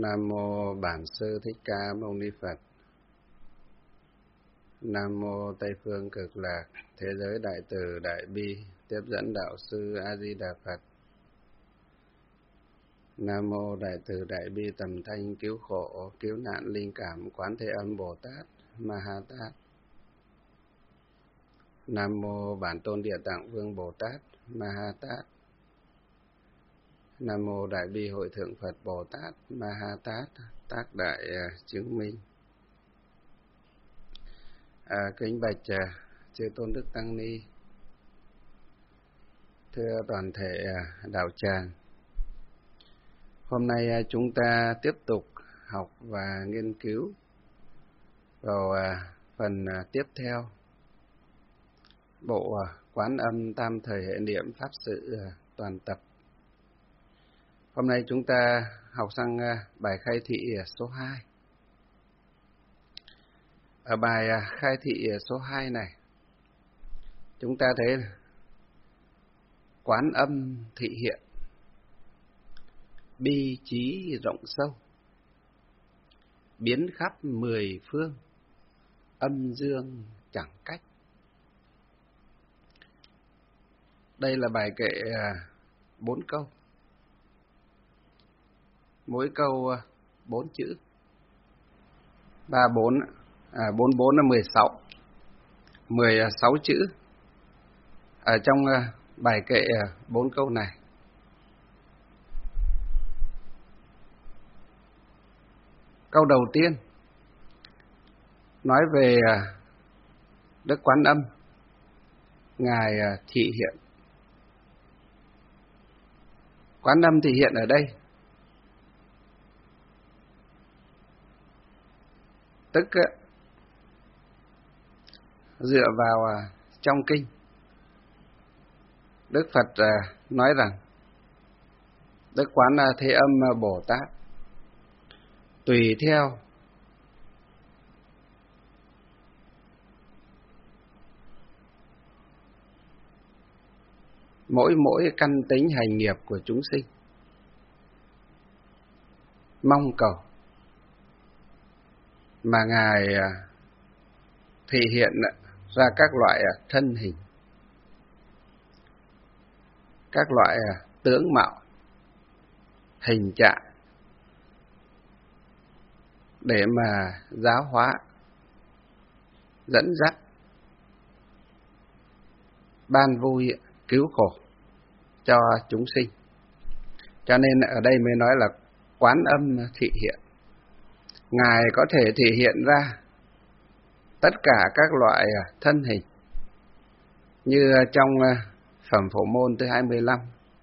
Nam mô Bản Sư Thích Ca Mâu Ni Phật. Nam mô Tây Phương Cực Lạc Thế Giới Đại Từ Đại Bi Tiếp Dẫn Đạo Sư A Di Đà Phật. Nam mô Đại Từ Đại Bi Tầm Thanh Cứu Khổ Cứu Nạn Linh Cảm Quán Thế Âm Bồ Tát Ma Ha Tát. Nam mô Bản Tôn Địa Tạng Vương Bồ Tát Ma Ha Tát. Nam mô Đại Bi Hội Thượng Phật Bồ Tát Ma Ha Tát, tác đại chứng minh. Kính bạch chư tôn đức tăng ni, thưa toàn thể đạo tràng. Hôm nay chúng ta tiếp tục học và nghiên cứu vào phần tiếp theo bộ Quán Âm Tam Thời Hệ Niệm Pháp Sự toàn tập. Hôm nay chúng ta học sang bài khai thị số 2. Ở bài khai thị số 2 này, chúng ta thấy quán âm thị hiện, bi trí rộng sâu, biến khắp 10 phương, âm dương chẳng cách. Đây là bài kệ 4 câu. Mỗi câu 4 chữ. 4 là 16. 16 chữ ở trong bài kệ 4 câu này. Câu đầu tiên nói về Đức Quán Âm, Ngài thị hiện. Quán Âm thị hiện ở đây tức dựa vào trong kinh, Đức Phật nói rằng Đức Quán Thế Âm Bồ Tát tùy theo mỗi căn tính hành nghiệp của chúng sinh, mong cầu mà Ngài thể hiện ra các loại thân hình, các loại tướng mạo, hình trạng để mà giáo hóa, dẫn dắt, ban vui, cứu khổ cho chúng sinh. Cho nên ở đây mới nói là quán âm thị hiện. Ngài có thể thể hiện ra tất cả các loại thân hình như trong phẩm Phổ Môn thứ 25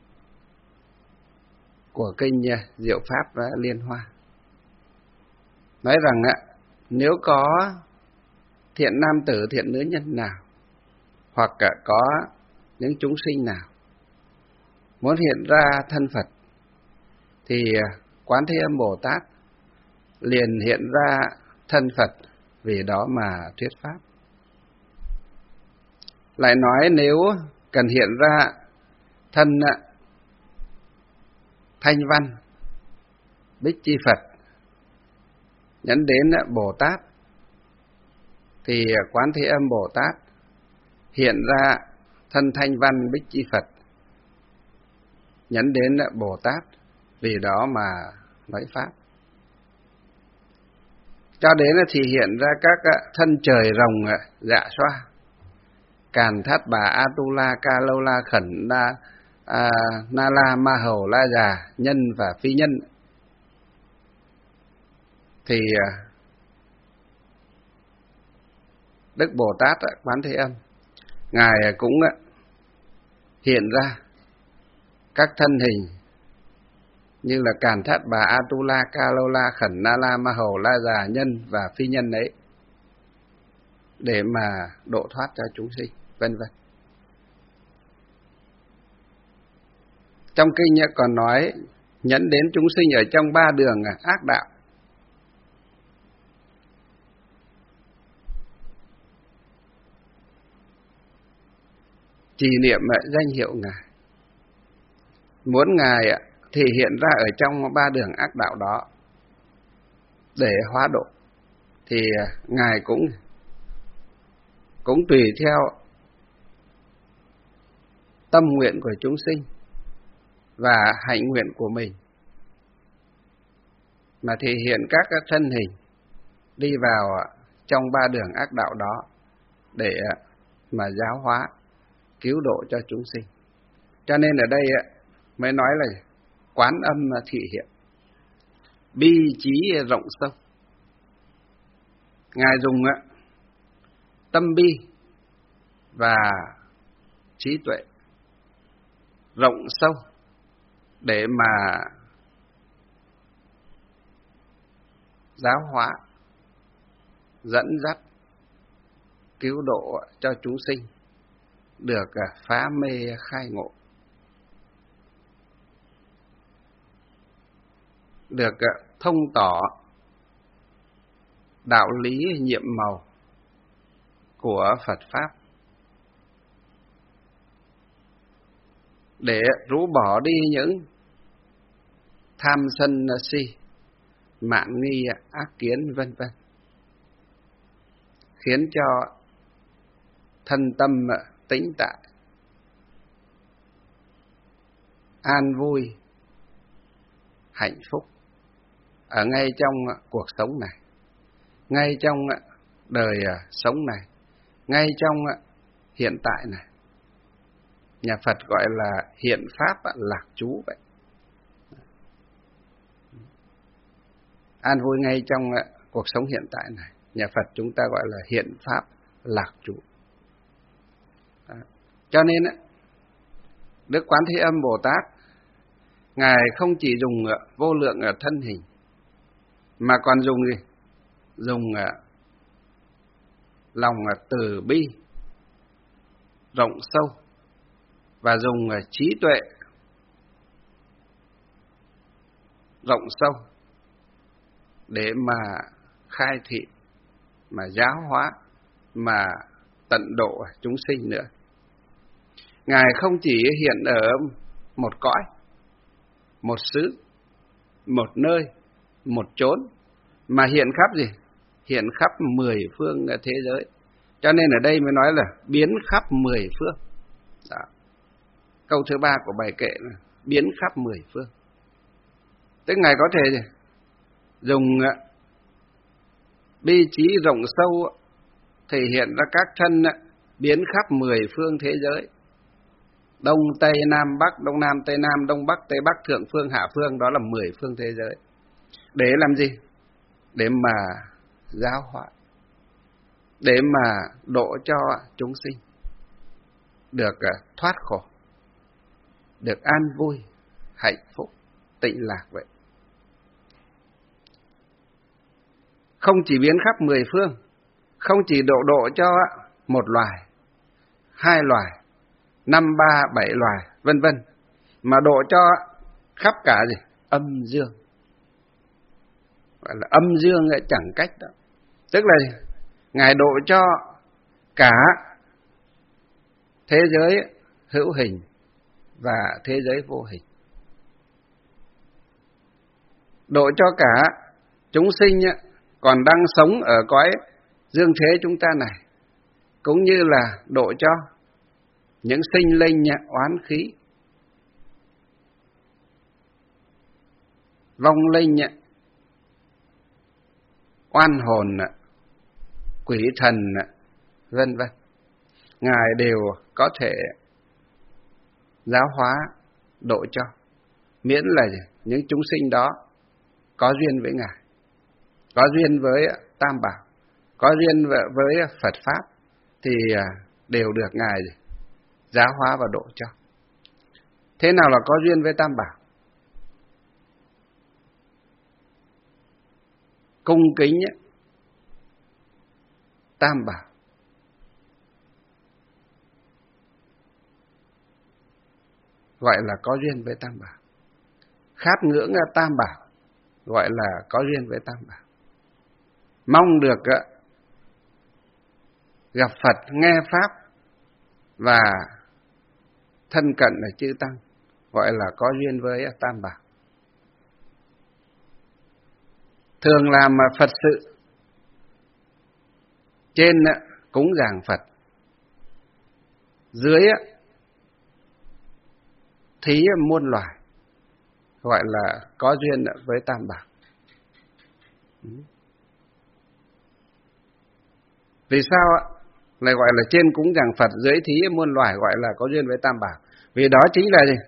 của kinh Diệu Pháp Liên Hoa. Nói rằng nếu có thiện nam tử, thiện nữ nhân nào, hoặc có những chúng sinh nào muốn hiện ra thân Phật, thì Quán Thế Âm Bồ Tát liền hiện ra thân Phật vì đó mà thuyết pháp. Lại nói nếu cần hiện ra thân Thanh Văn Bích Chi Phật nhấn đến Bồ Tát, thì Quán Thế Âm Bồ Tát hiện ra thân Thanh Văn Bích Chi Phật nhấn đến Bồ Tát vì đó mà nói pháp. Cho đến thì hiện ra các thân trời rồng dạ xoa, Càn Thát Bà Atula Ca Lâu La Khẩn Na La Ma Hầu La Già Nhân và Phi Nhân. Thì Đức Bồ Tát Quán Thế Âm, Ngài cũng hiện ra các thân hình như là Càn Thát Bà Atula Ca Lâu La Khẩn Na La Ma Hầu La Già Nhân và Phi Nhân ấy để mà độ thoát cho chúng sinh, vân vân. Trong kinh còn nói nhẫn đến chúng sinh ở trong 3 đường ác đạo. Trì niệm danh hiệu Ngài, muốn Ngài thể hiện ra ở trong 3 đường ác đạo đó, để hóa độ, thì Ngài cũng tùy theo tâm nguyện của chúng sinh và hạnh nguyện của mình mà thể hiện các thân hình đi vào trong ba đường ác đạo đó để mà giáo hóa, cứu độ cho chúng sinh. Cho nên ở đây mới nói là quán âm thị hiện, bi trí rộng sâu. Ngài dùng tâm bi và trí tuệ rộng sâu để mà giáo hóa, dẫn dắt, cứu độ cho chúng sinh được phá mê khai ngộ, được thông tỏ đạo lý nhiệm màu của Phật Pháp, để rũ bỏ đi những tham sân si, mạn nghi ác kiến vân vân, khiến cho thân tâm tĩnh tại, an vui, hạnh phúc ở ngay trong cuộc sống này, ngay trong đời sống này, ngay trong hiện tại này. Nhà Phật gọi là hiện pháp lạc trú vậy. An vui ngay trong cuộc sống hiện tại này, nhà Phật chúng ta gọi là hiện pháp lạc trú. Cho nên Đức Quán Thế Âm Bồ Tát, Ngài không chỉ dùng vô lượng thân hình, mà còn dùng gì? Dùng lòng từ bi rộng sâu, và dùng trí tuệ rộng sâu để mà khai thị, mà giáo hóa, mà tận độ chúng sinh nữa. Ngài không chỉ hiện ở một cõi, một xứ, một nơi, một chốn, mà hiện khắp gì? Hiện khắp 10 phương thế giới. Cho nên ở đây mới nói là biến khắp 10 phương. Đó. Câu thứ 3 của bài kệ là biến khắp 10 phương. Tức Ngài có thể dùng bi trí rộng sâu thể hiện ra các thân biến khắp 10 phương thế giới. Đông, Tây, Nam, Bắc, Đông Nam, Tây Nam, Đông Bắc, Tây Bắc, Thượng Phương, Hạ Phương, đó là 10 phương thế giới. Để làm gì? Để mà giáo hóa, để mà độ cho chúng sinh được thoát khổ, được an vui, hạnh phúc, tịnh lạc vậy. Không chỉ biến khắp 10 phương, không chỉ độ cho một loài, 2 loài, 5, 3, 7 loài, vân vân, mà độ cho khắp cả gì? Âm dương. Gọi là âm dương chẳng cách đó. Tức là Ngài độ cho cả thế giới hữu hình và thế giới vô hình. Độ cho cả chúng sinh còn đang sống ở cõi dương thế chúng ta này, cũng như là độ cho những sinh linh oán khí, vong linh, oan hồn, quỷ thần, vân vân. Ngài đều có thể giáo hóa, độ cho, miễn là những chúng sinh đó có duyên với Ngài, có duyên với Tam Bảo, có duyên với Phật Pháp, thì đều được Ngài giáo hóa và độ cho. Thế nào là có duyên với Tam Bảo? Cung kính Tam Bảo, gọi là có duyên với Tam Bảo. Khát ngưỡng Tam Bảo, gọi là có duyên với Tam Bảo. Mong được gặp Phật, nghe Pháp và thân cận ở chư Tăng, gọi là có duyên với Tam Bảo. thường làm Phật sự, trên cúng dường Phật, dưới thí muôn loài, gọi là có duyên với Tam Bảo. Vì sao lại gọi là trên cúng dường Phật, dưới thí muôn loài, gọi là có duyên với Tam Bảo? Vì đó chính là gì?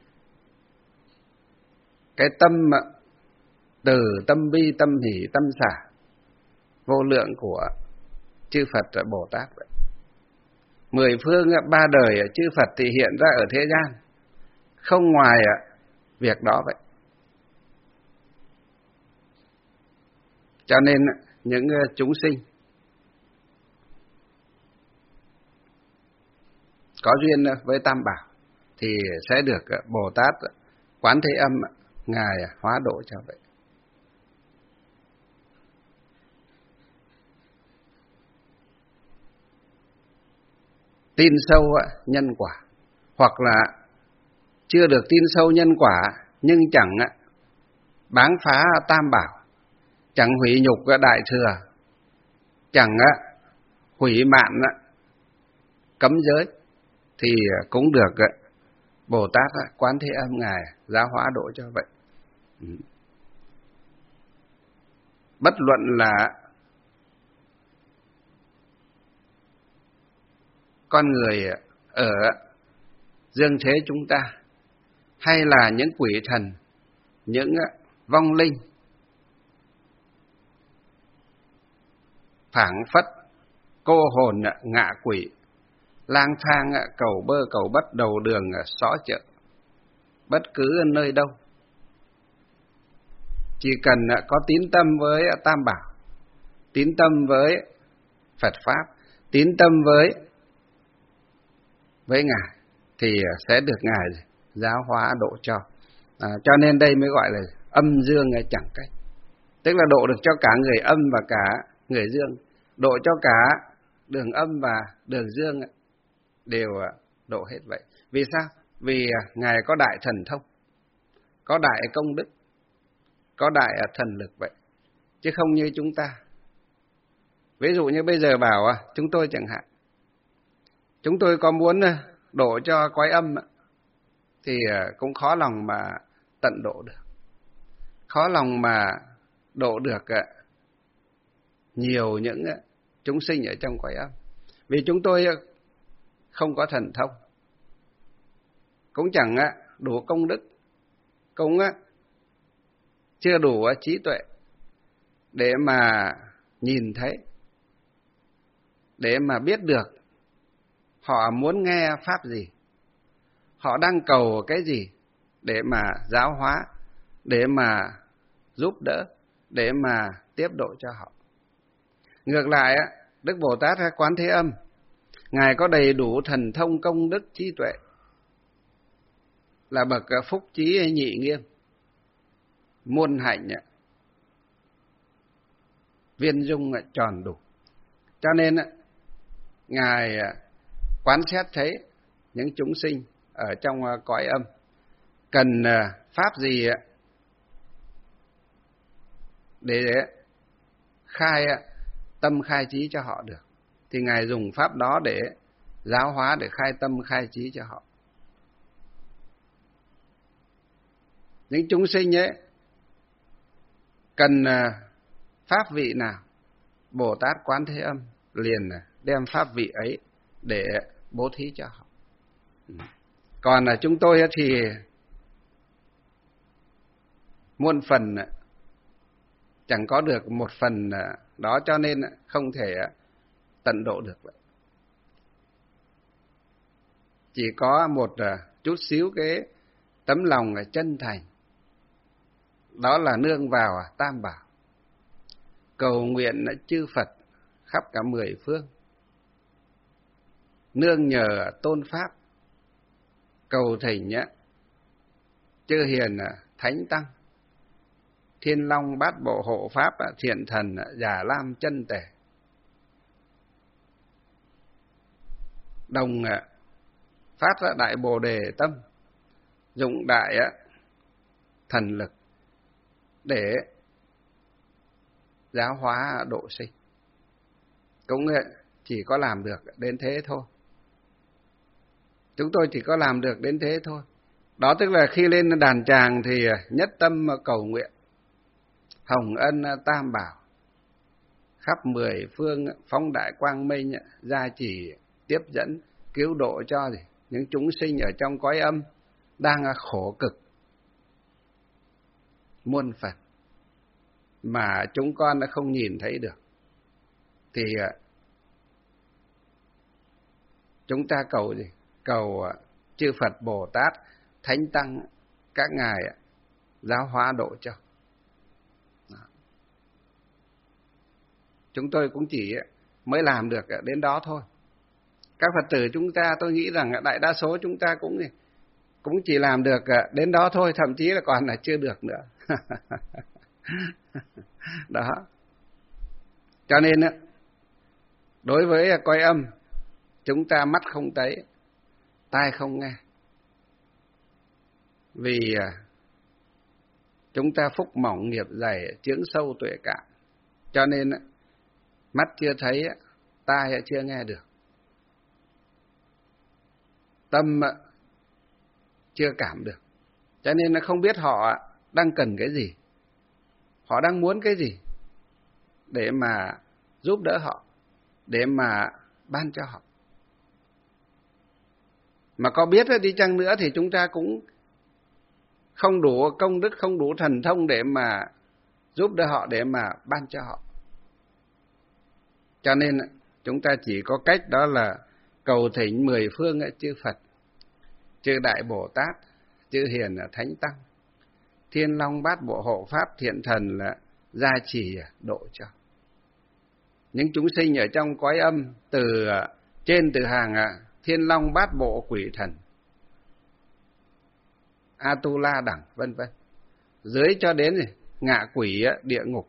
Cái tâm từ, tâm bi, tâm hỷ, tâm xả vô lượng của chư Phật Bồ Tát vậy. 10 phương 3 đời chư Phật thì hiện ra ở thế gian, không ngoài việc đó vậy. Cho nên những chúng sinh có duyên với Tam Bảo thì sẽ được Bồ Tát Quán Thế Âm Ngài hóa độ cho vậy. Tin sâu nhân quả, hoặc là chưa được tin sâu nhân quả nhưng chẳng báng phá Tam Bảo, chẳng hủy nhục Đại Thừa, chẳng hủy mạn cấm giới, thì cũng được Bồ Tát Quán Thế Âm Ngài giáo hóa độ cho vậy. Bất luận là con người ở dương thế chúng ta, hay là những quỷ thần, những vong linh phảng phất, cô hồn ngạ quỷ, lang thang cầu bơ cầu bất, đầu đường xó chợ, bất cứ nơi đâu, chỉ cần có tín tâm với Tam Bảo, tín tâm với Phật Pháp, tín tâm với Ngài thì sẽ được Ngài giáo hóa độ cho. Cho nên đây mới gọi là âm dương chẳng cách, tức là độ được cho cả người âm và cả người dương, độ cho cả đường âm và đường dương đều độ hết vậy. Vì sao? Vì Ngài có đại thần thông, có đại công đức, có đại thần lực vậy, chứ không như chúng ta. Ví dụ như bây giờ bảo chúng tôi chẳng hạn, chúng tôi có muốn độ cho cõi âm thì cũng khó lòng mà tận độ được, khó lòng mà độ được nhiều những chúng sinh ở trong cõi âm. Vì chúng tôi không có thần thông, cũng chẳng đủ công đức, cũng chưa đủ trí tuệ để mà nhìn thấy, để mà biết được họ muốn nghe pháp gì, họ đang cầu cái gì, để mà giáo hóa, để mà giúp đỡ, để mà tiếp độ cho họ. Ngược lại, Đức Bồ Tát Quán Thế Âm, Ngài có đầy đủ thần thông công đức trí tuệ, là bậc phúc trí nhị nghiêm, muôn hạnh viên dung tròn đủ. Cho nên Ngài quán xét thấy những chúng sinh ở trong cõi âm cần pháp gì để khai tâm khai trí cho họ được, thì Ngài dùng pháp đó để giáo hóa, để khai tâm khai trí cho họ. Những chúng sinh ấy cần pháp vị nào, Bồ Tát Quán Thế Âm liền đem pháp vị ấy để bố thí cho họ. Còn chúng tôi thì muôn phần chẳng có được một phần đó, cho nên không thể tận độ được vậy. Chỉ có một chút xíu cái tấm lòng chân thành, đó là nương vào Tam Bảo, cầu nguyện chư Phật khắp cả 10 phương, nương nhờ tôn pháp, cầu thỉnh chư hiền thánh tăng, Thiên Long Bát Bộ Hộ Pháp, Thiện Thần Già Lam Chân Tể, đồng phát ra đại Bồ Đề tâm, dụng đại thần lực để giáo hóa độ sinh. Cũng chỉ có làm được đến thế thôi. Chúng tôi chỉ có làm được đến thế thôi. Đó tức là khi lên đàn tràng thì nhất tâm cầu nguyện hồng ân tam bảo, khắp mười phương phóng đại quang minh, gia chỉ tiếp dẫn cứu độ cho những chúng sinh ở trong cõi âm đang khổ cực muôn phần mà chúng con đã không nhìn thấy được. Thì chúng ta cầu gì? Cầu chư Phật Bồ Tát Thánh Tăng các ngài giáo hóa độ cho. Chúng tôi cũng chỉ mới làm được đến đó thôi. Các Phật tử chúng ta, tôi nghĩ rằng đại đa số chúng ta cũng chỉ làm được đến đó thôi, thậm chí là còn là chưa được nữa. Đó. Cho nên đối với cõi âm, chúng ta mắt không thấy, tai không nghe. Vì chúng ta phúc mỏng nghiệp dày, chướng sâu tuệ cạn. Cho nên mắt chưa thấy, tai chưa nghe được, tâm chưa cảm được. Cho nên nó không biết họ đang cần cái gì, họ đang muốn cái gì để mà giúp đỡ họ, để mà ban cho họ. Mà có biết đi chăng nữa thì chúng ta cũng không đủ công đức, không đủ thần thông để mà giúp đỡ họ, để mà ban cho họ. Cho nên chúng ta chỉ có cách đó là cầu thỉnh mười phương chư Phật, chư Đại Bồ Tát, chư Hiền Thánh Tăng, Thiên Long Bát Bộ Hộ Pháp Thiện Thần là gia trì độ cho. Những chúng sinh ở trong cõi âm, từ trên từ hàng Thiên Long Bát Bộ Quỷ Thần, Atula Đẳng vân vân, dưới cho đến ngạ quỷ địa ngục,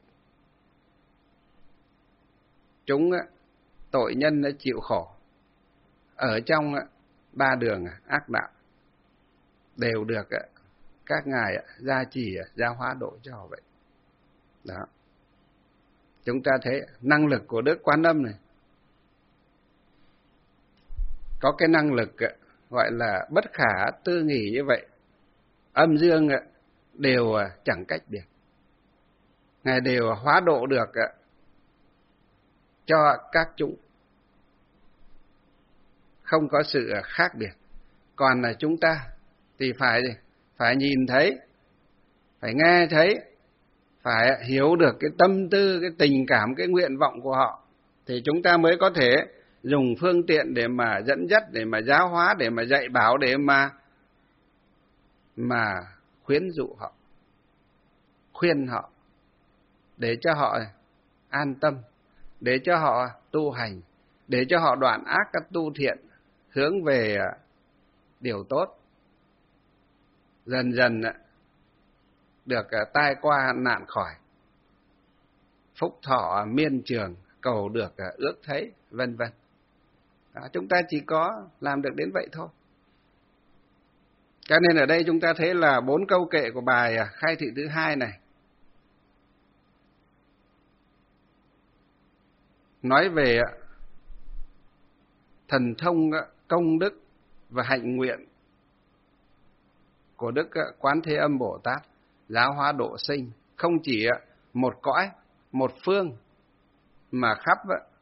chúng tội nhân chịu khổ ở trong ba đường ác đạo đều được các ngài gia trì giáo hóa độ cho vậy. Đó. Chúng ta thấy năng lực của Đức Quan Âm này có cái năng lực gọi là bất khả tư nghì như vậy. Âm dương đều chẳng cách biệt. Ngài đều hóa độ được cho các chúng, không có sự khác biệt. Còn là chúng ta thì phải nhìn thấy, phải nghe thấy, phải hiểu được cái tâm tư, cái tình cảm, cái nguyện vọng của họ, thì chúng ta mới có thể dùng phương tiện để mà dẫn dắt, để mà giáo hóa, để mà dạy bảo, để mà khuyến dụ họ, khuyên họ, để cho họ an tâm, để cho họ tu hành, để cho họ đoạn ác các tu thiện, hướng về điều tốt, dần dần được tai qua nạn khỏi, phúc thọ miên trường, cầu được ước thấy, vân vân. Chúng ta chỉ có làm được đến vậy thôi. Cho nên ở đây chúng ta thấy là 4 câu kệ của bài khai thị thứ 2 này nói về thần thông, công đức và hạnh nguyện của Đức Quán Thế Âm Bồ Tát giáo hóa độ sinh, không chỉ một cõi, một phương, mà khắp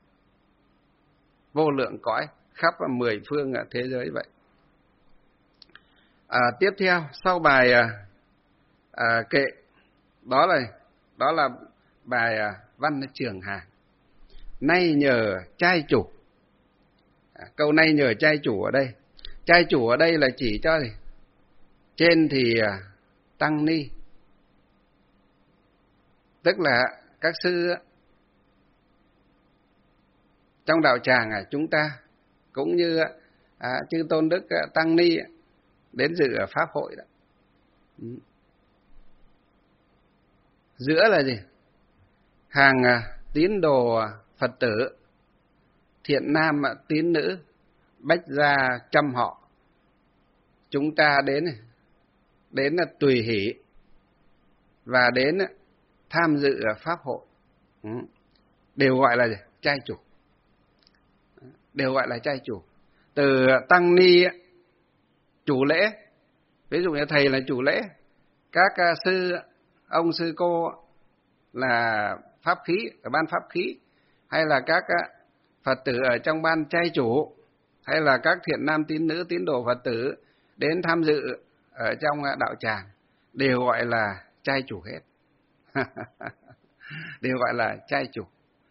vô lượng cõi, khắp 10 phương thế giới vậy. Tiếp theo, sau bài kệ, đó là bài văn Trường Hàng. Nay nhờ trai chủ. Câu nay nhờ trai chủ ở đây. Trai chủ ở đây là chỉ cho gì? Trên thì tăng ni, tức là các sư trong đạo tràng chúng ta, cũng như chư tôn đức tăng ni đến dự ở pháp hội đó. Giữa là gì? Hàng tín đồ Phật tử, thiện nam tín nữ, bách gia trăm họ, chúng ta đến tùy hỷ và đến tham dự pháp hội. đều gọi là trai chủ. Đều gọi là trai chủ. Từ tăng ni chủ lễ, ví dụ như thầy là chủ lễ, các sư, ông sư cô là pháp khí, ở ban pháp khí, hay là các Phật tử ở trong ban trai chủ, hay là các thiện nam tín nữ tín đồ Phật tử đến tham dự ở trong đạo tràng, đều gọi là trai chủ hết. Đều gọi là trai chủ.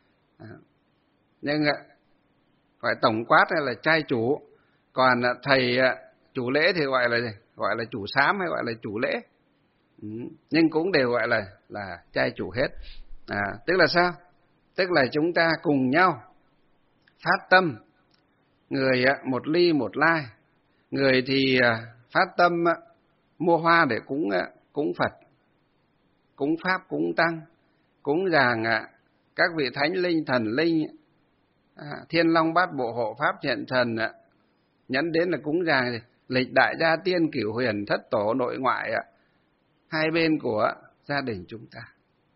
Nhưng gọi tổng quát là trai chủ, còn thầy chủ lễ thì gọi là chủ sám hay gọi là chủ lễ. Nhưng cũng đều gọi là trai chủ hết. Tức là sao? Tức là chúng ta cùng nhau phát tâm, người một ly một lai, người thì phát tâm mua hoa để cúng Phật, cúng Pháp, cúng Tăng, cúng dường các vị thánh linh, thần linh, Thiên Long Bát Bộ Hộ Pháp Hiện Thần, nhấn đến là cúng dường lịch đại gia tiên, cửu huyền, thất tổ, nội ngoại, hai bên của gia đình chúng ta.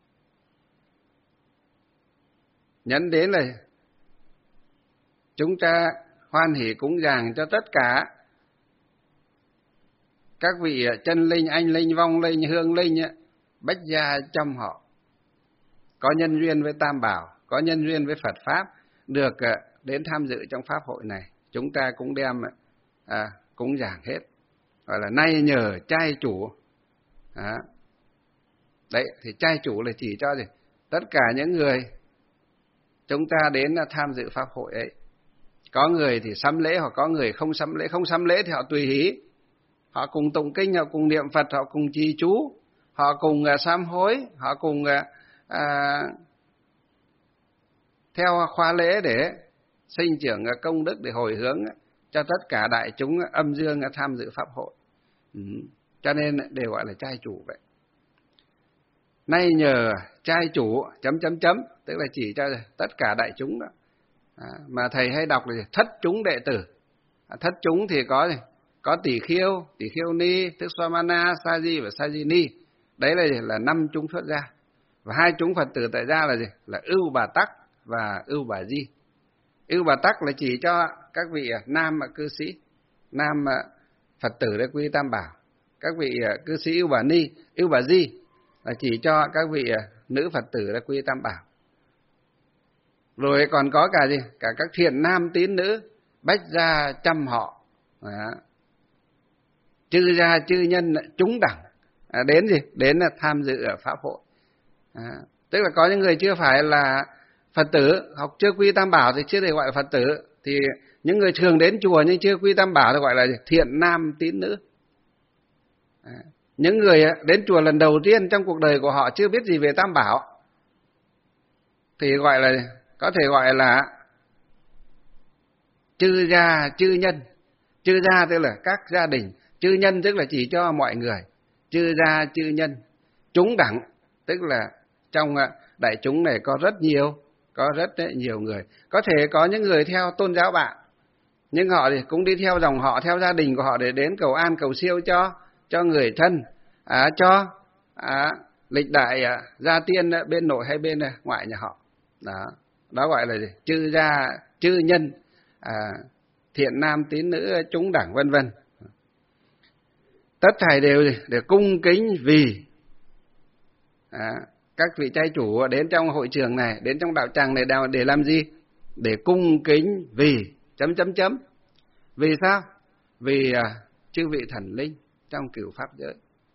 Nhấn đến là chúng ta hoan hỷ cúng dường cho tất cả các vị chân linh, anh linh, vong linh, hương linh, bách gia trong họ có nhân duyên với Tam Bảo, có nhân duyên với Phật Pháp, được đến tham dự trong pháp hội này. Chúng ta cũng đem cúng dường hết, gọi là nay nhờ trai chủ. Đấy, thì trai chủ là chỉ cho gì? Tất cả những người chúng ta đến tham dự pháp hội ấy. Có người thì sắm lễ, hoặc có người không sắm lễ. Không sắm lễ thì họ tùy hỷ, họ cùng tụng kinh, họ cùng niệm Phật, họ cùng trì chú, họ cùng sám hối, họ cùng theo khóa lễ để sinh trưởng công đức, để hồi hướng cho tất cả đại chúng âm dương tham dự pháp hội. Cho nên đều gọi là trai chủ vậy. Nay nhờ trai chủ ... tức là chỉ cho tất cả đại chúng đó. Mà thầy hay đọc là thất chúng đệ tử. Thất chúng thì có Tỷ Khiêu Ni, tức Swamana, Saji và Sajini. Đấy là 5 chúng xuất gia. Và 2 chúng Phật tử tại gia là gì? Là Ưu Bà Tắc và Ưu Bà Di. Ưu Bà Tắc là chỉ cho các vị nam cư sĩ, nam Phật tử để quy Tam Bảo. Các vị cư sĩ Ưu Bà Ni, Ưu Bà Di là chỉ cho các vị nữ Phật tử đã quy Tam Bảo. Rồi còn có cả gì? Cả các thiện nam tín nữ, bách gia trăm họ, chư gia chư nhân chúng đẳng đến gì? Đến tham dự ở pháp hội. Tức là có những người chưa phải là Phật tử, học chưa quy Tam Bảo thì chưa thể gọi là Phật tử. Thì những người thường đến chùa nhưng chưa quy Tam Bảo thì gọi là thiện nam tín nữ. Những người đến chùa lần đầu tiên trong cuộc đời của họ chưa biết gì về Tam Bảo thì có thể gọi là chư gia chư nhân. Chư gia tức là các gia đình, chư nhân tức là chỉ cho mọi người. Chư gia chư nhân, chúng đẳng tức là trong đại chúng này có rất nhiều người. Có thể có những người theo tôn giáo bạn, nhưng họ thì cũng đi theo dòng họ, theo gia đình của họ để đến cầu an cầu siêu cho người thân, cho lịch đại gia tiên bên nội hay bên ngoại nhà họ. Đó gọi là gì? Chư gia chư nhân, thiện nam tín nữ chúng đẳng vân vân. Tất thảy đều để cung kính vì các vị trai chủ đến trong hội trường này, đến trong đạo tràng này để làm gì? Để cung kính vì ... Vì sao? Vì chư vị thần linh trong cửu pháp giới.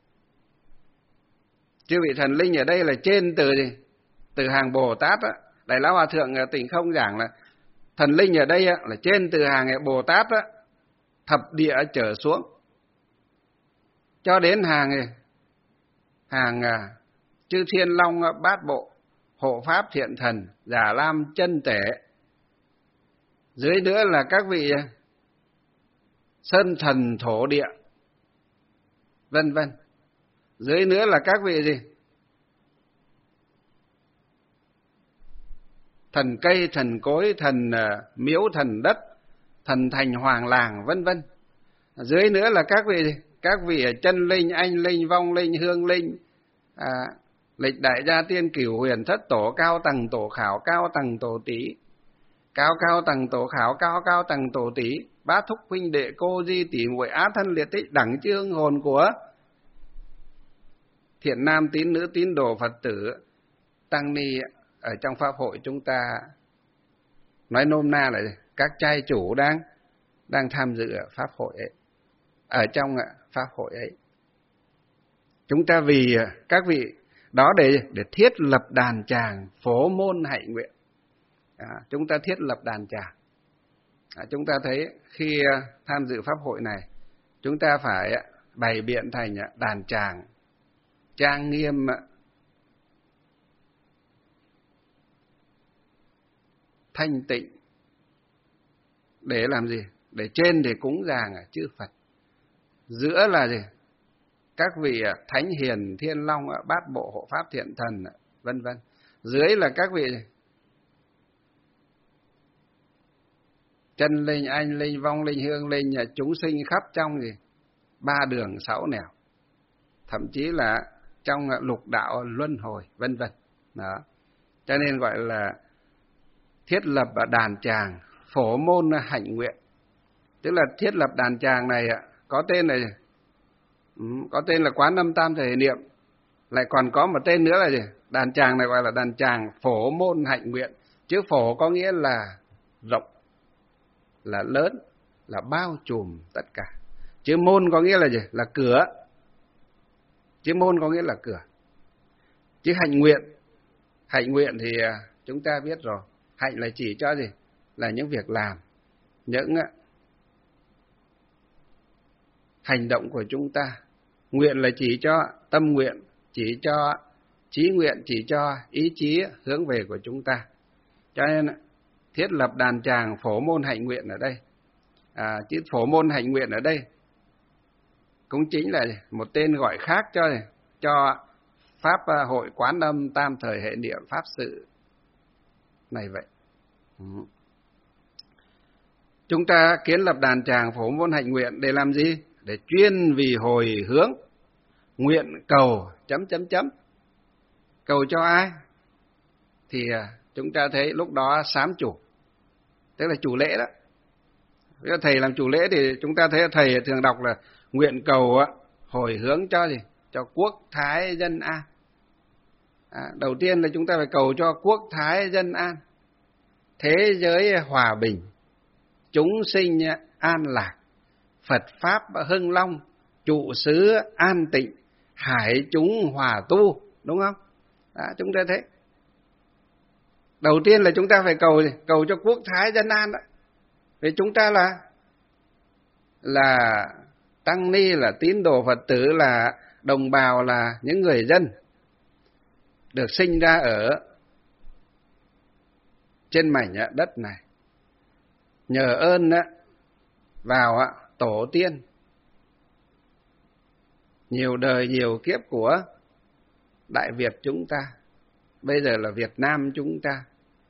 Chư vị thần linh ở đây là trên từ gì? Từ hàng Bồ Tát á. Đại Lão Hòa Thượng Tịnh Không giảng là thần linh ở đây là trên từ hàng Bồ Tát á, thập địa trở xuống, cho đến hàng chư Thiên Long Bát Bộ, Hộ Pháp Thiện Thần, Già Lam Chân Tể. Dưới nữa là các vị Sơn Thần Thổ Địa, vân vân. Dưới nữa là các vị gì? Thần cây, thần cối, thần miếu, thần đất, thần thành hoàng làng, vân vân. Dưới nữa là các vị gì? Các vị chân linh, anh linh, vong linh, hương linh, lịch đại gia tiên cửu huyền thất tổ, cao tầng tổ khảo, cao tầng tổ tỷ, cao cao tầng tổ khảo, cao cao tầng tổ tỷ, bá thúc huynh đệ cô di tỷ muội á thân liệt tích, đẳng chư hương hồn của thiện nam tín nữ tín đồ Phật tử tăng ni ở trong pháp hội chúng ta, nói nôm na là các trai chủ đang tham dự ở pháp hội ấy, ở trong pháp hội ấy. Chúng ta vì các vị đó để thiết lập đàn tràng phổ môn hạnh nguyện. Chúng ta thiết lập đàn tràng. Chúng ta thấy khi tham dự pháp hội này, chúng ta phải bày biện thành đàn tràng trang nghiêm, thanh tịnh, để làm gì? Để trên thì cúng dường chư Phật, giữa là gì? Các vị thánh hiền thiên long, bát bộ hộ pháp thiện thần, vân vân. Dưới là các vị chân linh, anh linh, vong linh, hương linh, chúng sinh khắp trong gì? 3 đường 6 nẻo, thậm chí là trong lục đạo luân hồi, vân vân. Đó. Cho nên gọi là thiết lập đàn tràng phổ môn hạnh nguyện. Tức là thiết lập đàn tràng này có tên này, có tên là Quán Âm Tam Thể Niệm, lại còn có một tên nữa là gì? Đàn tràng này gọi là đàn tràng phổ môn hạnh nguyện. Chữ phổ có nghĩa là rộng, là lớn, là bao trùm tất cả. Chữ môn có nghĩa là gì? Là cửa. Chữ môn có nghĩa là cửa. Chữ hạnh nguyện thì chúng ta biết rồi. Hạnh là chỉ cho gì? Là những việc làm, những hành động của chúng ta. Nguyện là chỉ cho tâm nguyện, chỉ cho chí nguyện, chỉ cho ý chí hướng về của chúng ta. Cho nên thiết lập đàn tràng phổ môn hạnh nguyện ở đây. Chữ phổ môn hạnh nguyện ở đây cũng chính là một tên gọi khác cho Pháp hội Quán Âm Tam Thời Hệ Niệm Pháp sự này vậy. Chúng ta kiến lập đàn tràng phổ môn hạnh nguyện để làm gì? Để chuyên vì hồi hướng, nguyện cầu ... Cầu cho ai? Thì chúng ta thấy lúc đó sám chủ, tức là chủ lễ đó. Nếu thầy làm chủ lễ thì chúng ta thấy thầy thường đọc là nguyện cầu hồi hướng cho gì? Cho quốc thái dân an. Đầu tiên là chúng ta phải cầu cho quốc thái dân an, thế giới hòa bình, chúng sinh an lạc, Phật Pháp hưng long, trụ xứ an tịnh, hải chúng hòa tu, đúng không? Chúng ta thấy. Đầu tiên là chúng ta phải cầu cho quốc thái dân an đó. Vì chúng ta là tăng ni, là tín đồ Phật tử, là đồng bào, là những người dân được sinh ra ở trên mảnh đất này. Nhờ ơn vào tổ tiên nhiều đời nhiều kiếp của Đại Việt chúng ta, bây giờ là Việt Nam chúng ta,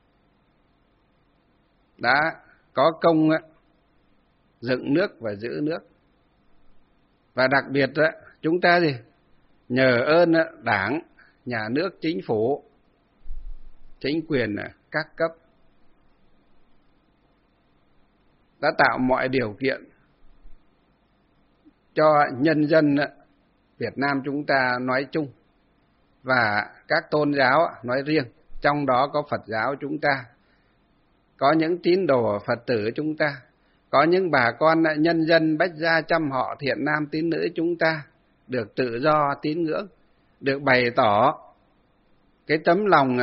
đã có công dựng nước và giữ nước. Và đặc biệt chúng ta gì? Nhờ ơn Đảng, Nhà nước, Chính phủ, chính quyền các cấp đã tạo mọi điều kiện cho nhân dân Việt Nam chúng ta nói chung và các tôn giáo nói riêng, trong đó có Phật giáo chúng ta, có những tín đồ Phật tử chúng ta, có những bà con nhân dân bách gia trăm họ thiện nam tín nữ chúng ta được tự do tín ngưỡng, được bày tỏ cái tấm lòng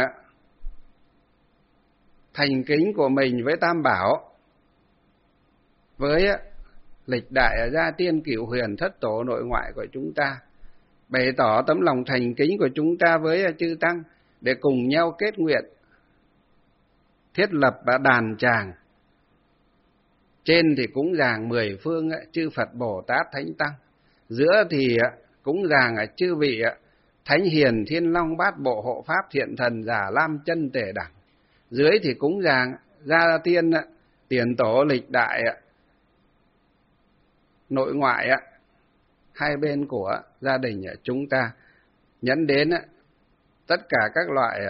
thành kính của mình với Tam Bảo, với lịch đại gia tiên cửu huyền thất tổ nội ngoại của chúng ta, bày tỏ tấm lòng thành kính của chúng ta với chư Tăng để cùng nhau kết nguyện thiết lập đàn tràng. Trên thì cúng dường 10 phương chư Phật Bồ Tát Thánh Tăng, giữa thì cúng dường chư vị Thánh Hiền Thiên Long Bát Bộ Hộ Pháp Thiện Thần Già Lam Chân Tề Đẳng, dưới thì cúng dường gia tiên tiền tổ lịch đại nội ngoại hai bên của gia đình chúng ta, nhấn đến tất cả các loại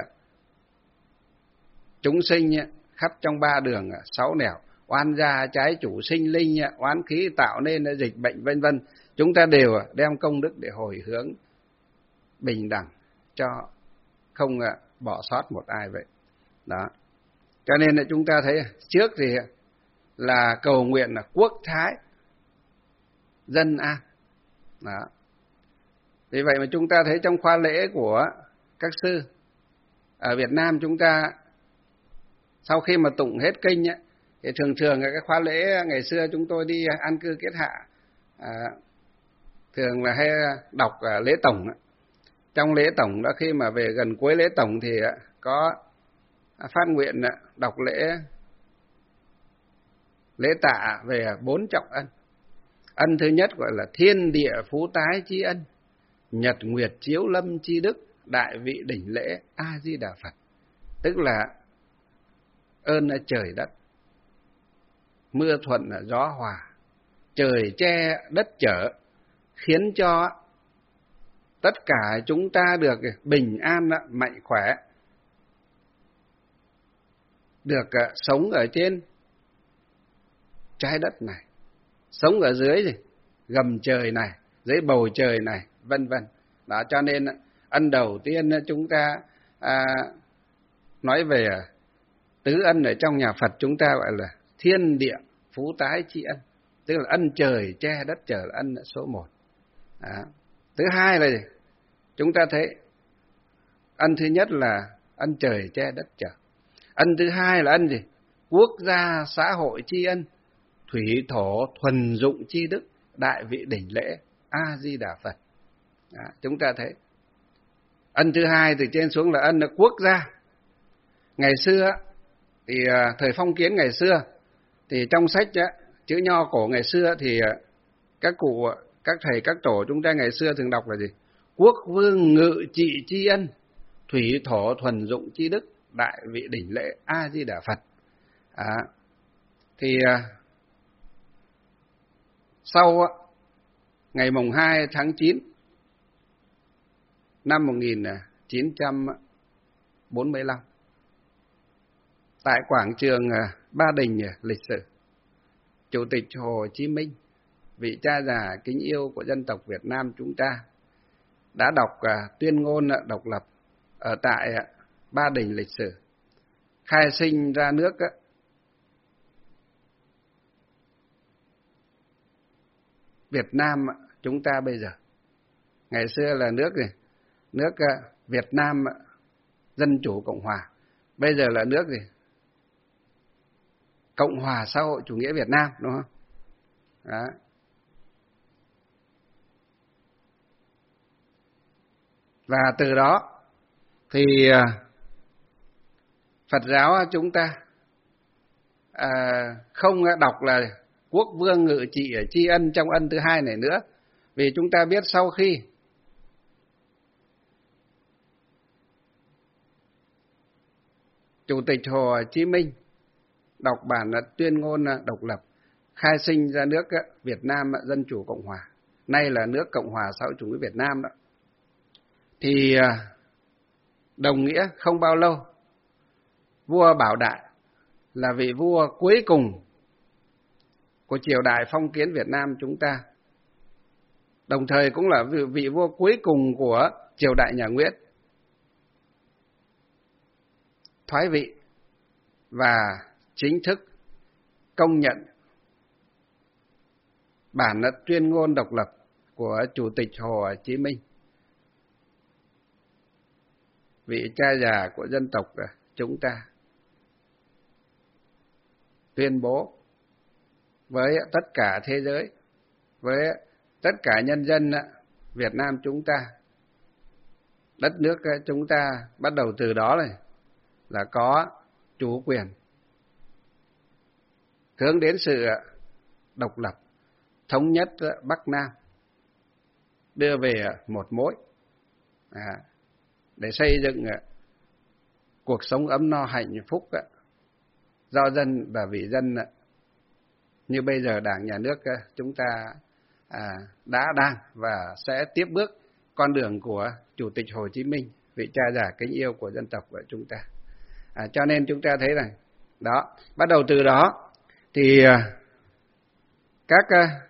chúng sinh khắp trong ba đường sáu nẻo, oan gia trái chủ sinh linh, oán khí tạo nên dịch bệnh vân vân, chúng ta đều đem công đức để hồi hướng bình đẳng, cho không bỏ sót một ai vậy. Đó. Cho nên là chúng ta thấy trước thì là cầu nguyện là quốc thái dân an. Đó. Vì vậy mà chúng ta thấy trong khóa lễ của các sư ở Việt Nam, chúng ta sau khi mà tụng hết kinh thì thường thường cái khóa lễ ngày xưa chúng tôi đi an cư kiết hạ thường là hay đọc lễ tổng. Trong lễ tổng đó, khi mà về gần cuối lễ tổng thì có phát nguyện đọc lễ tạ về 4 trọng ân. Ân thứ nhất gọi là thiên địa phú tái chi ân, nhật nguyệt chiếu lâm chi đức, đại vị đỉnh lễ A Di Đà Phật. Tức là ơn trời đất, mưa thuận gió hòa, trời che đất chở, khiến cho tất cả chúng ta được bình an, mạnh khỏe, được sống ở trên trái đất này, sống ở dưới gầm trời này, dưới bầu trời này, vân vân. Đó, cho nên ân đầu tiên chúng ta nói về tứ ân ở trong nhà Phật, chúng ta gọi là thiên địa phú tái tri ân, tức là ân trời che đất chở là ân số 1. Đó. Thứ hai là chúng ta thấy ân thứ nhất là ân trời che đất chở. Ân thứ hai là ân gì? Quốc gia xã hội tri ân, thủy thổ thuần dụng tri đức, đại vị đỉnh lễ A Di Đà Phật. Đó, chúng ta thấy ân thứ hai từ trên xuống là ân quốc gia. Ngày xưa thì thời phong kiến ngày xưa thì trong sách chữ nho cổ ngày xưa thì các cụ, các thầy các tổ chúng ta ngày xưa thường đọc là gì? Quốc vương ngự trị tri ân, thủy thổ thuần dụng tri đức, đại vị đỉnh lễ A Di Đà Phật. Thì sau ngày mùng 2 tháng 9 năm 1945, tại quảng trường Ba Đình lịch sử, Chủ tịch Hồ Chí Minh, vị cha già kính yêu của dân tộc Việt Nam chúng ta, đã đọc tuyên ngôn độc lập ở tại Ba Đình lịch sử, khai sinh ra nước Việt Nam chúng ta bây giờ. Ngày xưa là nước Việt Nam Dân Chủ Cộng Hòa, bây giờ là nước Cộng Hòa Xã hội Chủ nghĩa Việt Nam, đúng không? Đó. Và từ đó thì Phật giáo chúng ta không đọc là quốc vương ngự trị ở tri ân trong ân thứ hai này nữa, vì chúng ta biết sau khi Chủ tịch Hồ Chí Minh đọc bản tuyên ngôn độc lập, khai sinh ra nước Việt Nam Dân Chủ Cộng Hòa, nay là nước Cộng Hòa Xã hội Chủ nghĩa Việt Nam đó, thì đồng nghĩa không bao lâu vua Bảo Đại là vị vua cuối cùng của triều đại phong kiến Việt Nam chúng ta, đồng thời cũng là vị vua cuối cùng của triều đại nhà Nguyễn, thoái vị và chính thức công nhận bản tuyên ngôn độc lập của Chủ tịch Hồ Chí Minh, vị cha già của dân tộc chúng ta, tuyên bố với tất cả thế giới, với tất cả nhân dân Việt Nam chúng ta, đất nước chúng ta bắt đầu từ đó này là có chủ quyền, hướng đến sự độc lập, thống nhất Bắc Nam, đưa về một mối để xây dựng cuộc sống ấm no hạnh phúc do dân và vì dân, như bây giờ Đảng Nhà nước chúng ta đã đang và sẽ tiếp bước con đường của Chủ tịch Hồ Chí Minh vị cha già kính yêu của dân tộc của chúng ta. Cho nên chúng ta thấy rằng đó, bắt đầu từ đó thì các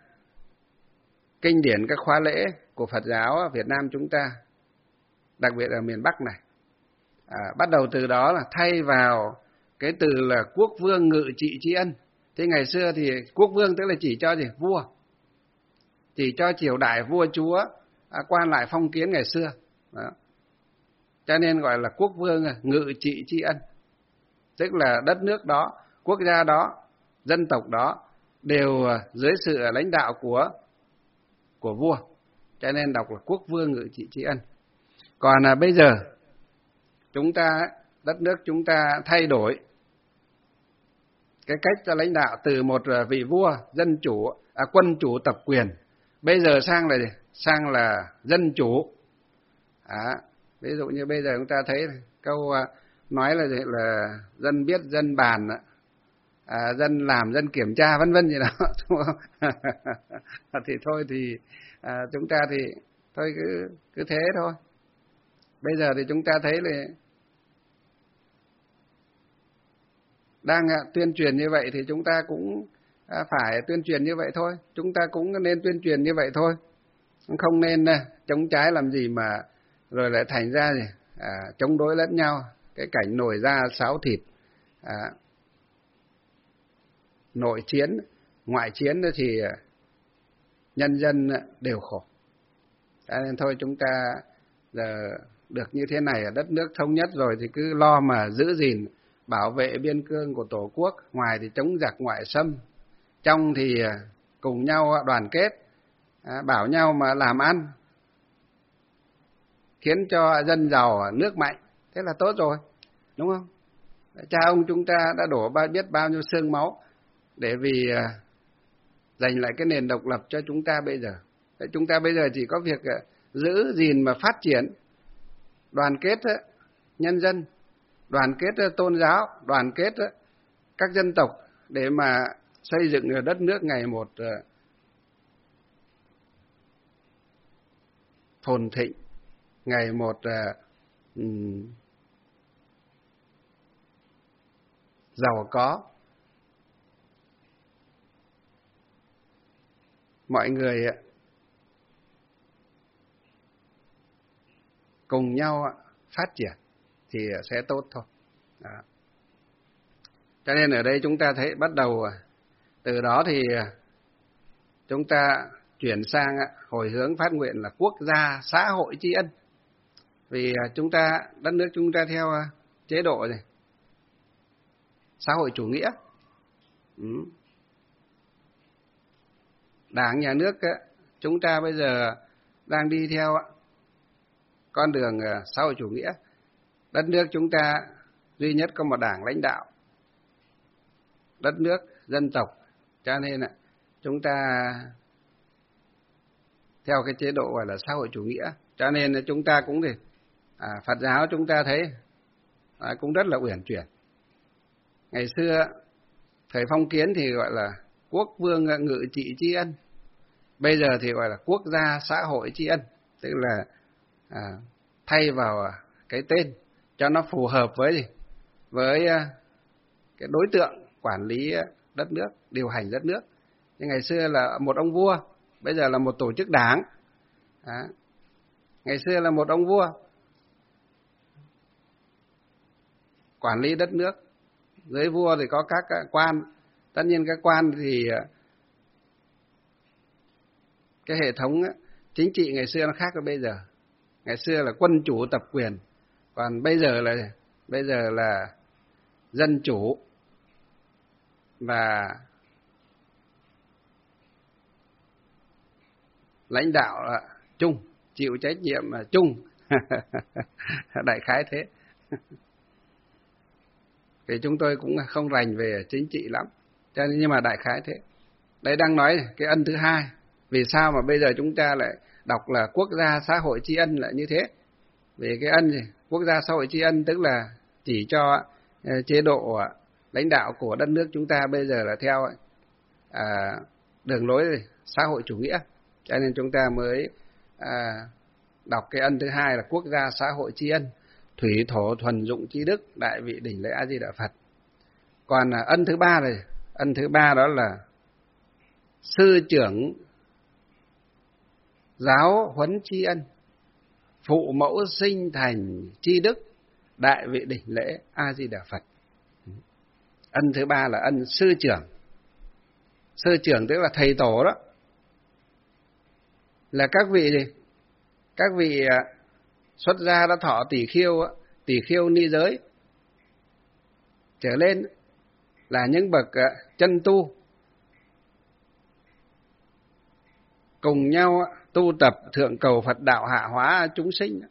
kinh điển, các khóa lễ của Phật giáo ở Việt Nam chúng ta, đặc biệt ở miền Bắc này, bắt đầu từ đó là thay vào cái từ là quốc vương ngự trị tri ân. Thế ngày xưa thì quốc vương tức là chỉ cho gì? Vua, chỉ cho triều đại vua chúa, quan lại phong kiến ngày xưa. Đó. Cho nên gọi là quốc vương ngự trị tri ân, tức là đất nước đó, quốc gia đó, dân tộc đó đều dưới sự lãnh đạo của vua, cho nên đọc là quốc vương ngự trị tri ân. Còn bây giờ chúng ta, đất nước chúng ta thay đổi cái cách cho lãnh đạo từ một vị vua dân chủ, quân chủ tập quyền, bây giờ sang là dân chủ. Ví dụ như bây giờ chúng ta thấy câu nói là dân biết dân bàn, dân làm dân kiểm tra, vân vân gì đó. Thì thôi thì chúng ta thì thôi cứ thế thôi. Bây giờ thì chúng ta thấy là đang tuyên truyền như vậy thì chúng ta cũng phải tuyên truyền như vậy thôi. Chúng ta cũng nên tuyên truyền như vậy thôi. Không nên chống trái làm gì mà rồi lại thành ra chống đối lẫn nhau. Cái cảnh nổi ra xáo thịt, nội chiến, ngoại chiến thì nhân dân đều khổ. Cho nên thôi chúng ta giờ được như thế này, ở đất nước thống nhất rồi thì cứ lo mà giữ gìn, bảo vệ biên cương của Tổ quốc, ngoài thì chống giặc ngoại xâm, trong thì cùng nhau đoàn kết, bảo nhau mà làm ăn, khiến cho dân giàu nước mạnh, thế là tốt rồi, đúng không? Cha ông chúng ta đã đổ biết bao nhiêu xương máu để vì giành lại cái nền độc lập cho chúng ta bây giờ. Chúng ta bây giờ chỉ có việc giữ gìn mà phát triển, đoàn kết nhân dân, đoàn kết tôn giáo, đoàn kết các dân tộc để mà xây dựng đất nước ngày một phồn thịnh, ngày một giàu có. Mọi người cùng nhau phát triển thì sẽ tốt thôi. Đó. Cho nên ở đây chúng ta thấy bắt đầu từ đó thì chúng ta chuyển sang hồi hướng phát nguyện là quốc gia xã hội tri ân. Vì chúng ta, đất nước chúng ta theo chế độ này, xã hội chủ nghĩa. Đảng, nhà nước chúng ta bây giờ đang đi theo con đường xã hội chủ nghĩa. Đất nước chúng ta duy nhất có một đảng lãnh đạo đất nước, dân tộc, cho nên chúng ta theo cái chế độ gọi là xã hội chủ nghĩa. Cho nên chúng ta cũng thì Phật giáo chúng ta thấy cũng rất là uyển chuyển. Ngày xưa thời phong kiến thì gọi là quốc vương ngự trị tri ân, bây giờ thì gọi là quốc gia xã hội tri ân, tức là thay vào cái tên cho nó phù hợp với cái đối tượng quản lý đất nước, điều hành đất nước. Thì ngày xưa là một ông vua, bây giờ là một tổ chức đảng. Ngày xưa là một ông vua quản lý đất nước, dưới vua thì có các quan. Tất nhiên các quan thì cái hệ thống chính trị ngày xưa nó khác với bây giờ. Ngày xưa là quân chủ tập quyền, còn bây giờ là dân chủ và lãnh đạo chung, chịu trách nhiệm chung. Đại khái thế. Thì chúng tôi cũng không rành về chính trị lắm, cho nên nhưng mà đại khái thế. Đấy, đang nói cái ân thứ hai, vì sao mà bây giờ chúng ta lại đọc là quốc gia xã hội tri ân là như thế. Vì cái ân gì? Quốc gia xã hội tri ân tức là chỉ cho chế độ lãnh đạo của đất nước chúng ta bây giờ là theo đường lối xã hội chủ nghĩa, cho nên chúng ta mới đọc cái ân thứ hai là quốc gia xã hội tri ân. thủy thổ thuần dụng trí đức, đại vị đỉnh lễ A Di Đà Phật. Còn ân thứ ba này, ân thứ ba đó là sư trưởng giáo huấn tri ân, phụ mẫu sinh thành tri đức, đại vị đỉnh lễ A Di Đà Phật. Ân thứ ba là ân sư trưởng. Sư trưởng tức là thầy tổ đó, là các vị gì? Các vị xuất gia đã thọ tỷ khiêu ni giới trở lên, là những bậc chân tu, cùng nhau tu tập thượng cầu Phật đạo, hạ hóa chúng sinh,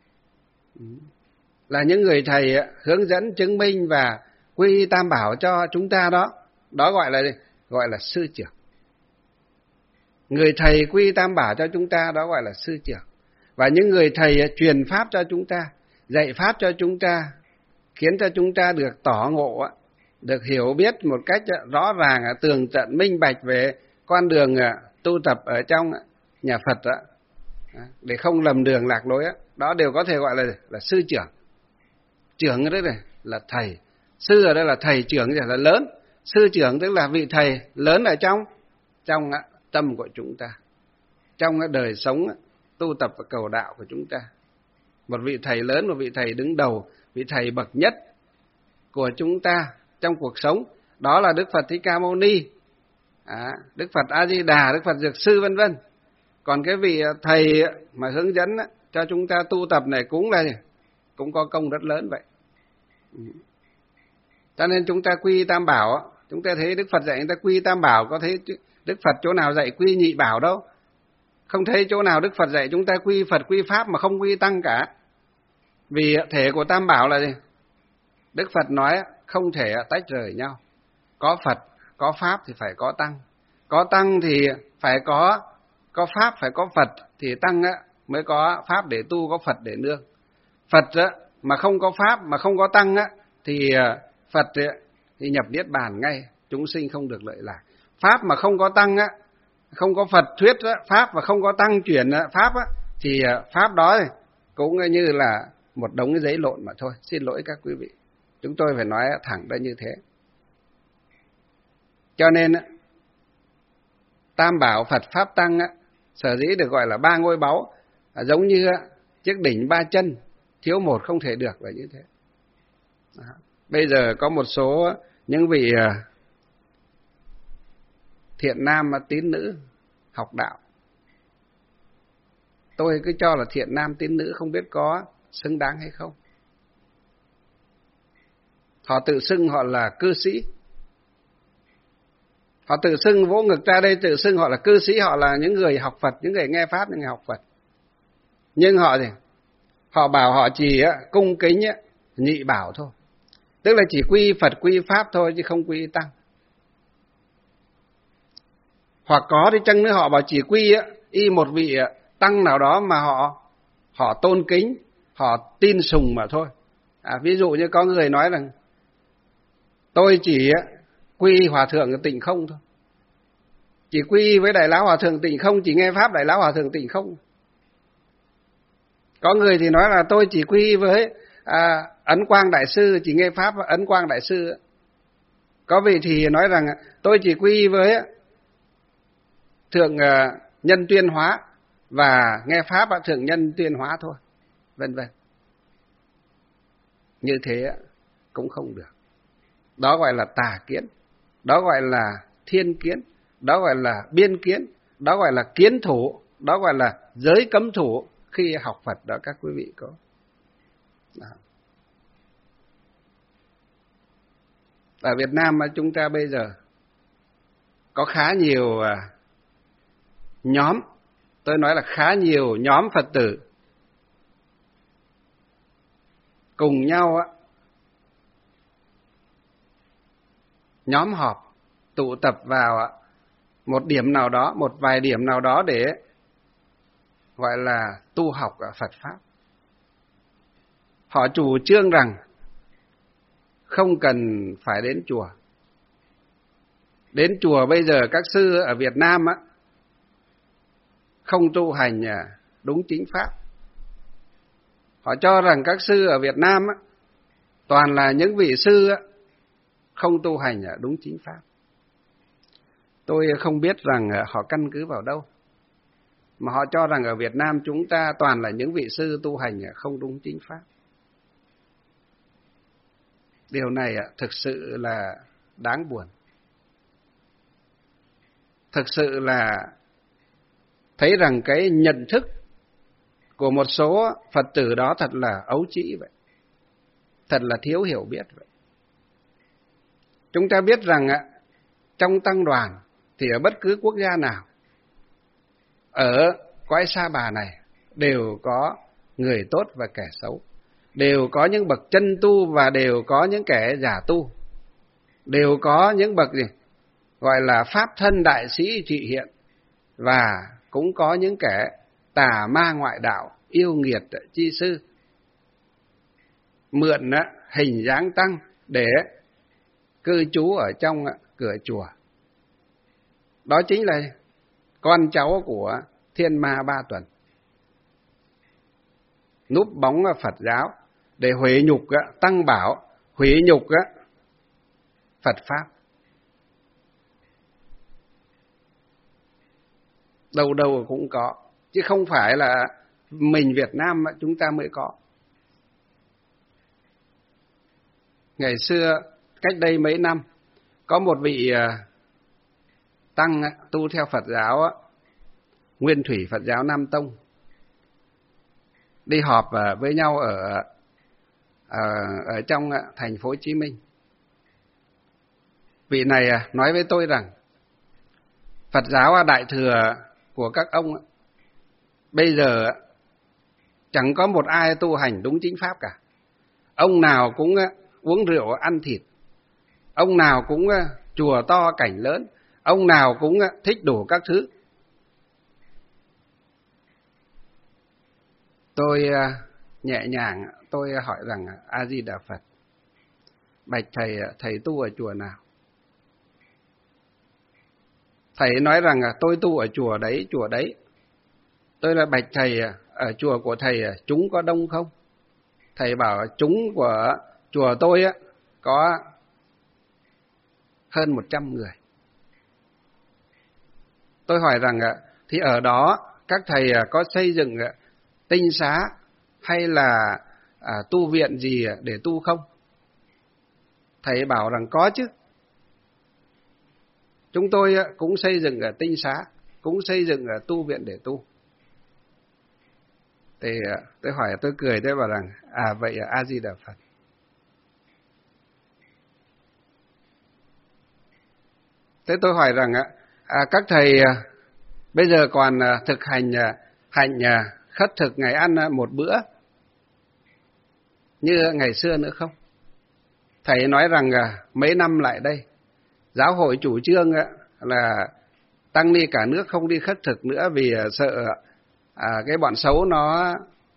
là những người thầy hướng dẫn, chứng minh và quy tam bảo cho chúng ta đó. Đó gọi là sư trưởng. Người thầy quy tam bảo cho chúng ta đó gọi là sư trưởng. Và những người thầy truyền pháp cho chúng ta, dạy pháp cho chúng ta, khiến cho chúng ta được tỏ ngộ, được hiểu biết một cách rõ ràng, tường tận, minh bạch về con đường tu tập ở trong nhà Phật đó, để không lầm đường lạc lối, đó đều có thể gọi là sư trưởng. Trưởng ở đây này là thầy, sư ở đây là thầy, trưởng là lớn. Sư trưởng tức là vị thầy lớn ở trong tâm của chúng ta, trong đời sống tu tập và cầu đạo của chúng ta. Một vị thầy lớn, một vị thầy đứng đầu, vị thầy bậc nhất của chúng ta trong cuộc sống, đó là Đức Phật Thích Ca Mâu Ni, Đức Phật A Di Đà, Đức Phật Dược Sư vân vân. Còn cái vị thầy mà hướng dẫn cho chúng ta tu tập này cũng có công rất lớn vậy. Cho nên chúng ta quy tam bảo, chúng ta thấy Đức Phật dạy chúng ta quy tam bảo, có thấy Đức Phật chỗ nào dạy quy nhị bảo đâu. Không thấy chỗ nào Đức Phật dạy chúng ta quy Phật quy Pháp mà không quy Tăng cả. Vì thể của tam bảo là gì? Đức Phật nói không thể tách rời nhau. Có Phật, có Pháp thì phải có Tăng. Có Tăng thì phải có Pháp, phải có Phật, thì Tăng mới có Pháp để tu, có Phật để nương. Phật mà không có Pháp, mà không có Tăng thì Phật thì nhập Niết Bàn ngay, chúng sinh không được lợi lạc. Pháp mà không có Tăng, không có Phật thuyết Pháp và không có Tăng chuyển Pháp thì Pháp đó cũng như là một đống cái giấy lộn mà thôi. Xin lỗi các quý vị, chúng tôi phải nói thẳng ra như thế. Cho nên tam bảo Phật Pháp Tăng sở dĩ được gọi là ba ngôi báu, giống như chiếc đỉnh ba chân, thiếu một không thể được, là như thế. Bây giờ có một số những vị thiện nam tín nữ học đạo, tôi cứ cho là thiện nam tín nữ, không biết có xứng đáng hay không. Họ tự xưng họ là cư sĩ, họ tự xưng vỗ ngực ra đây, tự xưng họ là cư sĩ, họ là những người học Phật, những người nghe Pháp, những người học Phật. Nhưng họ bảo họ chỉ cung kính nhị bảo thôi, tức là chỉ quy Phật quy Pháp thôi chứ không quy Tăng. Hoặc có thì chăng nữa họ bảo chỉ quy y một vị Tăng nào đó mà họ tôn kính, họ tin sùng mà thôi. Ví dụ như có người nói rằng tôi chỉ quy Hòa Thượng Tịnh Không thôi, chỉ quy với Đại Lão Hòa Thượng Tịnh Không, chỉ nghe Pháp Đại Lão Hòa Thượng Tịnh Không. Có người thì nói là tôi chỉ quy với Ấn Quang Đại Sư, chỉ nghe Pháp Ấn Quang Đại Sư. Có vị thì nói rằng tôi chỉ quy với Thượng Nhân Tuyên Hóa và nghe Pháp Thượng Nhân Tuyên Hóa thôi, vân vân. Như thế cũng không được. Đó gọi là tà kiến, đó gọi là thiên kiến, đó gọi là biên kiến, đó gọi là kiến thủ, đó gọi là giới cấm thủ khi học Phật đó các quý vị có. Đó. Ở Việt Nam chúng ta bây giờ có khá nhiều nhóm, tôi nói là khá nhiều nhóm Phật tử cùng nhau nhóm họp, tụ tập vào một điểm nào đó, một vài điểm nào đó để gọi là tu học Phật Pháp. Họ chủ trương rằng không cần phải đến chùa. Đến chùa bây giờ các sư ở Việt Nam không tu hành đúng chính Pháp. Họ cho rằng các sư ở Việt Nam toàn là những vị sư không tu hành đúng chính pháp. Tôi không biết rằng họ căn cứ vào đâu mà họ cho rằng ở Việt Nam chúng ta toàn là những vị sư tu hành không đúng chính pháp. Điều này thực sự là đáng buồn. Thực sự là thấy rằng cái nhận thức của một số Phật tử đó thật là ấu trĩ vậy. Thật là thiếu hiểu biết vậy. Chúng ta biết rằng trong tăng đoàn thì ở bất cứ quốc gia nào, ở cõi Sa Bà này đều có người tốt và kẻ xấu, đều có những bậc chân tu và đều có những kẻ giả tu, đều có những bậc gọi là pháp thân đại sĩ trị hiện, và cũng có những kẻ tà ma ngoại đạo, yêu nghiệt chi sư, mượn hình dáng tăng để cư trú ở trong cửa chùa. Đó chính là con cháu của thiên ma ba tuần, núp bóng Phật giáo để hủy nhục tăng bảo, hủy nhục Phật pháp. Đâu đâu cũng có, chứ không phải là mình Việt Nam chúng ta mới có. Ngày xưa, cách đây mấy năm, có một vị tăng tu theo Phật giáo, Nguyên Thủy Phật giáo Nam Tông, đi họp với nhau ở trong thành phố Hồ Chí Minh. Vị này nói với tôi rằng Phật giáo đại thừa của các ông bây giờ chẳng có một ai tu hành đúng chính pháp cả. Ông nào cũng uống rượu ăn thịt, ông nào cũng chùa to cảnh lớn, ông nào cũng thích đủ các thứ. Tôi nhẹ nhàng tôi hỏi rằng A Di Đà Phật, bạch thầy tu ở chùa nào? Thầy nói rằng tôi tu ở chùa đấy. Tôi là bạch thầy, ở chùa của thầy chúng có đông không? Thầy bảo chúng của chùa tôi có hơn 100 người. Tôi hỏi rằng thì ở đó các thầy có xây dựng tinh xá hay là tu viện gì để tu không? Thầy bảo rằng có chứ. Chúng tôi cũng xây dựng tinh xá, cũng xây dựng tu viện để tu. Thì tôi hỏi, tôi cười, tôi bảo rằng vậy A Di Đà Phật. Thế tôi hỏi rằng các thầy bây giờ còn thực hành khất thực ngày ăn một bữa như ngày xưa nữa không? Thầy nói rằng mấy năm lại đây giáo hội chủ trương là tăng ni cả nước không đi khất thực nữa vì sợ cái bọn xấu nó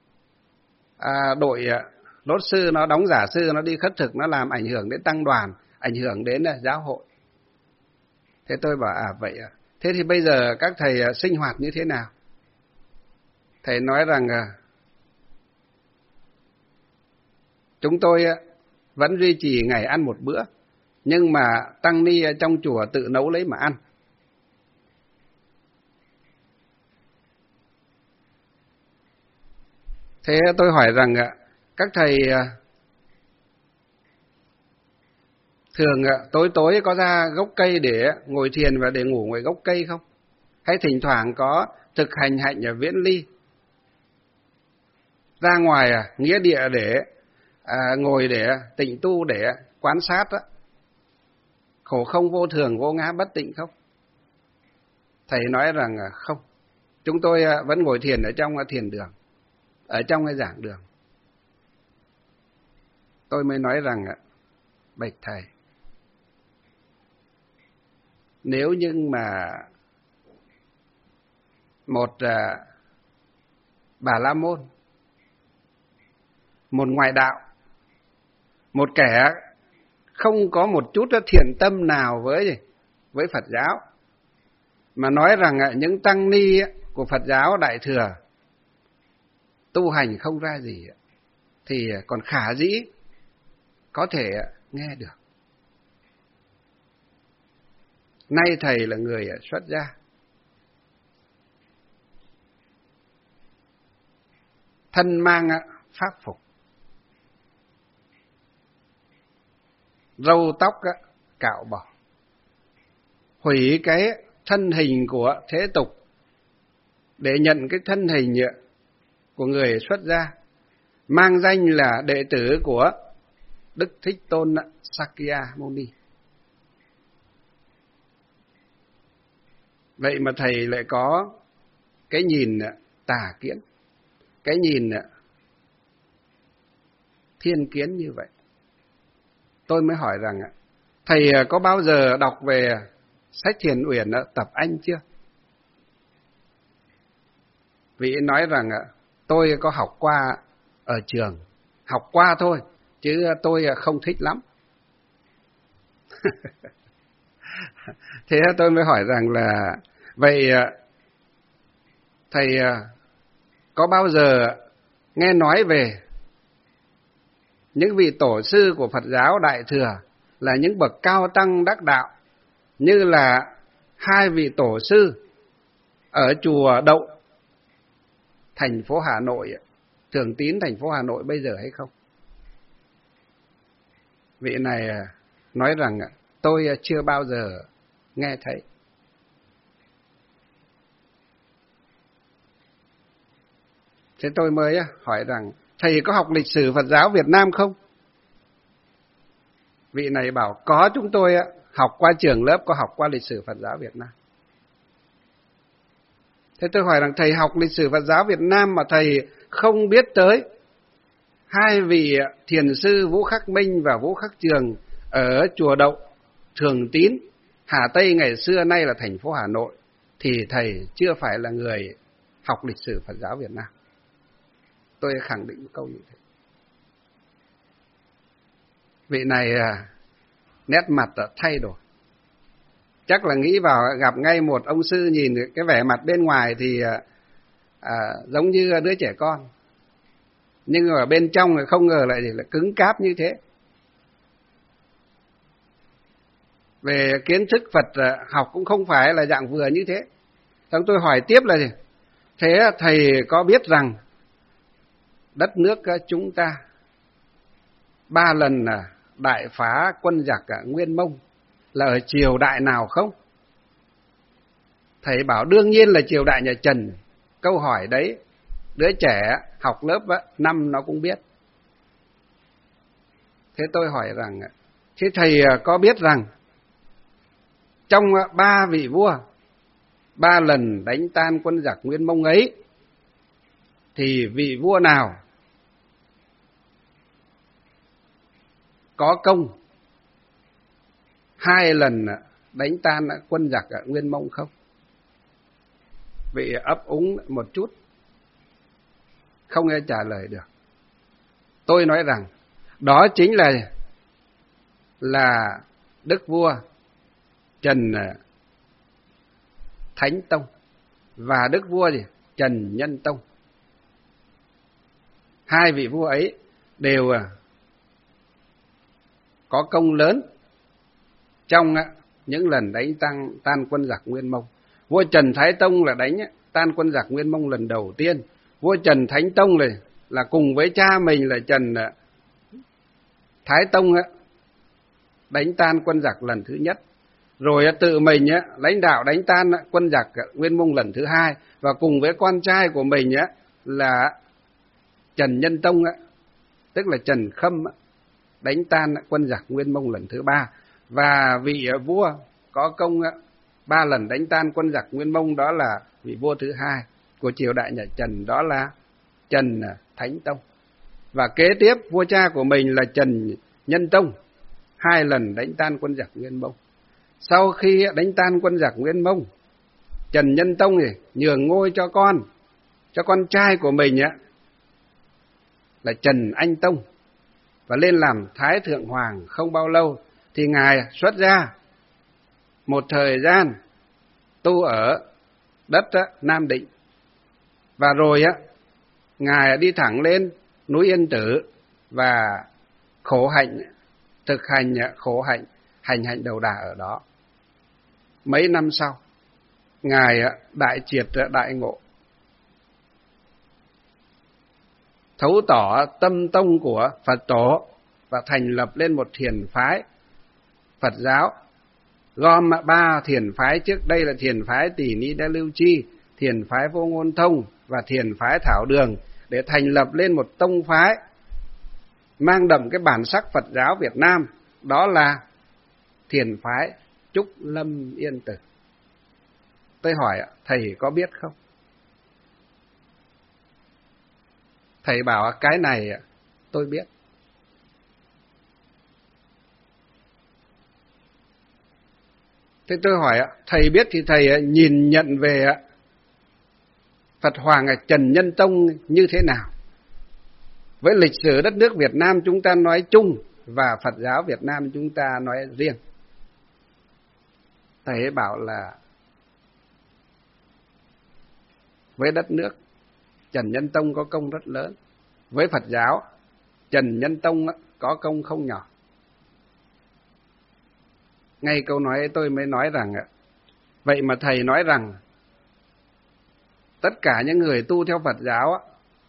đội đốt sư, nó đóng giả sư, nó đi khất thực, nó làm ảnh hưởng đến tăng đoàn, ảnh hưởng đến giáo hội. Thế tôi bảo vậy à? Thế thì bây giờ các thầy sinh hoạt như thế nào? Thầy nói rằng chúng tôi vẫn duy trì ngày ăn một bữa, nhưng mà tăng ni trong chùa tự nấu lấy mà ăn. Thế tôi hỏi rằng các thầy thường tối có ra gốc cây để ngồi thiền và để ngủ ngoài gốc cây không? Hay thỉnh thoảng có thực hành hạnh ở viễn ly, ra ngoài nghĩa địa để ngồi để tịnh tu, để quan sát khổ không vô thường, vô ngã bất tịnh không? Thầy nói rằng không, chúng tôi vẫn ngồi thiền ở trong thiền đường, ở trong cái giảng đường. Tôi mới nói rằng bạch thầy, nếu như mà một Bà La Môn, một ngoại đạo, một kẻ không có một chút thiện tâm nào với Phật giáo, mà nói rằng những tăng ni của Phật giáo đại thừa tu hành không ra gì, thì còn khả dĩ có thể nghe được. Nay thầy là người xuất gia, thân mang pháp phục, râu tóc cạo bỏ, hủy cái thân hình của thế tục để nhận cái thân hình của người xuất gia, mang danh là đệ tử của Đức Thích Tôn Sakya Muni. Vậy mà thầy lại có cái nhìn tà kiến, cái nhìn thiên kiến như vậy. Tôi mới hỏi rằng thầy có bao giờ đọc về sách Thiền Uyển tập Anh chưa? Vị nói rằng tôi có học qua ở trường, học qua thôi, chứ tôi không thích lắm. Thế tôi mới hỏi rằng là vậy thầy có bao giờ nghe nói về những vị tổ sư của Phật giáo Đại Thừa là những bậc cao tăng đắc đạo, như là hai vị tổ sư ở chùa Đậu, thành phố Hà Nội, Thường Tín, thành phố Hà Nội bây giờ hay không? Vị này nói rằng tôi chưa bao giờ nghe thấy. Thế tôi mới hỏi rằng thầy có học lịch sử Phật giáo Việt Nam không? Vị này bảo có, chúng tôi học qua trường lớp, có học qua lịch sử Phật giáo Việt Nam. Thế tôi hỏi rằng thầy học lịch sử Phật giáo Việt Nam mà thầy không biết tới hai vị thiền sư Vũ Khắc Minh và Vũ Khắc Trường ở chùa Đậu, Thường Tín, Hà Tây ngày xưa nay là thành phố Hà Nội, thì thầy chưa phải là người học lịch sử Phật giáo Việt Nam. Tôi khẳng định câu như thế. Vị này nét mặt thay đổi. Chắc là nghĩ vào gặp ngay một ông sư nhìn cái vẻ mặt bên ngoài thì giống như đứa trẻ con. Nhưng ở bên trong thì không ngờ lại là cứng cáp như thế. Về kiến thức Phật học cũng không phải là dạng vừa như thế. Xong tôi hỏi tiếp là gì? Thế thầy có biết rằng đất nước chúng ta 3 lần đại phá quân giặc Nguyên Mông là ở triều đại nào không? Thầy bảo đương nhiên là triều đại nhà Trần. Câu hỏi đấy đứa trẻ học lớp 5 nó cũng biết. Thế tôi hỏi rằng thế thầy có biết rằng trong 3 vị vua 3 lần đánh tan quân giặc Nguyên Mông ấy thì vị vua nào có công 2 lần đánh tan quân giặc Nguyên Mông không? Vị ấp úng một chút, không nghe trả lời được. Tôi nói rằng đó chính là đức vua Trần Thánh Tông và đức vua Trần Nhân Tông. Hai vị vua ấy đều có công lớn trong những lần đánh tan quân giặc Nguyên Mông. Vua Trần Thái Tông là đánh tan quân giặc Nguyên Mông lần đầu tiên. Vua Trần Thánh Tông là cùng với cha mình là Trần Thái Tông đánh tan quân giặc lần thứ nhất. Rồi tự mình lãnh đạo đánh tan quân giặc Nguyên Mông lần thứ hai, và cùng với con trai của mình là Trần Nhân Tông, tức là Trần Khâm, đánh tan quân giặc Nguyên Mông lần thứ ba. Và vị vua có công 3 lần đánh tan quân giặc Nguyên Mông đó là vị vua thứ hai của triều đại nhà Trần, đó là Trần Thánh Tông. Và kế tiếp vua cha của mình là Trần Nhân Tông, 2 lần đánh tan quân giặc Nguyên Mông. Sau khi đánh tan quân giặc Nguyên Mông, Trần Nhân Tông nhường ngôi cho con trai của mình là Trần Anh Tông, và lên làm Thái Thượng Hoàng. Không bao lâu thì ngài xuất gia một thời gian tu ở đất Nam Định, và rồi ngài đi thẳng lên núi Yên Tử và khổ hạnh, thực hành khổ hạnh, hành đầu đà ở đó. Mấy năm sau, Ngài đại triệt đại ngộ, thấu tỏ tâm tông của Phật tổ và thành lập lên một thiền phái Phật giáo, gom 3 thiền phái trước đây là thiền phái Tỷ Ni Đa Lưu Chi, thiền phái Vô Ngôn Thông và thiền phái Thảo Đường, để thành lập lên một tông phái mang đậm cái bản sắc Phật giáo Việt Nam, đó là thiền phái Trúc Lâm Yên Tử. Tôi hỏi thầy có biết không? Thầy bảo cái này tôi biết. Thế tôi hỏi thầy biết thì thầy nhìn nhận về Phật Hoàng Trần Nhân Tông như thế nào? Với lịch sử đất nước Việt Nam chúng ta nói chung và Phật giáo Việt Nam chúng ta nói riêng. Thầy ấy bảo là với đất nước, Trần Nhân Tông có công rất lớn. Với Phật giáo, Trần Nhân Tông có công không nhỏ. Ngay câu nói ấy tôi mới nói rằng, vậy mà thầy nói rằng tất cả những người tu theo Phật giáo,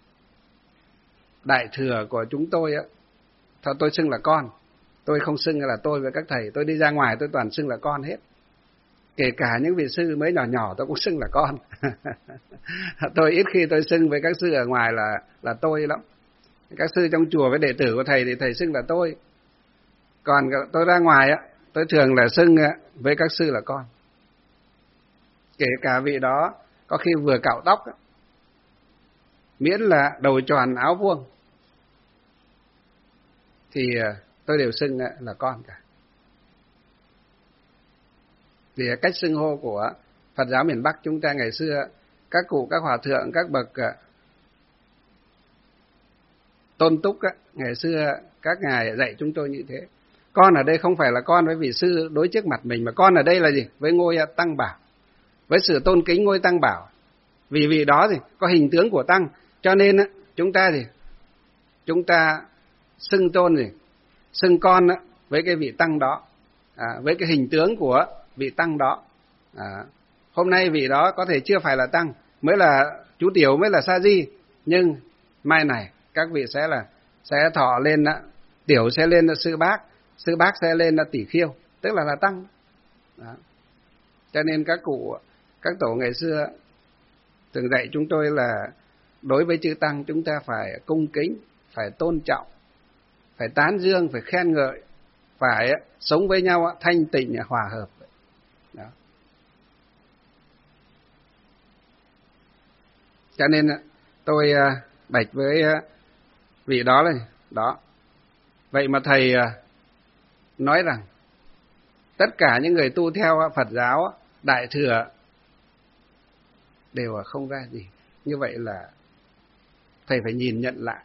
đại thừa của chúng tôi, thôi tôi xưng là con. Tôi không xưng là tôi với các thầy. Tôi đi ra ngoài tôi toàn xưng là con hết. Kể cả những vị sư mới nhỏ nhỏ tôi cũng xưng là con. Tôi ít khi tôi xưng với các sư ở ngoài là tôi lắm. Các sư trong chùa với đệ tử của thầy thì thầy xưng là tôi. Còn tôi ra ngoài tôi thường là xưng với các sư là con. Kể cả vị đó có khi vừa cạo tóc, miễn là đầu tròn áo vuông thì tôi đều xưng là con cả. Vì cách xưng hô của Phật giáo miền Bắc chúng ta ngày xưa, các cụ, các hòa thượng, các bậc tôn túc ngày xưa các ngài dạy chúng tôi như thế. Con ở đây không phải là con với vị sư đối trước mặt mình, mà con ở đây là gì? Với ngôi Tăng Bảo, với sự tôn kính ngôi Tăng Bảo. Vì vị đó thì có hình tướng của Tăng, cho nên chúng ta xưng tôn xưng con với cái vị Tăng đó, với cái hình tướng của vị Tăng đó. Hôm nay vị đó có thể chưa phải là Tăng, mới là chú tiểu, mới là Sa Di, nhưng mai này các vị sẽ thọ lên, tiểu sẽ lên sư bác sẽ lên tỷ khiêu, tức là Tăng. Đó. Cho nên các cụ, các tổ ngày xưa từng dạy chúng tôi là đối với chư Tăng chúng ta phải cung kính, phải tôn trọng, phải tán dương, phải khen ngợi, phải sống với nhau thanh tịnh, hòa hợp. Đó. Cho nên tôi bạch với vị đó là đó. Vậy mà thầy nói rằng tất cả những người tu theo Phật giáo đại thừa đều không ra gì. Như vậy là thầy phải nhìn nhận lại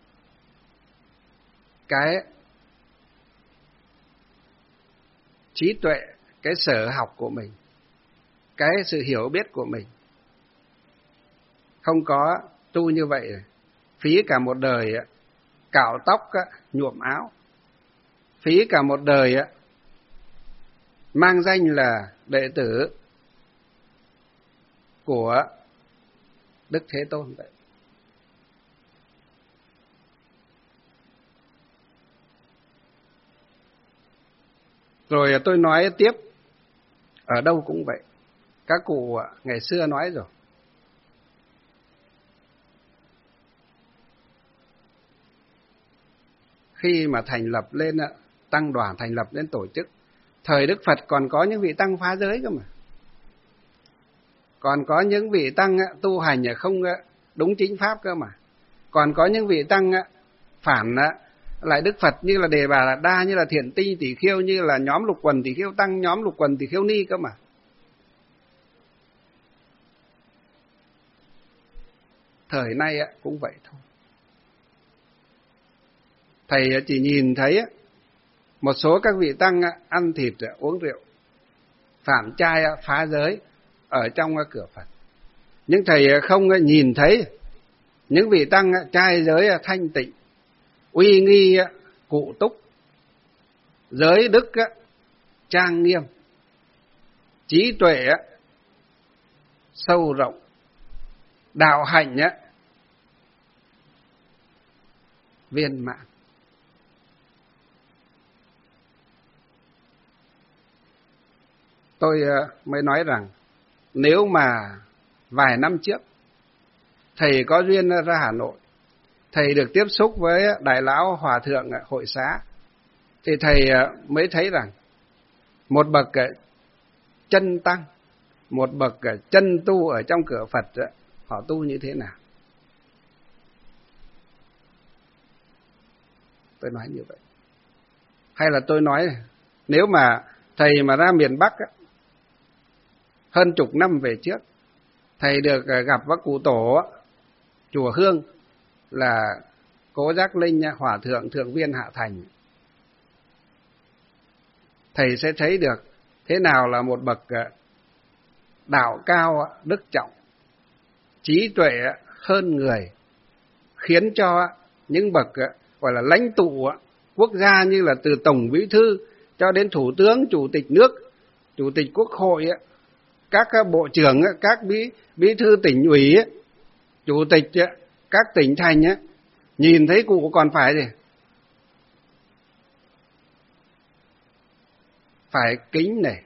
cái trí tuệ, cái sở học của mình, cái sự hiểu biết của mình. Không có tu như vậy, phí cả một đời cạo tóc, nhuộm áo, phí cả một đời mang danh là đệ tử của Đức Thế Tôn vậy. Rồi tôi nói tiếp, ở đâu cũng vậy. Các cụ ngày xưa nói rồi. Khi mà thành lập lên tăng đoàn, thành lập lên tổ chức, thời Đức Phật còn có những vị tăng phá giới cơ mà. Còn có những vị tăng tu hành không đúng chính pháp cơ mà. Còn có những vị tăng phản lại Đức Phật, như là Đề Bà Đạt Đa, như là Thiện Tinh Tỷ Khiêu, như là nhóm Lục Quần Tỷ Khiêu Tăng, nhóm Lục Quần Tỷ Khiêu Ni cơ mà. Thời nay cũng vậy thôi. Thầy chỉ nhìn thấy một số các vị tăng ăn thịt, uống rượu, phạm trai, phá giới ở trong cửa Phật. Nhưng thầy không nhìn thấy những vị tăng trai giới thanh tịnh, uy nghi cụ túc, giới đức trang nghiêm, trí tuệ sâu rộng, đạo hạnh viên mãn. Tôi mới nói rằng nếu mà vài năm trước thầy có duyên ra Hà Nội, thầy được tiếp xúc với Đại lão Hòa thượng Hội Xá, thì thầy mới thấy rằng một bậc chân tăng, một bậc chân tu ở trong cửa Phật, họ tu như thế nào. Tôi nói như vậy. Hay là tôi nói, nếu mà thầy mà ra miền Bắc hơn chục năm về trước, thầy được gặp với cụ tổ chùa Hương là Cố Giác Linh Hòa thượng Thượng Viên Hạ Thành, thầy sẽ thấy được thế nào là một bậc đạo cao đức trọng, trí tuệ hơn người, khiến cho những bậc gọi là lãnh tụ quốc gia như là từ tổng bí thư cho đến thủ tướng, chủ tịch nước, chủ tịch quốc hội, các bộ trưởng, các bí thư tỉnh ủy, chủ tịch các tỉnh thành nhìn thấy cụ còn phải gì? Phải kính nể,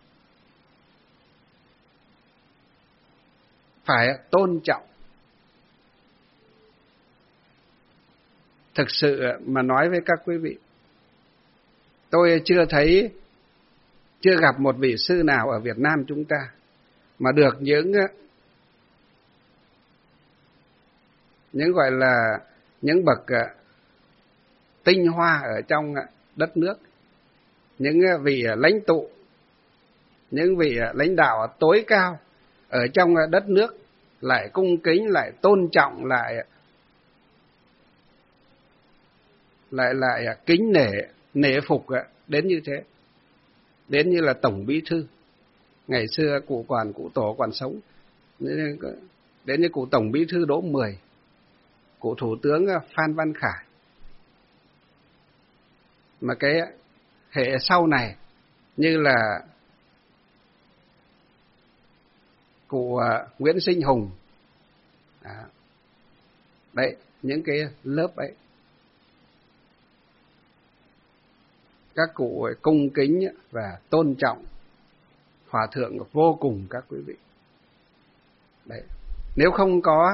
phải tôn trọng. Thực sự mà nói với các quý vị, tôi chưa gặp một vị sư nào ở Việt Nam chúng ta mà được những gọi là những bậc tinh hoa ở trong đất nước, những vị lãnh tụ, những vị lãnh đạo tối cao ở trong đất nước lại cung kính, lại tôn trọng, lại kính nể phục đến như thế. Đến như là tổng bí thư, ngày xưa cụ tổ còn sống, đến như cụ tổng bí thư Đỗ Mười, cụ thủ tướng Phan Văn Khải. Mà cái hệ sau này như là cụ Nguyễn Sinh Hùng, đấy, những cái lớp ấy, các cụ cung kính và tôn trọng hòa thượng vô cùng, các quý vị. Đấy, nếu không có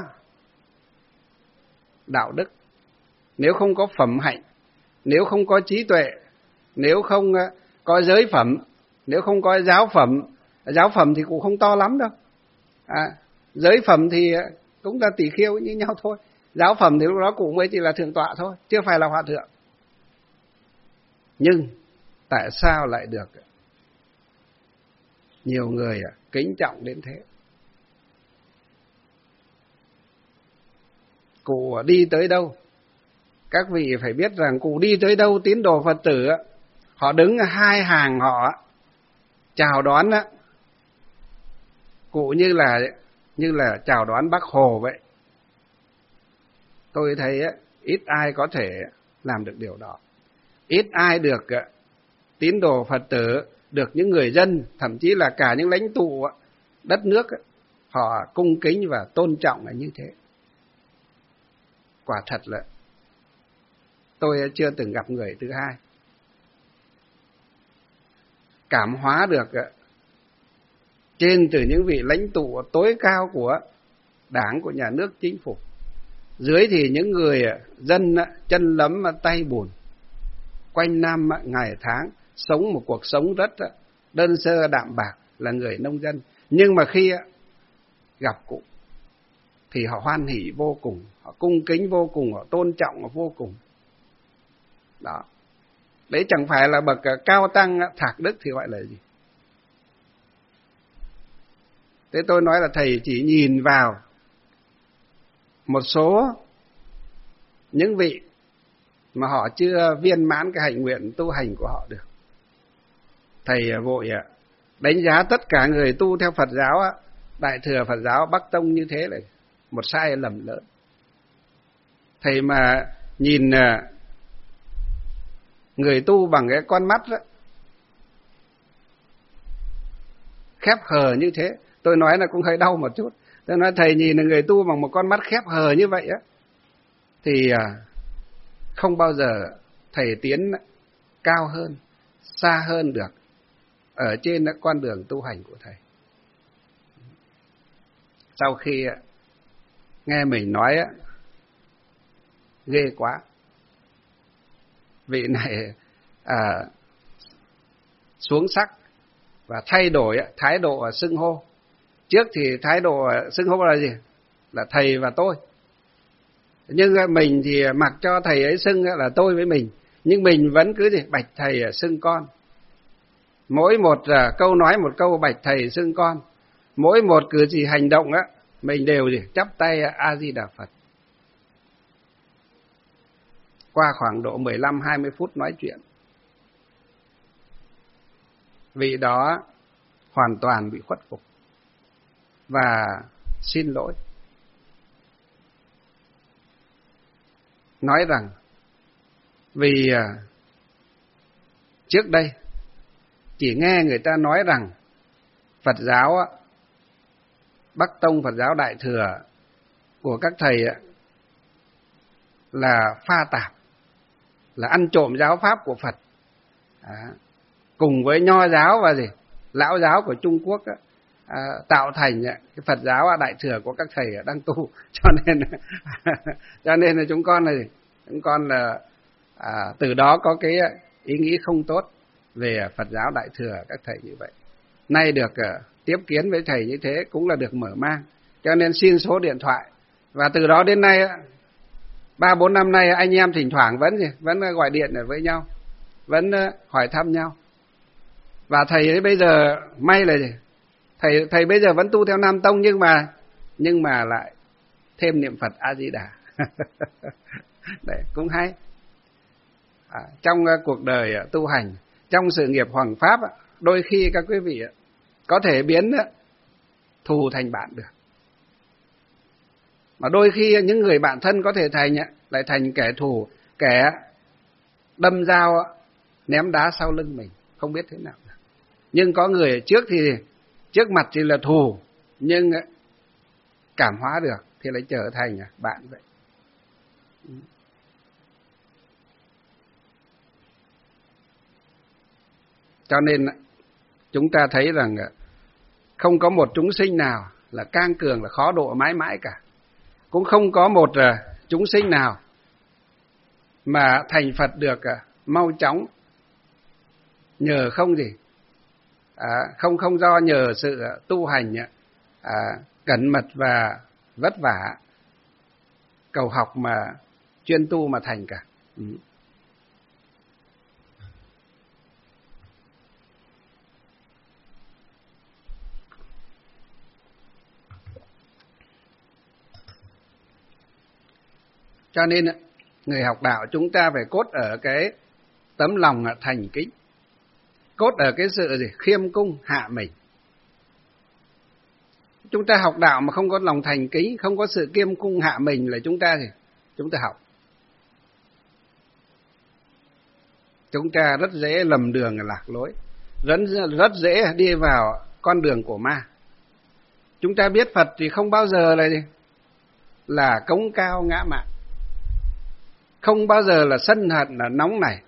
đạo đức, nếu không có phẩm hạnh, nếu không có trí tuệ, nếu không có giới phẩm, nếu không có giáo phẩm thì cũng không to lắm đâu. Giới phẩm thì cũng là tỳ kheo như nhau thôi. Giáo phẩm thì lúc đó cụ mới chỉ là thượng tọa thôi, chưa phải là hòa thượng. Nhưng tại sao lại được nhiều người kính trọng đến thế? Cụ đi tới đâu, các vị phải biết rằng cụ đi tới đâu, tín đồ Phật tử họ đứng hai hàng họ chào đón cụ như là chào đón Bác Hồ vậy. Tôi thấy ít ai có thể làm được điều đó. Ít ai được tín đồ Phật tử, được những người dân, thậm chí là cả những lãnh tụ đất nước, họ cung kính và tôn trọng là như thế. Quả thật là tôi chưa từng gặp người thứ hai cảm hóa được trên từ những vị lãnh tụ tối cao của Đảng, của nhà nước, chính phủ, dưới thì những người dân chân lấm tay bùn, quanh năm ngày tháng sống một cuộc sống rất đơn sơ đạm bạc, là người nông dân. Nhưng mà khi gặp cụ thì họ hoan hỉ vô cùng, họ cung kính vô cùng, họ tôn trọng vô cùng. Đó. Đấy chẳng phải là bậc cao tăng thạc đức thì gọi là gì? Thế tôi nói là thầy chỉ nhìn vào một số những vị mà họ chưa viên mãn cái hạnh nguyện tu hành của họ được. Thầy vội đánh giá tất cả người tu theo Phật giáo, Đại thừa Phật giáo Bắc Tông như thế là một sai lầm lớn. Thầy mà nhìn người tu bằng cái con mắt đó, khép hờ như thế. Tôi nói là cũng hơi đau một chút. Tôi nói thầy nhìn là người tu bằng một con mắt khép hờ như vậy á, thì không bao giờ thầy tiến cao hơn, xa hơn được ở trên con đường tu hành của thầy. Sau khi nghe mình nói ghê quá, vị này xuống sắc và thay đổi thái độ xưng hô. Trước thì thái độ xưng hô là gì? Là thầy và tôi. Nhưng mình thì mặc cho thầy ấy xưng là tôi với mình, nhưng mình vẫn cứ gì? Bạch thầy xưng con. Mỗi một câu nói một câu bạch thầy xưng con. Mỗi một cử chỉ hành động mình đều gì? Chắp tay A Di Đà Phật. Qua khoảng độ 15-20 phút nói chuyện, vị đó hoàn toàn bị khuất phục và xin lỗi. Nói rằng vì trước đây chỉ nghe người ta nói rằng Phật giáo Bắc Tông, Phật giáo Đại Thừa của các thầy là pha tạp, là ăn trộm giáo pháp của Phật, cùng với Nho giáo và Lão giáo của Trung Quốc tạo thành cái Phật giáo Đại Thừa của các thầy đang tu. Cho nên là chúng con là từ đó có cái ý nghĩ không tốt về Phật giáo Đại Thừa các thầy như vậy. Nay được tiếp kiến với thầy như thế cũng là được mở mang, cho nên xin số điện thoại. Và từ đó đến nay 3-4 năm nay anh em thỉnh thoảng vẫn gọi điện với nhau, vẫn hỏi thăm nhau. Và thầy ấy bây giờ may là gì? Thầy bây giờ vẫn tu theo Nam Tông, nhưng mà lại thêm niệm Phật A Di Đà. Đấy cũng hay. Trong cuộc đời tu hành, trong sự nghiệp hoằng pháp, đôi khi các quý vị có thể biến thù thành bạn được. Mà đôi khi những người bạn thân có thể lại thành kẻ thù, kẻ đâm dao ném đá sau lưng mình, không biết thế nào. Nhưng có người trước mặt thì là thù, nhưng cảm hóa được thì lại trở thành bạn vậy. Cho nên chúng ta thấy rằng không có một chúng sinh nào là cang cường, là khó độ mãi mãi cả. Cũng không có một chúng sinh nào mà thành Phật được mau chóng nhờ không do nhờ sự tu hành cẩn mật và vất vả cầu học mà chuyên tu mà thành cả. Cho nên người học đạo chúng ta phải cốt ở cái tấm lòng thành kính, cốt ở cái sự khiêm cung hạ mình. Chúng ta học đạo mà không có lòng thành kính, không có sự khiêm cung hạ mình là chúng ta học. Chúng ta rất dễ lầm đường lạc lối, rất dễ đi vào con đường của ma. Chúng ta biết Phật thì không bao giờ là cống cao ngã mạn, không bao giờ là sân hận, là nóng nảy.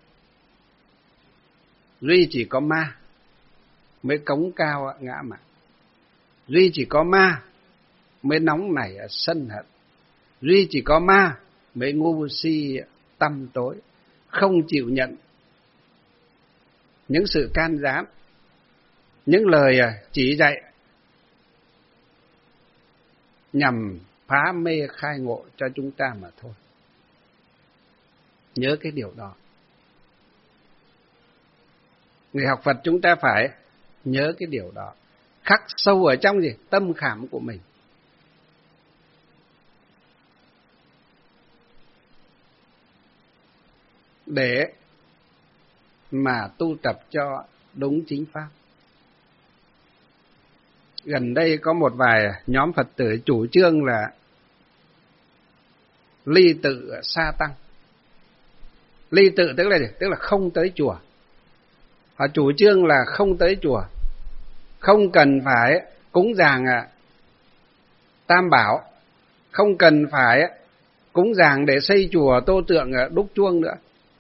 Duy chỉ có ma mới cống cao ngã mạn. Duy chỉ có ma mới nóng nảy sân hận. Duy chỉ có ma mới ngu si tăm tối, không chịu nhận những sự can gián, những lời chỉ dạy nhằm phá mê khai ngộ cho chúng ta mà thôi. Nhớ cái điều đó. Người học Phật chúng ta phải nhớ cái điều đó, khắc sâu ở trong tâm khảm của mình. Để mà tu tập cho đúng chính pháp. Gần đây có một vài nhóm Phật tử chủ trương là ly tự sa tăng, Ly tự tức là gì? Tức là không tới chùa. Họ chủ trương là không tới chùa, không cần phải cúng dường tam bảo, không cần phải cúng dường để xây chùa tô tượng đúc chuông nữa.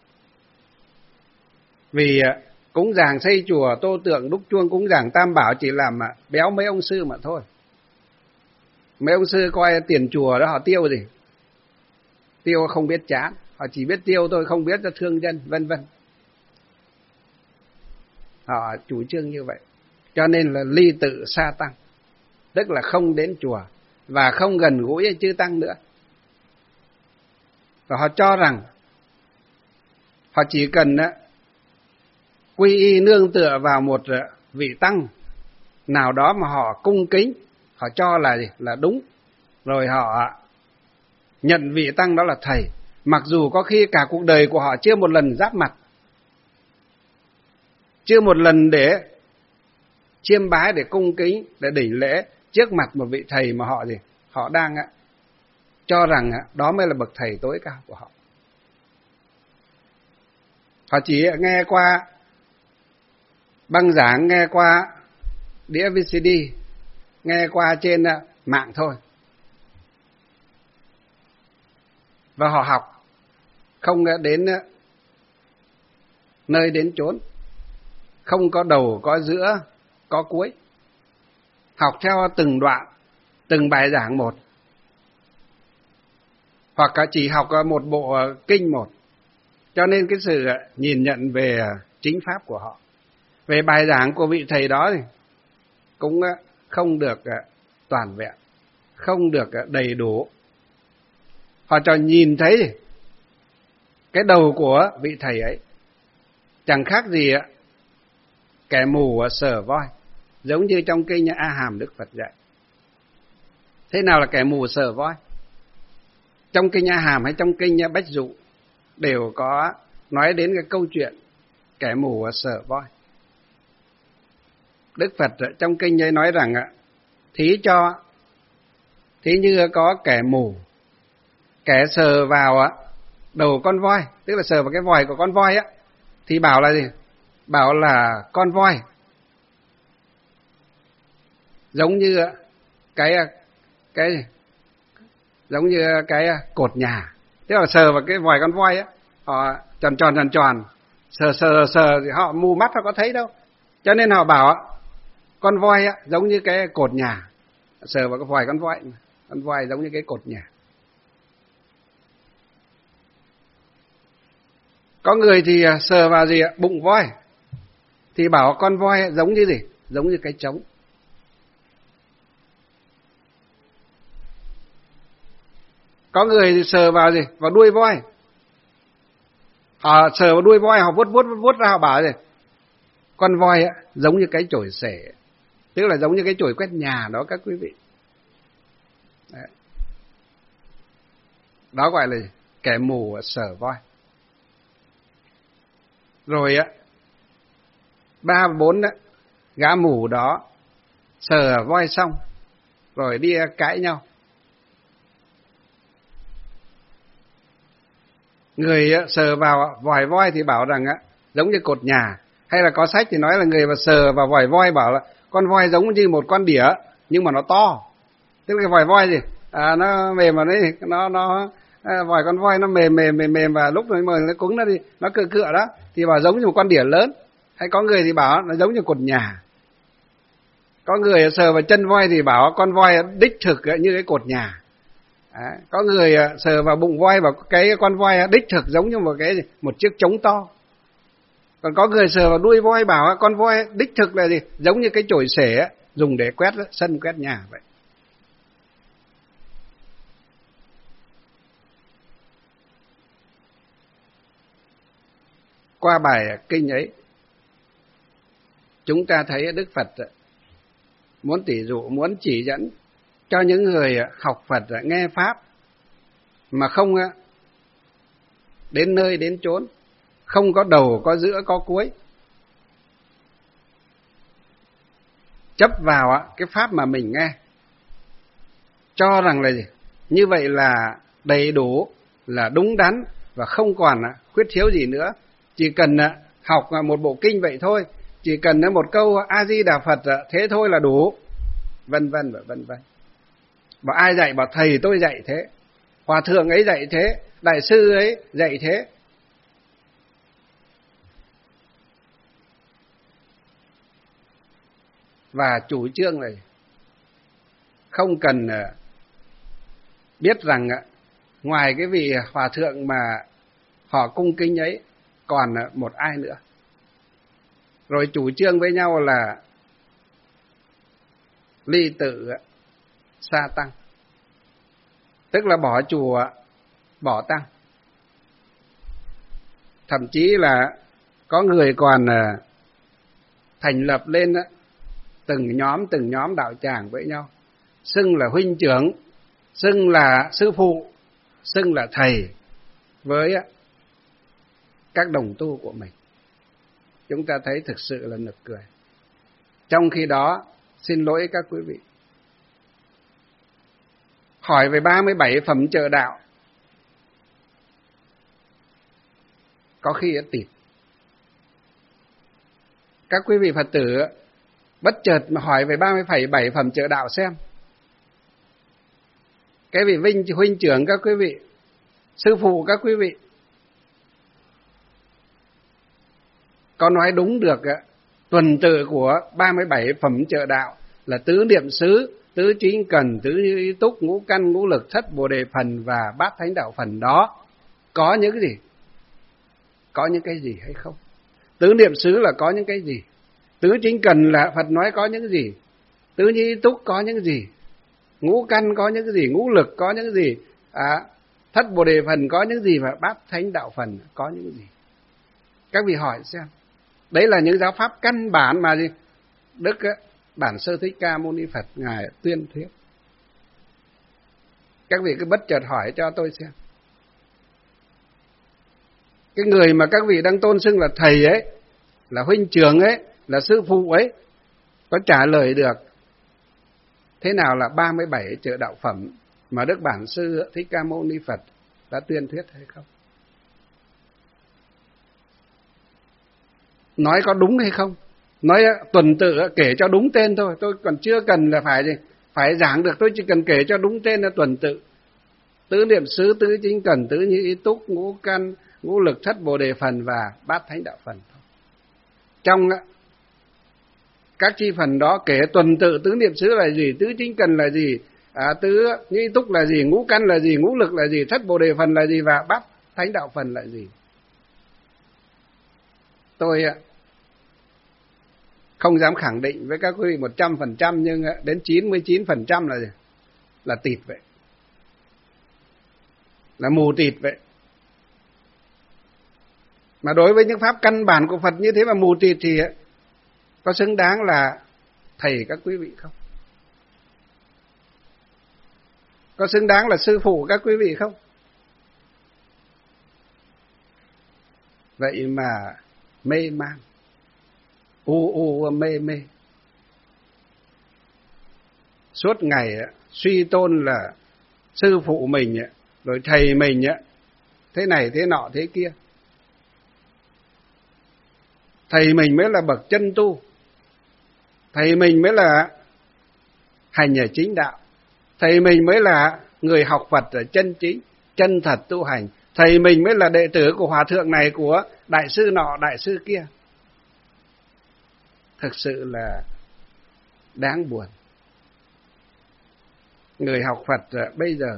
Vì cúng dường xây chùa tô tượng đúc chuông, cúng dường tam bảo chỉ làm béo mấy ông sư mà thôi. Mấy ông sư coi tiền chùa đó họ tiêu gì? Tiêu không biết chán, họ chỉ biết tiêu thôi, không biết cho thương dân, vân vân. Họ chủ trương như vậy. Cho nên là ly tự sa tăng, tức là không đến chùa và không gần gũi với chư tăng nữa. Và họ cho rằng họ chỉ cần quy y nương tựa vào một vị tăng nào đó mà họ cung kính, họ cho là gì? Là đúng. Rồi họ nhận vị tăng đó là thầy, mặc dù có khi cả cuộc đời của họ chưa một lần giáp mặt, chưa một lần để chiêm bái, để cung kính, để đỉnh lễ trước mặt một vị thầy mà họ gì? Họ đang cho rằng đó mới là bậc thầy tối cao của họ. Họ chỉ nghe qua băng giảng, nghe qua đĩa VCD, nghe qua trên mạng thôi. Và họ học không đến nơi đến chốn, không có đầu, có giữa, có cuối. Học theo từng đoạn, từng bài giảng một, hoặc chỉ học một bộ kinh một. Cho nên cái sự nhìn nhận về chính pháp của họ, về bài giảng của vị thầy đó thì cũng không được toàn vẹn, không được đầy đủ. Họ cho nhìn thấy cái đầu của vị thầy ấy chẳng khác gì kẻ mù sờ voi, giống như trong kinh A Hàm Đức Phật dạy. Thế nào là kẻ mù sờ voi? Trong kinh A Hàm hay trong kinh Bách Dụ đều có nói đến cái câu chuyện kẻ mù sờ voi. Đức Phật trong kinh ấy nói rằng thí như có kẻ mù, kẻ sờ vào đầu con voi, tức là sờ vào cái vòi của con voi á, thì bảo là gì? Bảo là con voi giống như cái giống như cái cột nhà. Tức là sờ vào cái vòi con voi á, họ tròn, sờ thì họ mù mắt, họ có thấy đâu. Cho nên họ bảo con voi á giống như cái cột nhà, sờ vào cái vòi con voi giống như cái cột nhà. Có người thì sờ vào gì bụng voi thì bảo con voi giống như gì? Giống như cái trống. Có người thì sờ vào gì? Vào đuôi voi. Họ sờ vào đuôi voi, họ vuốt ra, họ bảo gì? Con voi giống như cái chổi xể, tức là giống như cái chổi quét nhà đó các quý vị. Đấy. Đó gọi là kẻ mù sờ voi. Rồi 3-4 gã mù đó sờ voi xong rồi đi cãi nhau. Người sờ vào vòi voi thì bảo rằng giống như cột nhà, hay là có sách thì nói là người mà sờ vào vòi voi bảo là con voi giống như một con đỉa nhưng mà nó to. Tức là vòi voi gì? Nó mềm mà nó vòi con voi nó mềm và lúc mà nó cứng nó đi, nó cựa đó thì bảo giống như một con đỉa lớn. Hay có người thì bảo nó giống như cột nhà. Có người sờ vào chân voi thì bảo con voi đích thực như cái cột nhà. Có người sờ vào bụng voi bảo cái con voi đích thực giống như một chiếc trống to. Còn có người sờ vào đuôi voi bảo con voi đích thực là gì? Giống như cái chổi xể dùng để quét sân quét nhà vậy. Qua bài kinh ấy, chúng ta thấy Đức Phật muốn tỉ dụ, muốn chỉ dẫn cho những người học Phật nghe Pháp mà không đến nơi đến chốn, không có đầu, có giữa, có cuối, chấp vào cái Pháp mà mình nghe, cho rằng là gì? Như vậy là đầy đủ, là đúng đắn, và không còn khuyết thiếu gì nữa. Chỉ cần học một bộ kinh vậy thôi, chỉ cần một câu A Di Đà Phật thế thôi là đủ, vân vân và vân vân. Bảo ai dạy? Bảo thầy tôi dạy thế, hòa thượng ấy dạy thế, đại sư ấy dạy thế. Và chủ trương này không cần biết rằng ngoài cái vị hòa thượng mà họ cung kính ấy còn một ai nữa. Rồi chủ trương với nhau là ly tự sa tăng, tức là bỏ chùa bỏ tăng. Thậm chí là có người còn thành lập lên từng nhóm đạo tràng với nhau, xưng là huynh trưởng, xưng là sư phụ, xưng là thầy với các đồng tu của mình. Chúng ta thấy thực sự là nực cười. Trong khi đó, xin lỗi các quý vị, hỏi về 37 phẩm trợ đạo, có khi tịt. Các quý vị Phật tử bất chợt mà hỏi về 37 phẩm trợ đạo xem. Cái vị huynh trưởng các quý vị, sư phụ các quý vị, có nói đúng được tuần tự của 37 phẩm trợ đạo là tứ niệm xứ, tứ chính cần, tứ ý túc, ngũ căn, ngũ lực, thất bồ đề phần và bát thánh đạo phần đó có những cái gì? Có những cái gì hay không? Tứ niệm xứ là có những cái gì? Tứ chính cần là Phật nói có những gì? Tứ ý túc có những gì? Ngũ căn có những cái gì? Ngũ lực có những gì? Thất bồ đề phần có những gì? Và bát thánh đạo phần có những gì? Các vị hỏi xem. Đấy là những giáo pháp căn bản mà gì? Đức Bản Sư Thích Ca Mâu Ni Phật Ngài tuyên thuyết. Các vị cứ bất chợt hỏi cho tôi xem. Cái người mà các vị đang tôn xưng là thầy ấy, là huynh trưởng ấy, là sư phụ ấy, có trả lời được thế nào là 37 trợ đạo phẩm mà Đức Bản Sư Thích Ca Mâu Ni Phật đã tuyên thuyết hay không? Nói có đúng hay không? Nói tuần tự kể cho đúng tên thôi, tôi còn chưa cần là phải giảng được, tôi chỉ cần kể cho đúng tên là tuần tự. Tứ niệm xứ, tứ chính cần, tứ như ý túc, ngũ căn, ngũ lực, thất bồ đề phần và bát thánh đạo phần. Trong các chi phần đó kể tuần tự tứ niệm xứ là gì, tứ chính cần là gì, tứ như ý túc là gì, ngũ căn là gì, ngũ lực là gì, thất bồ đề phần là gì và bát thánh đạo phần là gì. Tôi không dám khẳng định với các quý vị 100%, nhưng đến 99% là tịt vậy. Là mù tịt vậy. Mà đối với những pháp căn bản của Phật như thế mà mù tịt thì có xứng đáng là thầy các quý vị không? Có xứng đáng là sư phụ các quý vị không? Vậy mà mê man, mê. Suốt ngày suy tôn là sư phụ mình, rồi thầy mình thế này thế nọ thế kia. Thầy mình mới là bậc chân tu, thầy mình mới là hành ở chính đạo, thầy mình mới là người học Phật ở chân chính, chân thật tu hành, thầy mình mới là đệ tử của hòa thượng này, của đại sư nọ đại sư kia. Thực sự là đáng buồn. Người học Phật bây giờ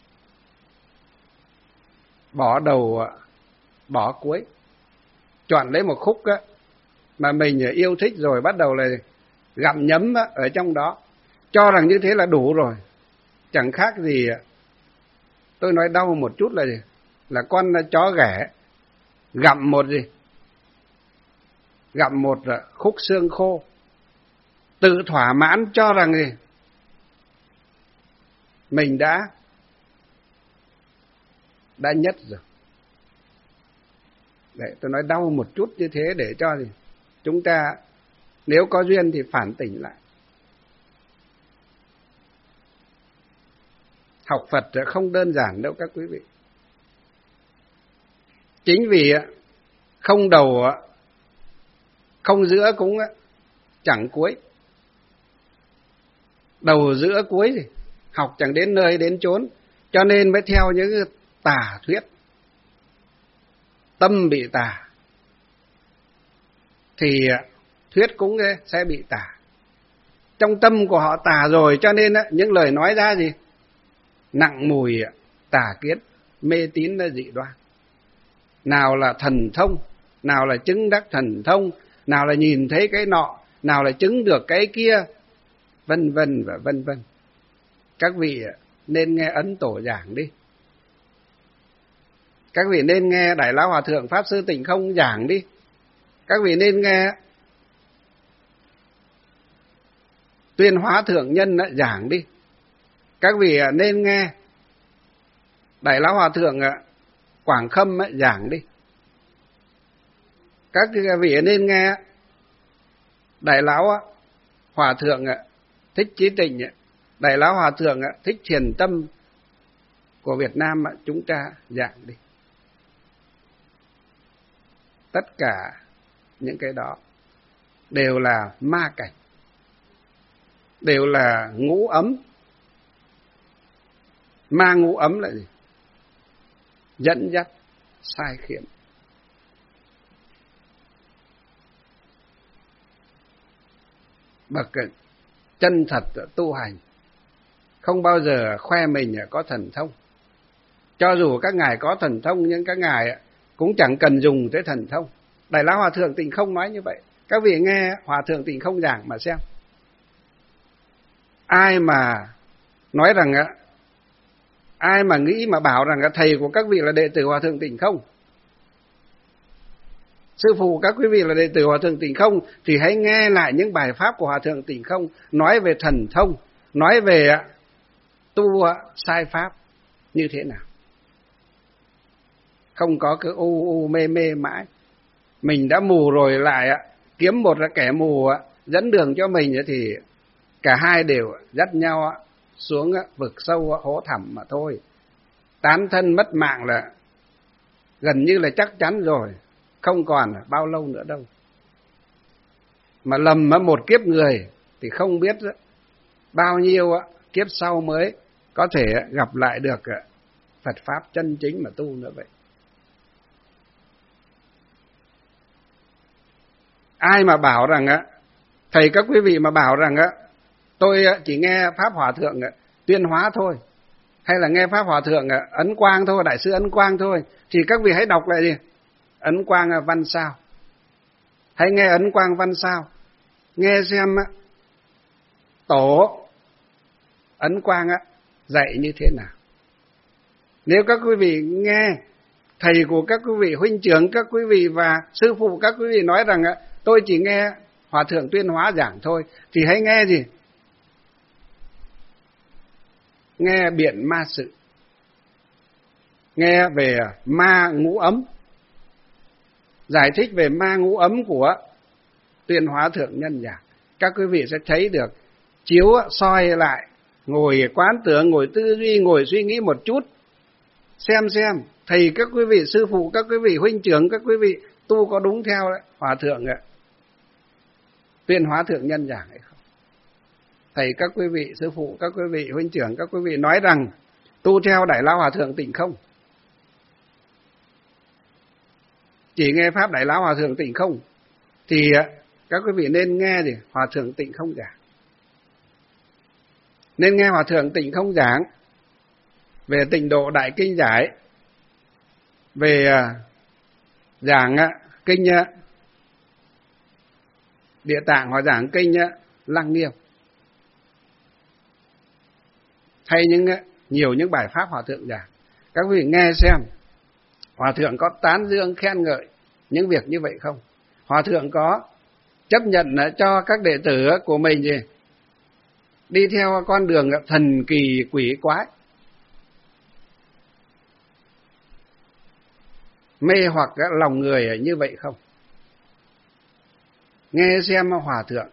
bỏ đầu bỏ cuối, chọn lấy một khúc mà mình yêu thích rồi bắt đầu là gặm nhấm ở trong đó, cho rằng như thế là đủ rồi. Chẳng khác gì, tôi nói đau một chút là gì? Là con chó ghẻ gặm một gì? Gặm một khúc xương khô, tự thỏa mãn cho rằng gì? Mình đã nhất rồi. Đấy, tôi nói đau một chút như thế để cho gì? Chúng ta nếu có duyên thì phản tỉnh lại. Học Phật không đơn giản đâu các quý vị. Chính vì không đầu không giữa cũng chẳng cuối. Đầu giữa cuối thì học chẳng đến nơi đến chốn, cho nên mới theo những tà thuyết. Tâm bị tà thì thuyết cũng sẽ bị tà. Trong tâm của họ tà rồi, cho nên những lời nói ra gì nặng mùi tà kiến, mê tín dị đoan. Nào là thần thông, nào là chứng đắc thần thông, nào là nhìn thấy cái nọ, nào là chứng được cái kia, vân vân và vân vân. Các vị nên nghe Ấn Tổ giảng đi. Các vị nên nghe Đại Lão Hòa Thượng Pháp Sư Tịnh Không giảng đi. Các vị nên nghe Tuyên Hóa Thượng Nhân giảng đi. Các vị nên nghe Đại Lão Hòa Thượng Quảng Khâm giảng đi. Các vị nên nghe Đại Lão Hòa Thượng Thích Chí Tịnh, Đại Lão Hòa Thượng Thích Thiền Tâm của Việt Nam chúng ta giảng đi. Tất cả những cái đó đều là ma cảnh, đều là ngũ ấm. Ma ngũ ấm là gì? Dẫn dắt sai khiếm. Bậc chân thật tu hành không bao giờ khoe mình có thần thông. Cho dù các ngài có thần thông, nhưng các ngài cũng chẳng cần dùng tới thần thông. Đại Lão Hòa Thượng Tịnh Không nói như vậy. Các vị nghe Hòa Thượng Tịnh Không giảng mà xem. Ai mà nói rằng ai mà nghĩ mà bảo rằng thầy của các vị là đệ tử Hòa Thượng Tịnh Không, sư phụ các quý vị là đệ tử Hòa Thượng Tịnh Không, thì hãy nghe lại những bài pháp của Hòa Thượng Tịnh Không nói về thần thông, nói về tu sai pháp như thế nào. Không có cứ u mê mê mãi. Mình đã mù rồi lại kiếm một kẻ mù dẫn đường cho mình, thì cả hai đều dắt nhau xuống vực sâu hố thẳm mà thôi. Tán thân mất mạng là gần như là chắc chắn rồi, không còn bao lâu nữa đâu. Mà lầm một kiếp người thì không biết bao nhiêu kiếp sau mới có thể gặp lại được Phật Pháp chân chính mà tu nữa vậy. Ai mà bảo rằng thầy các quý vị mà bảo rằng tôi chỉ nghe Pháp Hòa Thượng Tuyên Hóa thôi, hay là nghe Pháp Hòa Thượng Ấn Quang thôi, Đại sư Ấn Quang thôi, thì các vị hãy đọc lại đi Ấn Quang Văn Sao. Hãy nghe Ấn Quang Văn Sao, nghe xem tổ Ấn Quang dạy như thế nào. Nếu các quý vị nghe thầy của các quý vị, huynh trưởng các quý vị và sư phụ các quý vị nói rằng tôi chỉ nghe Hòa Thượng Tuyên Hóa giảng thôi, thì hãy nghe gì? Nghe biện ma sự, nghe về ma ngũ ấm, giải thích về ma ngũ ấm của Tuyên Hóa Thượng Nhân giảng. Các quý vị sẽ thấy được, chiếu soi lại, ngồi quán tưởng, ngồi tư duy, ngồi suy nghĩ một chút, xem thầy các quý vị, sư phụ các quý vị, huynh trưởng các quý vị tu có đúng theo Hòa Thượng Tuyên Hóa Thượng Nhân giảng hay không. Thầy các quý vị, sư phụ các quý vị, huynh trưởng các quý vị nói rằng tu theo Đại Lão Hòa Thượng Tịnh Không, chỉ nghe Pháp Đại Lão Hòa Thượng Tịnh Không, thì các quý vị nên nghe gì? Hòa Thượng Tịnh Không giảng. Nên nghe Hòa Thượng Tịnh Không giảng về Tịnh Độ Đại Kinh Giải, về giảng kinh Địa Tạng, hoặc giảng kinh Lăng Nghiêm, hay nhiều những bài pháp Hòa Thượng giảng. Các quý vị nghe xem Hòa Thượng có tán dương khen ngợi những việc như vậy không? Hòa Thượng có chấp nhận cho các đệ tử của mình gì đi theo con đường thần kỳ quỷ quái, mê hoặc lòng người như vậy không? Nghe xem Hòa Thượng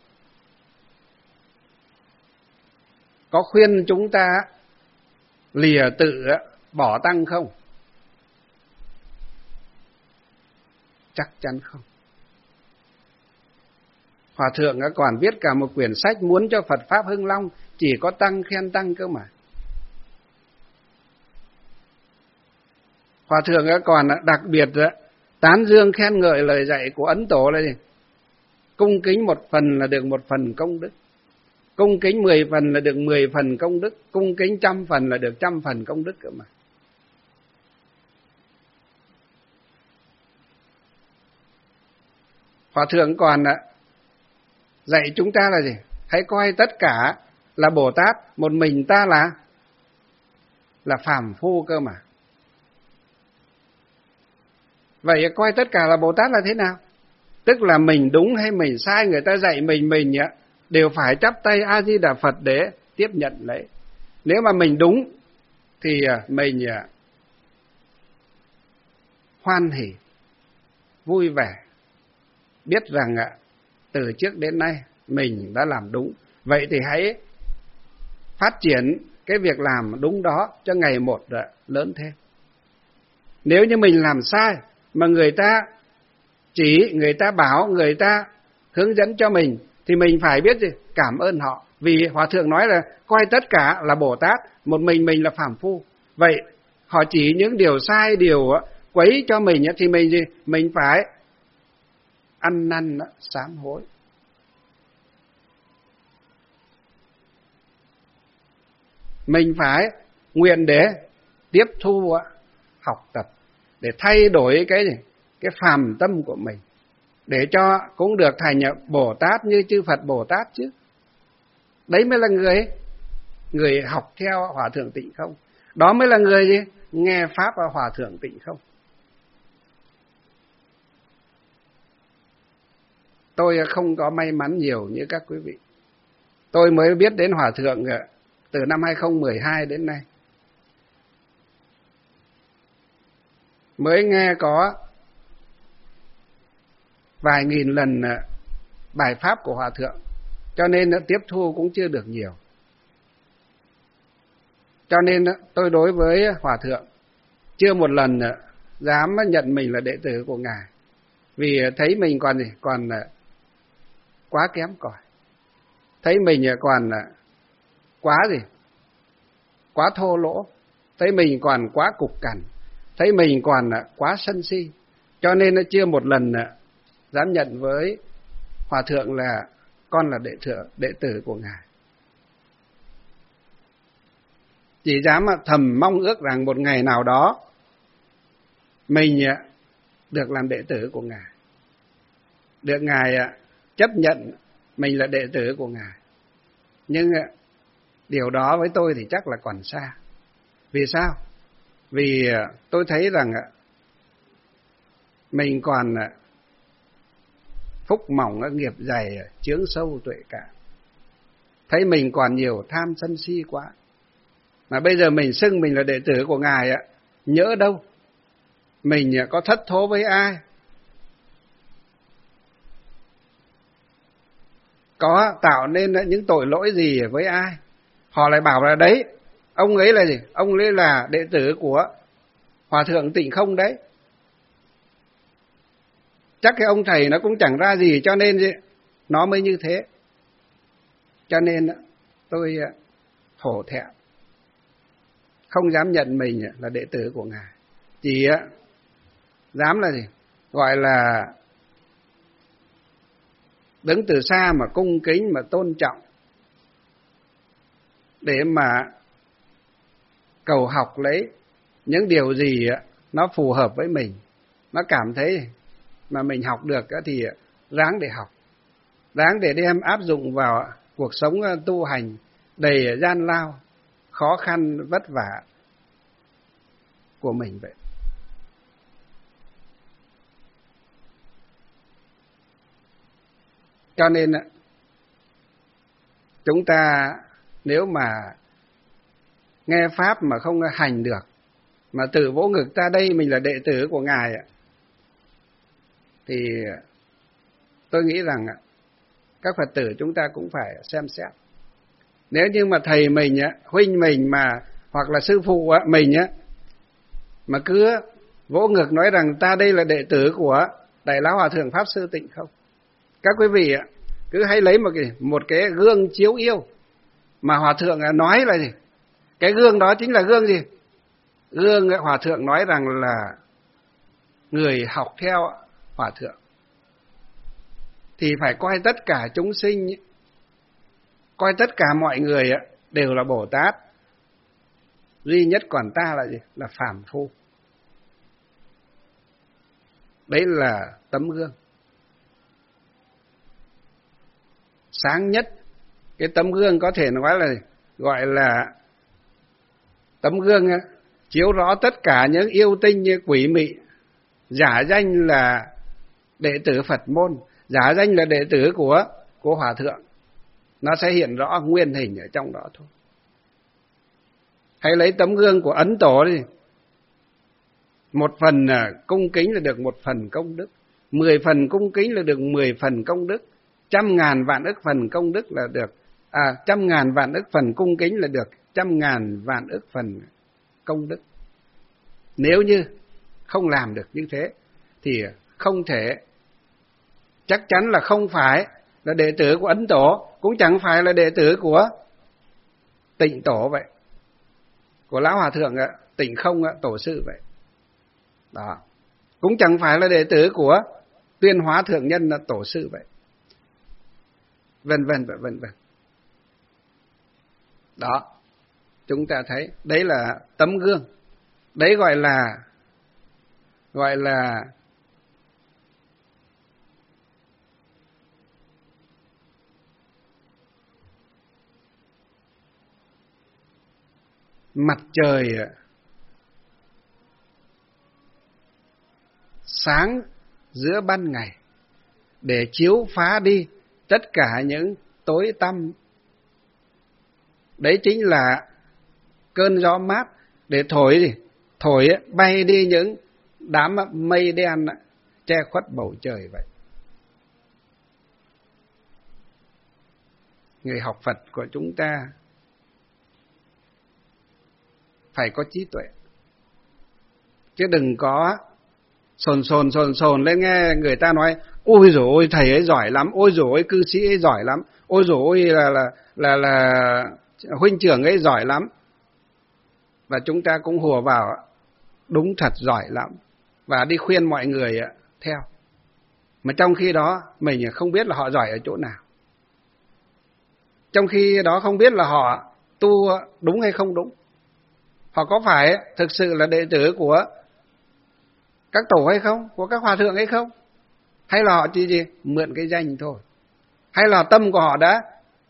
có khuyên chúng ta lìa tự bỏ tăng không? Chắc chắn không. Hòa thượng còn viết cả một quyển sách muốn cho Phật Pháp hưng long, chỉ có tăng khen tăng cơ mà. Hòa thượng còn đặc biệt tán dương khen ngợi lời dạy của Ấn Tổ là gì? Cung kính 1 phần là được 1 phần công đức. Cung kính 10 phần là được 10 phần công đức. Cung kính 100 phần là được 100 phần công đức cơ mà. Hòa thượng còn dạy chúng ta là gì? Hãy coi tất cả là Bồ Tát, một mình ta là phàm phu cơ mà. Vậy coi tất cả là Bồ Tát là thế nào? Tức là mình đúng hay mình sai, người ta dạy mình đều phải chắp tay A Di Đà Phật để tiếp nhận lấy. Nếu mà mình đúng thì mình hoan hỉ, vui vẻ, biết rằng từ trước đến nay mình đã làm đúng. Vậy thì hãy phát triển cái việc làm đúng đó cho ngày một lớn thêm. Nếu như mình làm sai mà người ta chỉ, người ta bảo, người ta hướng dẫn cho mình thì mình phải biết gì? Cảm ơn họ. Vì Hòa thượng nói là coi tất cả là Bồ Tát, một mình là phàm phu. Vậy họ chỉ những điều sai, điều quấy cho mình thì mình gì? Mình phải ăn năn sám hối. Mình phải nguyện để tiếp thu học tập, để thay đổi cái phàm tâm của mình, để cho cũng được thành Bồ Tát như chư Phật Bồ Tát chứ. Đấy mới là người học theo Hòa thượng Tịnh Không. Đó mới là người gì? Nghe pháp Hòa thượng Tịnh Không. Tôi không có may mắn nhiều như các quý vị. Tôi mới biết đến Hòa thượng từ năm 2012 đến nay. Mới nghe có vài nghìn lần bài pháp của Hòa thượng, cho nên tiếp thu cũng chưa được nhiều. Cho nên tôi đối với Hòa thượng chưa một lần dám nhận mình là đệ tử của Ngài, vì thấy mình còn quá kém cỏi, thấy mình còn quá thô lỗ, thấy mình còn quá cục cằn, thấy mình còn quá sân si, cho nên nó chưa một lần dám nhận với Hòa thượng là con là đệ tử của Ngài. Chỉ dám thầm mong ước rằng một ngày nào đó mình được làm đệ tử của Ngài, được Ngài chấp nhận mình là đệ tử của Ngài. Nhưng điều đó với tôi thì chắc là còn xa. Vì sao? Vì tôi thấy rằng mình còn phúc mỏng, nghiệp dày, chướng sâu tuệ cạn. Thấy mình còn nhiều tham sân si quá. Mà bây giờ mình xưng mình là đệ tử của Ngài, nhỡ đâu mình có thất thố với ai, có tạo nên những tội lỗi gì với ai, họ lại bảo là đấy, ông ấy là gì? Ông ấy là đệ tử của Hòa thượng Tịnh Không đấy. Chắc cái ông thầy nó cũng chẳng ra gì, cho nên nó mới như thế. Cho nên tôi hổ thẹn, không dám nhận mình là đệ tử của Ngài. Chỉ dám là gì? Gọi là đứng từ xa mà cung kính, mà tôn trọng, để mà cầu học lấy những điều gì nó phù hợp với mình. Nó cảm thấy mà mình học được thì ráng để học, ráng để đem áp dụng vào cuộc sống tu hành đầy gian lao, khó khăn, vất vả của mình vậy. Cho nên chúng ta nếu mà nghe pháp mà không hành được, mà tự vỗ ngực ta đây mình là đệ tử của Ngài, thì tôi nghĩ rằng các Phật tử chúng ta cũng phải xem xét. Nếu như mà thầy mình, huynh mình mà hoặc là sư phụ mình mà cứ vỗ ngực nói rằng ta đây là đệ tử của Đại Lão Hòa Thượng Pháp Sư Tịnh Không. Các quý vị ạ, cứ hãy lấy một cái gương chiếu yêu mà Hòa Thượng nói là gì? Cái gương đó chính là gương gì? Gương Hòa Thượng nói rằng là người học theo Hòa Thượng thì phải coi tất cả chúng sinh, coi tất cả mọi người đều là Bồ Tát, duy nhất còn ta là gì? Là phàm phu. Đấy là tấm gương sáng nhất. Cái tấm gương có thể nói là gọi là tấm gương chiếu rõ tất cả những yêu tinh như quỷ mị, giả danh là đệ tử Phật môn, giả danh là đệ tử của Hòa Thượng. Nó sẽ hiện rõ nguyên hình ở trong đó thôi. Hãy lấy tấm gương của Ấn Tổ đi. Một phần cung kính là được một phần công đức, 10 phần cung kính là được 10 phần công đức, 100.000 vạn ức phần công đức là được 100.000 vạn ức phần cung kính là được 100.000 vạn ức phần công đức. Nếu như không làm được như thế thì không thể, chắc chắn là không phải là đệ tử của Ấn Tổ, cũng chẳng phải là đệ tử của Tịnh Tổ vậy, của Lão Hòa Thượng Tịnh Không Tổ sư vậy. Đó, cũng chẳng phải là đệ tử của Tuyên Hóa Thượng Nhân Tổ sư vậy. Vân vân. Đó, chúng ta thấy đấy là tấm gương. Đấy gọi là mặt trời sáng giữa ban ngày để chiếu phá đi tất cả những tối tăm. Đấy chính là cơn gió mát để thổi bay đi những đám mây đen che khuất bầu trời vậy. Người học Phật của chúng ta phải có trí tuệ, chứ đừng có sồn lên nghe người ta nói ôi dồi ôi thầy ấy giỏi lắm, ôi dồi ôi cư sĩ ấy giỏi lắm, ôi dồi ôi là huynh trưởng ấy giỏi lắm, và chúng ta cũng hùa vào đúng thật giỏi lắm và đi khuyên mọi người theo, mà trong khi đó mình không biết là họ giỏi ở chỗ nào, trong khi đó không biết là họ tu đúng hay không đúng, họ có phải thực sự là đệ tử của các tổ hay không, của các hòa thượng hay không, hay là họ chỉ mượn cái danh thôi, hay là tâm của họ đã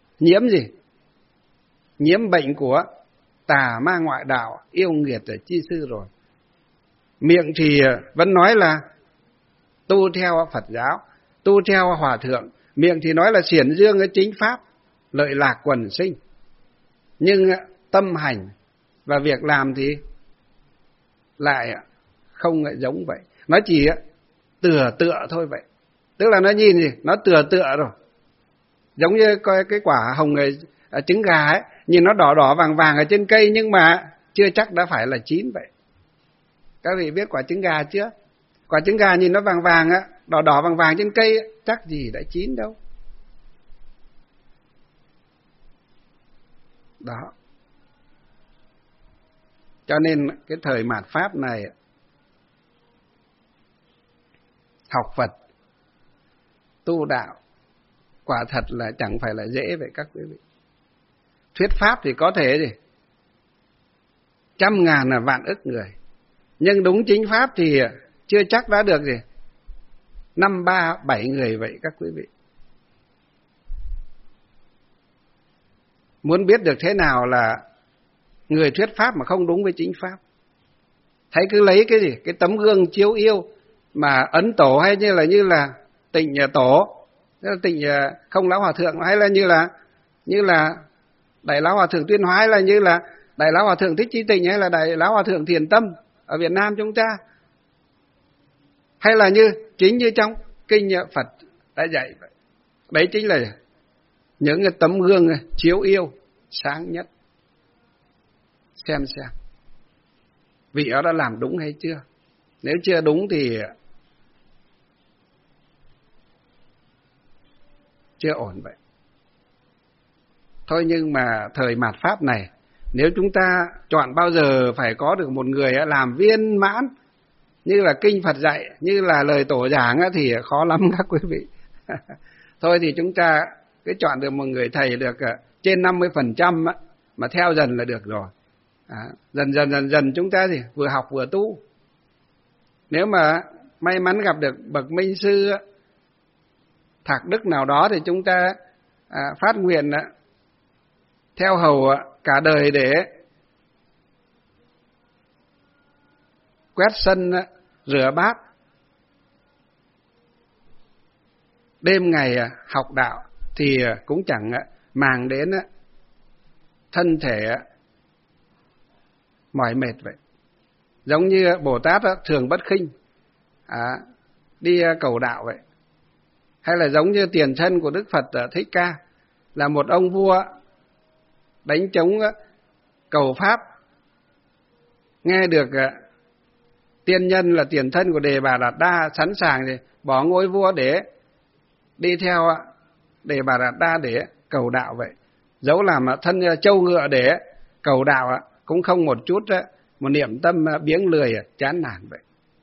nhiễm bệnh của tà ma ngoại đạo, yêu nghiệt ở chi sư rồi. Miệng thì vẫn nói là tu theo Phật giáo, tu theo Hòa Thượng, miệng thì nói là xiển dương cái chính pháp, lợi lạc quần sinh, nhưng tâm hành và việc làm thì lại không giống vậy. Nó chỉ tựa thôi vậy, tức là nó nhìn gì, nó tựa rồi, giống như coi cái quả hồng trứng gà ấy, nhìn nó đỏ vàng ở trên cây nhưng mà chưa chắc đã phải là chín vậy. Các vị biết quả trứng gà chưa? Quả trứng gà nhìn nó vàng đỏ vàng trên cây, chắc gì đã chín đâu. Đó. Cho nên cái thời mạt Pháp này, học Phật, tu đạo, quả thật là chẳng phải là dễ vậy các quý vị. Thuyết Pháp thì có thể 100.000 là vạn ức người, nhưng đúng chính Pháp thì chưa chắc đã được 5, 3, 7 người vậy các quý vị. Muốn biết được thế nào là người thuyết Pháp mà không đúng với chính Pháp, thấy cứ lấy cái tấm gương chiếu yêu mà Ấn Tổ hay như là Tịnh Tổ, Tịnh Không Lão Hòa Thượng, hay là như là Đại Lão Hòa Thượng Tuyên Hóa, hay là như là Đại Lão Hòa Thượng Thích Chí Tịnh, hay là Đại Lão Hòa Thượng Thiền Tâm ở Việt Nam chúng ta, hay là chính như trong kinh Phật đã dạy vậy. Đấy chính là những cái tấm gương chiếu yêu sáng nhất. Xem vị đó đã làm đúng hay chưa. Nếu chưa đúng thì chưa ổn vậy. Thôi nhưng mà thời mạt Pháp này, nếu chúng ta chọn bao giờ phải có được một người làm viên mãn như là kinh Phật dạy, như là lời tổ giảng thì khó lắm các quý vị. Thôi thì chúng ta cứ chọn được một người thầy được trên 50% mà theo dần là được rồi. Dần chúng ta thì vừa học vừa tu. Nếu mà may mắn gặp được bậc minh sư thạc đức nào đó thì chúng ta phát nguyện theo hầu cả đời để quét sân, rửa bát, đêm ngày học đạo thì cũng chẳng màng đến thân thể mỏi mệt vậy. Giống như Bồ Tát thường bất khinh đi cầu đạo vậy. Hay là giống như tiền thân của Đức Phật Thích Ca, là một ông vua đánh trống cầu Pháp, nghe được tiên nhân là tiền thân của Đề Bà Đạt Đa sẵn sàng thì bỏ ngôi vua để đi theo Đề Bà Đạt Đa để cầu đạo vậy. Dẫu làm thân trâu ngựa để cầu đạo cũng không một chút một niệm tâm biếng lười chán nản vậy.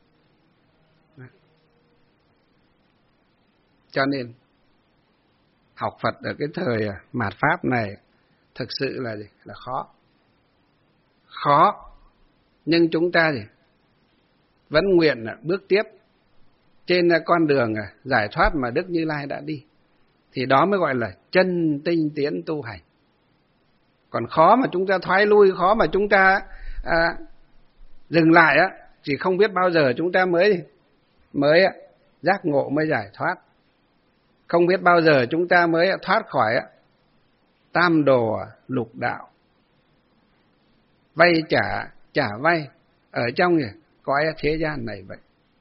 Cho nên học Phật ở cái thời mạt Pháp này thực sự là gì? Là khó. Khó, nhưng chúng ta gì? Vẫn nguyện bước tiếp trên con đường giải thoát mà Đức Như Lai đã đi. Thì đó mới gọi là chân tinh tiến tu hành. Còn khó mà chúng ta thoái lui, khó mà chúng ta dừng lại chỉ không biết bao giờ chúng ta mới giác ngộ, mới giải thoát. Không biết bao giờ chúng ta mới thoát khỏi tam đồ lục đạo, vay trả vay ở trong cõi thế gian này vậy.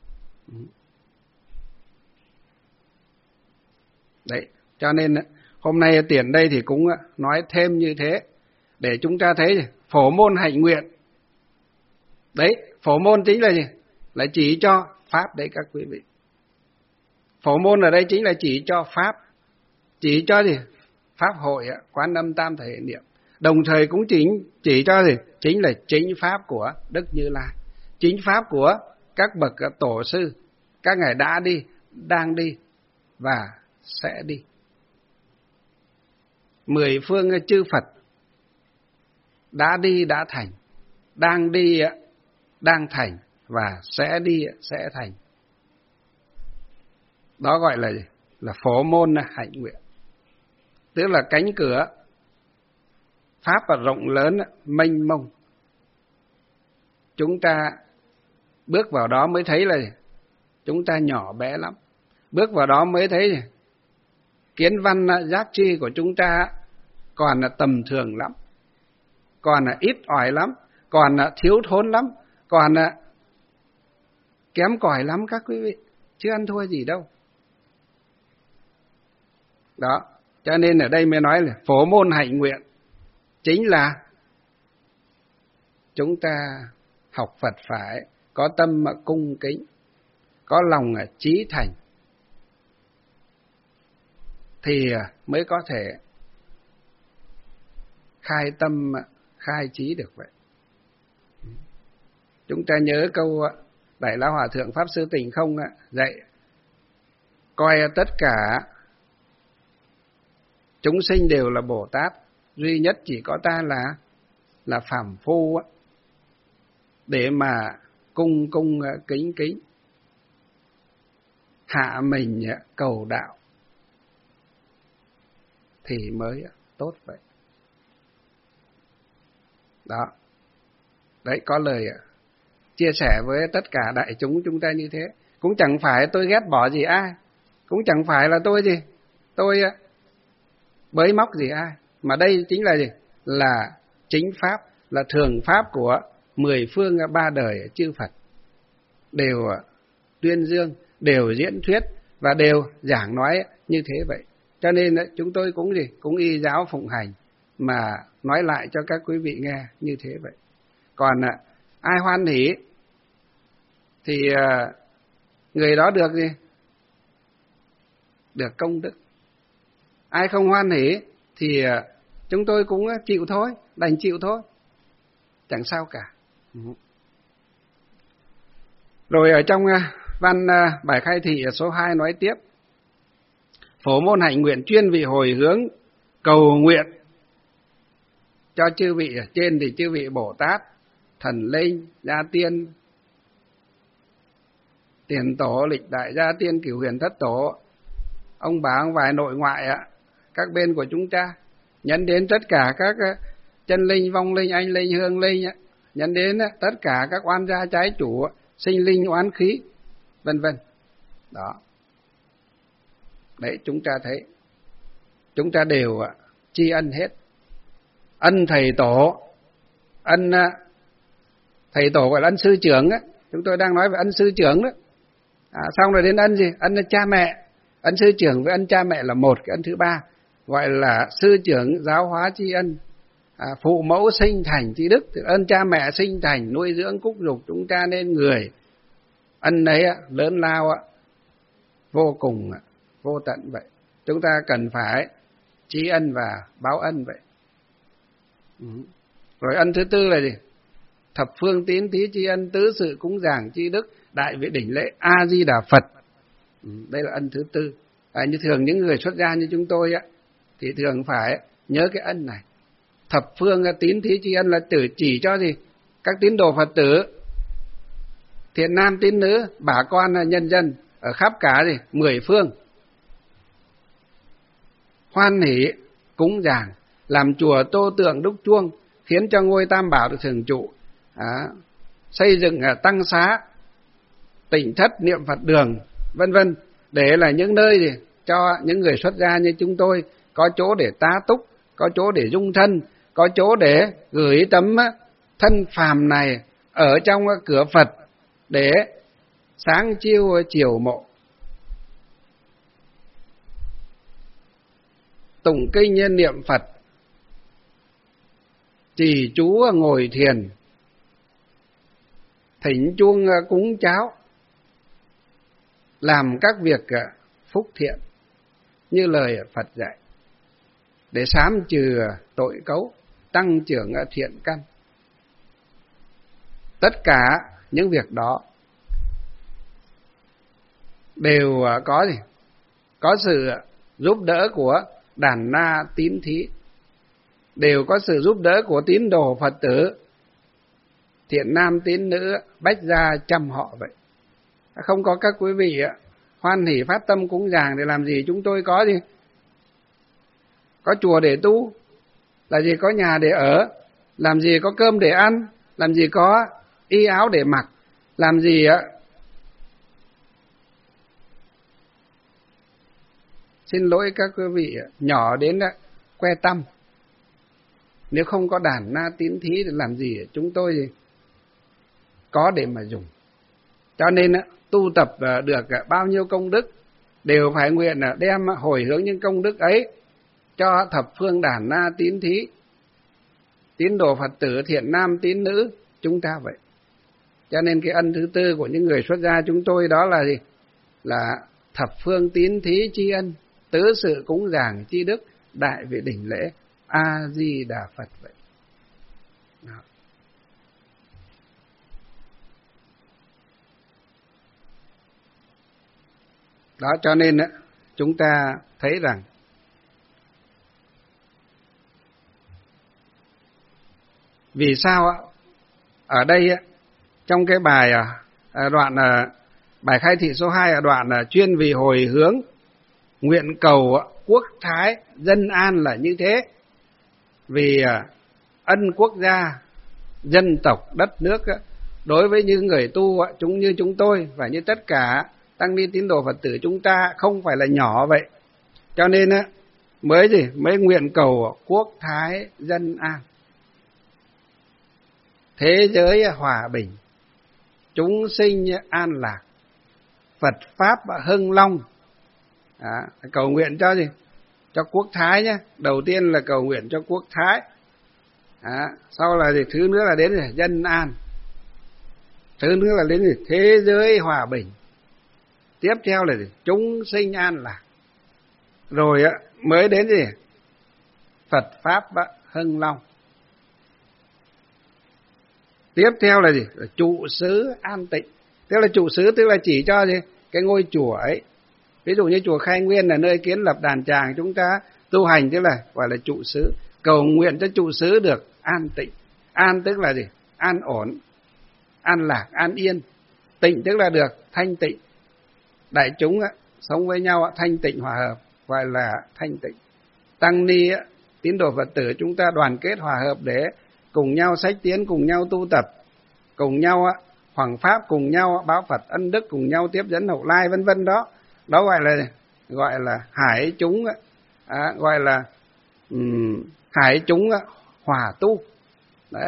Đấy, cho nên hôm nay tiền đây thì cũng nói thêm như thế để chúng ta thấy phổ môn hạnh nguyện. Đấy, phổ môn chính là gì? Là chỉ cho pháp đấy các quý vị. Phổ môn ở đây chính là chỉ cho pháp, chỉ cho gì? Pháp hội Quán Âm Tam Thể Niệm. Đồng thời cũng chỉ cho gì? Chính là chính pháp của Đức Như Lai, chính pháp của các bậc tổ sư, các ngài đã đi, đang đi và sẽ đi. 10 phương chư Phật đã đi đã thành, đang đi đang thành và sẽ đi sẽ thành. Đó gọi là gì? Là phổ môn hạnh nguyện. Tức là cánh cửa pháp và rộng lớn mênh mông. Chúng ta bước vào đó mới thấy là chúng ta nhỏ bé lắm. Bước vào đó mới thấy kiến văn giác chi của chúng ta còn là tầm thường lắm, còn là ít ỏi lắm, còn là thiếu thốn lắm, còn là kém cỏi lắm các quý vị, chứ ăn thua gì đâu. Đó, cho nên ở đây mới nói là phổ môn hạnh nguyện chính là chúng ta học Phật phải có tâm cung kính, có lòng chí thành thì mới có thể khai tâm, khai trí được vậy. Chúng ta nhớ câu Đại Lão Hòa Thượng Pháp Sư Tình Không dạy, coi tất cả chúng sinh đều là Bồ Tát, duy nhất chỉ có ta là phàm phu để mà cung kính hạ mình cầu đạo thì mới tốt vậy. Đó. Đấy, có lời chia sẻ với tất cả đại chúng ta như thế. Cũng chẳng phải tôi ghét bỏ gì ai, cũng chẳng phải là tôi bới móc gì ai, mà đây chính là gì? Là chính pháp, là thường pháp của 10 phương 3 đời chư Phật, đều tuyên dương, đều diễn thuyết và đều giảng nói như thế vậy. Cho nên chúng tôi cũng y giáo phụng hành mà nói lại cho các quý vị nghe như thế vậy. Còn ai hoan hỉ thì người đó được gì? Được công đức. Ai không hoan hỷ thì chúng tôi cũng chịu thôi, đành chịu thôi, chẳng sao cả. Rồi ở trong văn bài khai thị số 2 nói tiếp: phổ môn hạnh nguyện chuyên vị hồi hướng cầu nguyện cho chư vị ở trên, thì chư vị Bồ Tát, thần linh, gia tiên, tiền tổ, lịch đại gia tiên, cửu huyền thất tổ, ông bà ông vài nội ngoại các bên của chúng ta, nhấn đến tất cả các chân linh, vong linh, anh linh, hương linh, nhấn đến tất cả các oan gia trái chủ, sinh linh, oán khí, vân vân. Đó. Đấy, chúng ta thấy, chúng ta đều tri ân hết. Ân thầy tổ, ân thầy tổ gọi là ân sư trưởng á, chúng tôi đang nói về ân sư trưởng đó. Xong rồi đến ân gì? Ân cha mẹ. Ân sư trưởng với ân cha mẹ là một, cái ân thứ ba gọi là sư trưởng giáo hóa tri ân. Phụ mẫu sinh thành tri đức, ân cha mẹ sinh thành nuôi dưỡng cúc dục chúng ta nên người. Ân ấy lớn lao vô cùng, vô tận vậy. Chúng ta cần phải tri ân và báo ân vậy. Rồi ân thứ tư là gì? Thập phương tín thí tri ân, tứ sự cúng dường tri đức, đại vị đỉnh lễ A Di Đà Phật. Đây là ân thứ tư. Như thường những người xuất gia như chúng tôi thì thường phải nhớ cái ân này. Thập phương tín thí tri ân là chỉ cho gì? Các tín đồ Phật tử, thiện nam tín nữ, bà con nhân dân ở khắp cả 10 phương, hoan hỷ cúng dường, làm chùa tô tượng đúc chuông, khiến cho ngôi Tam Bảo được thường trụ, xây dựng tăng xá, tỉnh thất, niệm Phật đường, vân vân, để là những nơi cho những người xuất gia như chúng tôi có chỗ để tá túc, có chỗ để dung thân, có chỗ để gửi tấm thân phàm này ở trong cửa Phật để sáng chiêu chiều mộ, tụng kinh niệm Phật, trì chú ngồi thiền, thỉnh chuông cúng cháo, làm các việc phúc thiện như lời Phật dạy, để sám trừ tội cấu, tăng trưởng thiện căn. Tất cả những việc đó đều có gì? Có sự giúp đỡ của đàn na tín thí, đều có sự giúp đỡ của tín đồ Phật tử, thiện nam tín nữ, bách gia chăm họ vậy. Không có các quý vị hoan hỷ phát tâm cúng dường để làm gì? Chúng tôi có gì? Có chùa để tu, là gì? Có nhà để ở, làm gì có cơm để ăn, làm gì có y áo để mặc, làm gì xin lỗi các quý vị, nhỏ đến que tăm. Nếu không có đàn na tín thí thì làm gì chúng tôi có để mà dùng. Cho nên tu tập được bao nhiêu công đức đều phải nguyện đem hồi hướng những công đức ấy cho thập phương đàn na tín thí, tín đồ Phật tử, thiện nam tín nữ chúng ta vậy. Cho nên cái ân thứ tư của những người xuất gia chúng tôi đó là gì? Là thập phương tín thí tri ân, tứ sự cúng dường tri đức, đại vị đỉnh lễ A Di Đà Phật vậy. Đó, cho nên chúng ta thấy rằng vì sao ở đây trong cái bài đoạn bài khai thị số 2 ở đoạn chuyên vì hồi hướng nguyện cầu quốc thái dân an là như thế. Vì ân quốc gia, dân tộc, đất nước đối với những người tu chúng như chúng tôi và như tất cả tăng ni tín đồ Phật tử chúng ta không phải là nhỏ vậy. Cho nên mới nguyện cầu quốc thái dân an, thế giới hòa bình, chúng sinh an lạc, Phật pháp hưng long. Cầu nguyện cho gì? Cho quốc thái nhé. Đầu tiên là cầu nguyện cho quốc thái. Sau là thứ nữa là đến dân an. Thứ nữa là đến thế giới hòa bình. Tiếp theo là chúng sinh an lạc. Rồi mới đến gì? Phật Pháp hưng long. Tiếp theo là gì? Là trụ xứ an tịnh. Tức là trụ xứ tức là chỉ cho gì? Cái ngôi chùa ấy. Ví dụ như chùa Khai Nguyên là nơi kiến lập đàn tràng chúng ta tu hành, tức là gọi là trụ xứ. Cầu nguyện cho trụ xứ được an tịnh. An tức là gì? An ổn, an lạc, an yên. Tịnh tức là được thanh tịnh. Đại chúng sống với nhau thanh tịnh hòa hợp, gọi là thanh tịnh. Tăng ni tín đồ Phật tử chúng ta đoàn kết hòa hợp để cùng nhau sách tiến, cùng nhau tu tập, cùng nhau hoằng pháp, cùng nhau báo Phật ân đức, cùng nhau tiếp dẫn hậu lai, vân vân đó. Đó gọi là hải chúng, gọi là hải chúng hòa tu. Đấy.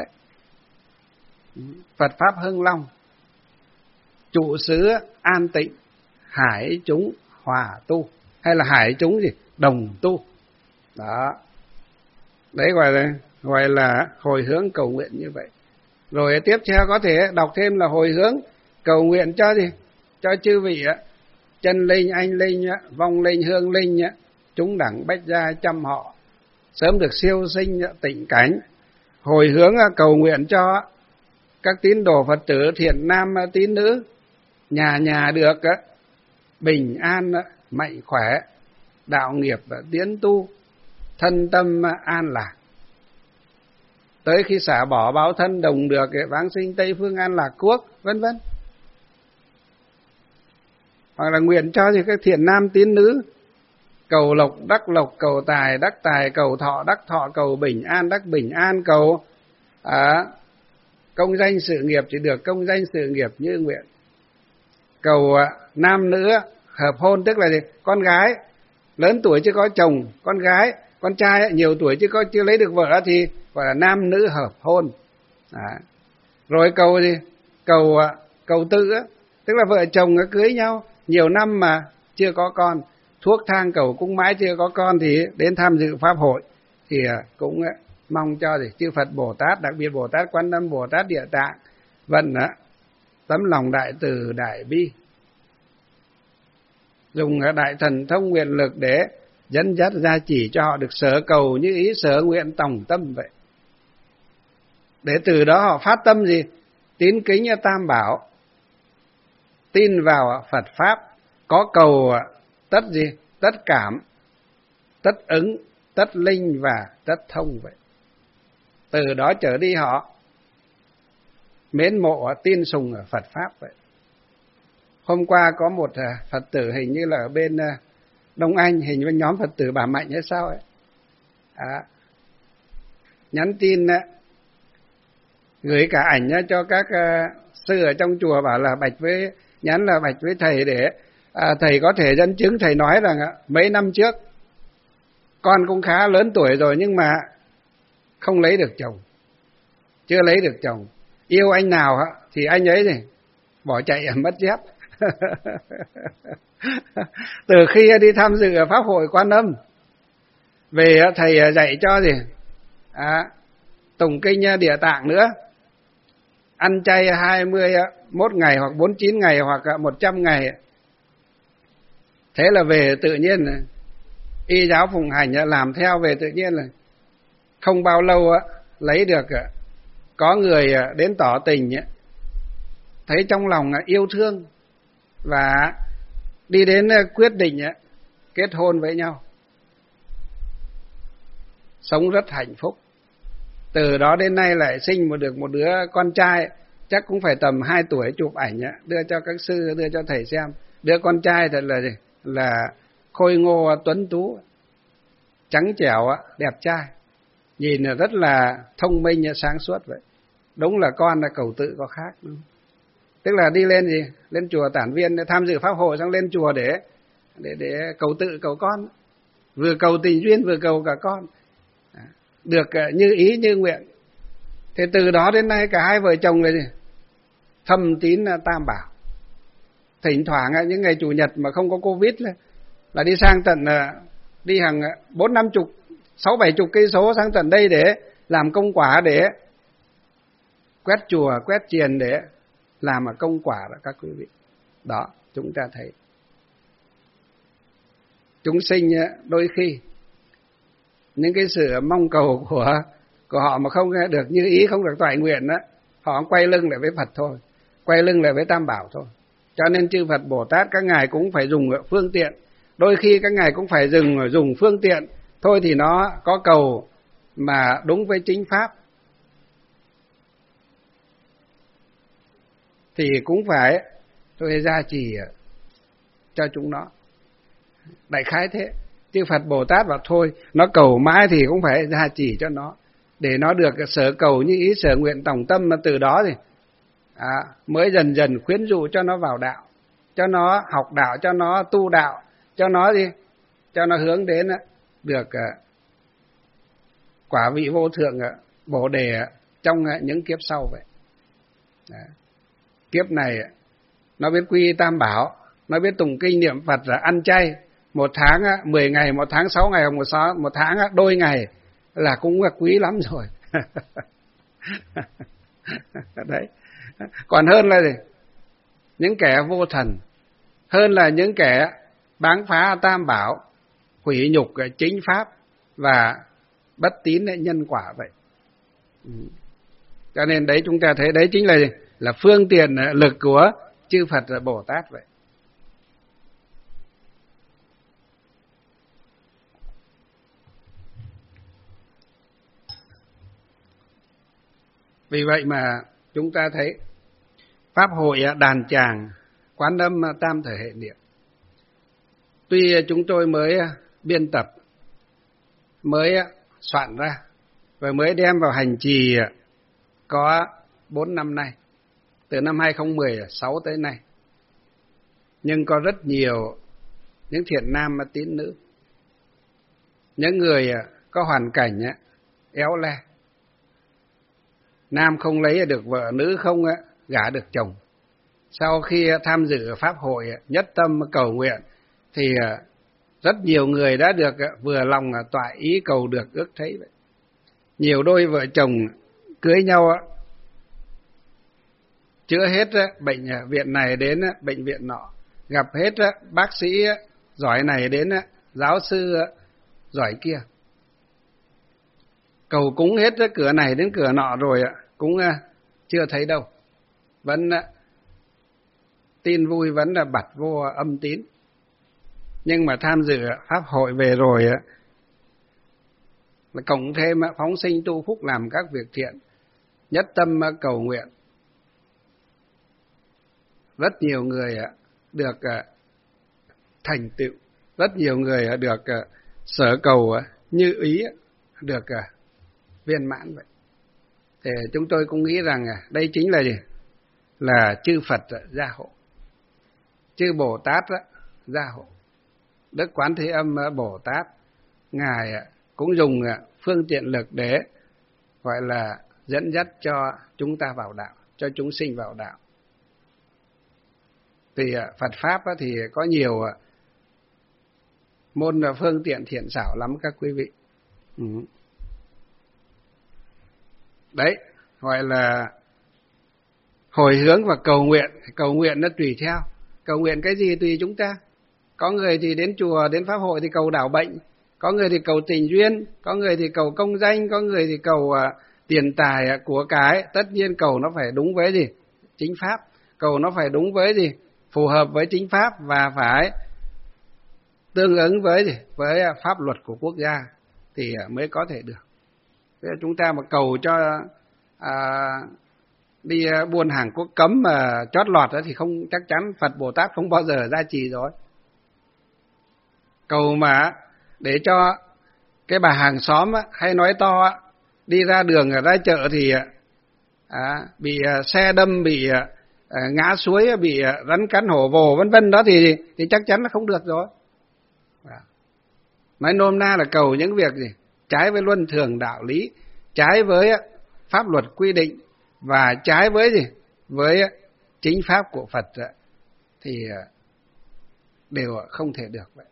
Phật Pháp hưng long, trụ xứ an tịnh, hải chúng hòa tu, hay là hải chúng gì? Đồng tu. Đó. Đấy gọi là hồi hướng cầu nguyện như vậy. Rồi tiếp theo có thể đọc thêm là hồi hướng cầu nguyện cho gì? Cho chư vị chân linh, anh linh, vong linh, hương linh, chúng đẳng bách gia trăm họ sớm được siêu sinh tịnh cảnh. Hồi hướng cầu nguyện cho các tín đồ Phật tử thiện nam tín nữ nhà nhà được bình an, mạnh khỏe, đạo nghiệp tiến tu, thân tâm an lạc. Tới khi xả bỏ báo thân đồng được vãng sinh Tây Phương An Lạc Quốc, vân vân. Hoặc là nguyện cho thì các thiện nam tín nữ cầu lộc đắc lộc, cầu tài đắc tài, cầu thọ đắc thọ, cầu bình an đắc bình an, cầu công danh sự nghiệp chỉ được công danh sự nghiệp như nguyện. Cầu nam nữ hợp hôn, tức là gì? Con gái lớn tuổi chưa có chồng, con gái, con trai nhiều tuổi chứ chưa lấy được vợ thì gọi là nam nữ hợp hôn. Rồi cầu gì? Cầu tự, tức là vợ chồng cưới nhau nhiều năm mà chưa có con, thuốc thang cầu cung mãi chưa có con thì đến tham dự pháp hội thì cũng mong cho gì? Chư Phật Bồ Tát, đặc biệt Bồ Tát Quan Âm, Bồ Tát Địa Tạng vận tấm lòng đại từ đại bi, dùng đại thần thông nguyện lực để dẫn dắt gia chỉ cho họ được sở cầu như ý, sở nguyện tòng tâm vậy. Để từ đó họ phát tâm gì? Tín kính Tam Bảo, tin vào Phật Pháp, có cầu tất gì? Tất cảm, tất ứng, tất linh và tất thông vậy. Từ đó trở đi họ mến mộ tin sùng ở Phật Pháp vậy. Hôm qua có một Phật tử hình như là ở bên Đông Anh, hình như nhóm Phật tử Bà Mạnh hay sao ấy, nhắn tin gửi cả ảnh cho các sư ở trong chùa, bảo là nhắn là bạch với thầy để thầy có thể dẫn chứng. Thầy nói rằng mấy năm trước con cũng khá lớn tuổi rồi nhưng mà không lấy được chồng, chưa lấy được chồng. Yêu anh nào thì anh ấy này bỏ chạy mất dép. Từ khi đi tham dự ở Pháp hội Quan Âm về, thầy dạy cho gì? Tụng kinh Địa Tạng nữa, ăn chay 21 ngày hoặc 49 ngày hoặc 100 ngày. Thế là về tự nhiên y giáo phụng hành làm theo, về tự nhiên là không bao lâu lấy được. Có người đến tỏ tình, thấy trong lòng yêu thương và đi đến quyết định kết hôn với nhau, sống rất hạnh phúc. Từ đó đến nay lại sinh được một đứa con trai, chắc cũng phải tầm 2 tuổi, chụp ảnh đưa cho các sư, đưa cho thầy xem. Đứa con trai thật là khôi ngô tuấn tú, trắng trẻo, đẹp trai, nhìn rất là thông minh sáng suốt vậy. Đúng là con là cầu tự có khác. Tức là đi lên gì? Lên chùa Tản Viên để tham dự pháp hội, xong lên chùa để cầu tự cầu con, vừa cầu tình duyên vừa cầu cả con được như ý như nguyện. Thế từ đó đến nay cả hai vợ chồng là gì? Thầm tín Tam Bảo. Thỉnh thoảng những ngày chủ nhật mà không có Covid là đi sang tận, đi hàng 4-50, 6-70 cây số sang tận đây để làm công quả, để quét chùa, quét chiền, để làm công quả đó các quý vị. Đó, chúng ta thấy chúng sinh đôi khi những cái sự mong cầu của họ mà không được như ý, không được toại nguyện đó, họ quay lưng lại với Phật thôi, quay lưng lại với Tam Bảo thôi. Cho nên chư Phật Bồ Tát các ngài cũng phải dùng phương tiện, đôi khi các ngài cũng phải dùng phương tiện thôi, thì nó có cầu mà đúng với chính pháp thì cũng phải tôi gia trì cho chúng nó, đại khái thế. Chư Phật Bồ Tát bảo thôi, nó cầu mãi thì cũng phải gia trì cho nó, để nó được sở cầu như ý sở nguyện tổng tâm, mà từ đó thì mới dần dần khuyến dụ cho nó vào đạo, cho nó học đạo, cho nó tu đạo, cho nó cho nó hướng đến được quả vị vô thượng Bồ Đề trong những kiếp sau vậy. Kiếp này nó biết quy Tam Bảo, nó biết tụng kinh niệm Phật, là ăn chay, một tháng 10 ngày, một tháng 6 ngày, một tháng đôi ngày là cũng quý lắm rồi. Đấy. Còn hơn là gì? Những kẻ vô thần, hơn là những kẻ báng phá Tam Bảo, hủy nhục chính pháp và bất tín nhân quả vậy. Cho nên đấy chúng ta thấy đấy chính là phương tiện lực của chư Phật Bồ Tát vậy. Vì vậy mà chúng ta thấy Pháp hội đàn tràng Quán Âm Tam Thời Hệ Niệm, tuy chúng tôi mới biên tập, mới soạn ra và mới đem vào hành trì có 4 năm nay, từ năm 2016 tới nay, nhưng có rất nhiều những thiện nam tín nữ, những người có hoàn cảnh éo le, nam không lấy được vợ, nữ không gả được chồng, sau khi tham dự Pháp hội nhất tâm cầu nguyện thì rất nhiều người đã được vừa lòng toại ý cầu được ước thấy vậy. Nhiều đôi vợ chồng cưới nhau chữa hết bệnh viện này đến bệnh viện nọ, gặp hết bác sĩ giỏi này đến giáo sư giỏi kia, cầu cúng hết cửa này đến cửa nọ rồi cũng chưa thấy đâu, vẫn tin vui vẫn là bặt vô âm tín. Nhưng mà tham dự Pháp hội về rồi là cộng thêm phóng sinh tu phúc, làm các việc thiện, nhất tâm cầu nguyện, rất nhiều người được thành tựu, rất nhiều người được sở cầu như ý, được viên mãn vậy. Thì chúng tôi cũng nghĩ rằng đây chính là gì? Là chư Phật gia hộ, chư Bồ Tát gia hộ. Đức Quán Thế Âm Bồ Tát ngài cũng dùng phương tiện lực để gọi là dẫn dắt cho chúng ta vào đạo, cho chúng sinh vào đạo. Thì Phật pháp thì có nhiều môn phương tiện thiện xảo lắm các quý vị. Đấy, gọi là hồi hướng và cầu nguyện. Cầu nguyện nó tùy theo, cầu nguyện cái gì tùy chúng ta. Có người thì đến chùa, đến Pháp hội thì cầu đảo bệnh, có người thì cầu tình duyên, có người thì cầu công danh, có người thì cầu tiền tài của cái. Tất nhiên cầu nó phải đúng với gì? Chính pháp. Cầu nó phải đúng với gì? Phù hợp với chính pháp và phải tương ứng với gì? Với pháp luật của quốc gia thì mới có thể được. Thế chúng ta mà cầu cho đi buôn hàng quốc cấm mà chót lọt đó thì không, chắc chắn Phật Bồ Tát không bao giờ gia trì rồi. Cầu mà để cho cái bà hàng xóm hay nói to đi ra đường ra chợ thì bị xe đâm, bị ngã suối, bị rắn cắn hổ vồ vân vân đó thì chắc chắn là không được rồi. Nói nôm na là cầu những việc gì trái với luân thường đạo lý, trái với pháp luật quy định và trái với gì? Với chính pháp của Phật thì đều không thể được vậy.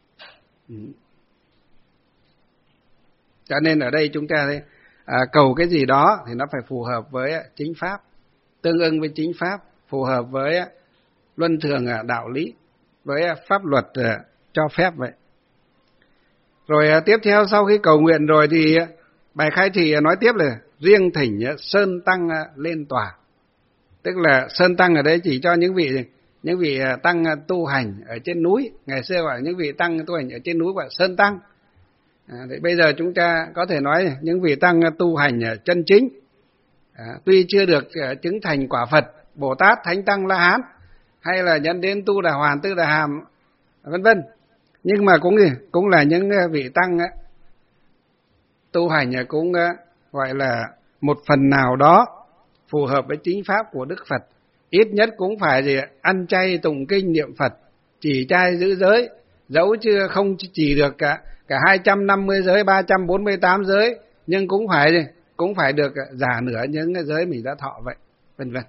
Cho nên ở đây chúng ta cầu cái gì đó thì nó phải phù hợp với chính pháp, tương ưng với chính pháp, phù hợp với luân thường đạo lý, với pháp luật cho phép vậy. Rồi tiếp theo sau khi cầu nguyện rồi thì bài khai thị nói tiếp là riêng thỉnh sơn tăng lên tòa. Tức là sơn tăng ở đây chỉ cho những vị tăng tu hành ở trên núi, ngày xưa gọi là những vị tăng tu hành ở trên núi gọi là sơn tăng. Thì bây giờ chúng ta có thể nói những vị tăng tu hành chân chính, tuy chưa được chứng thành quả Phật, Bồ Tát, Thánh Tăng, La Hán, hay là nhận đến Tu Đà Hoàn, Tư Đà Hàm, vân vân, nhưng mà cũng là những vị tăng tu hành cũng gọi là một phần nào đó phù hợp với chính pháp của Đức Phật, ít nhất cũng phải ăn chay tụng kinh niệm Phật, chỉ trai giữ giới, dẫu chưa không chỉ được cả 250 giới, 348 giới, nhưng cũng phải được giả nửa những giới mình đã thọ vậy, vân vân.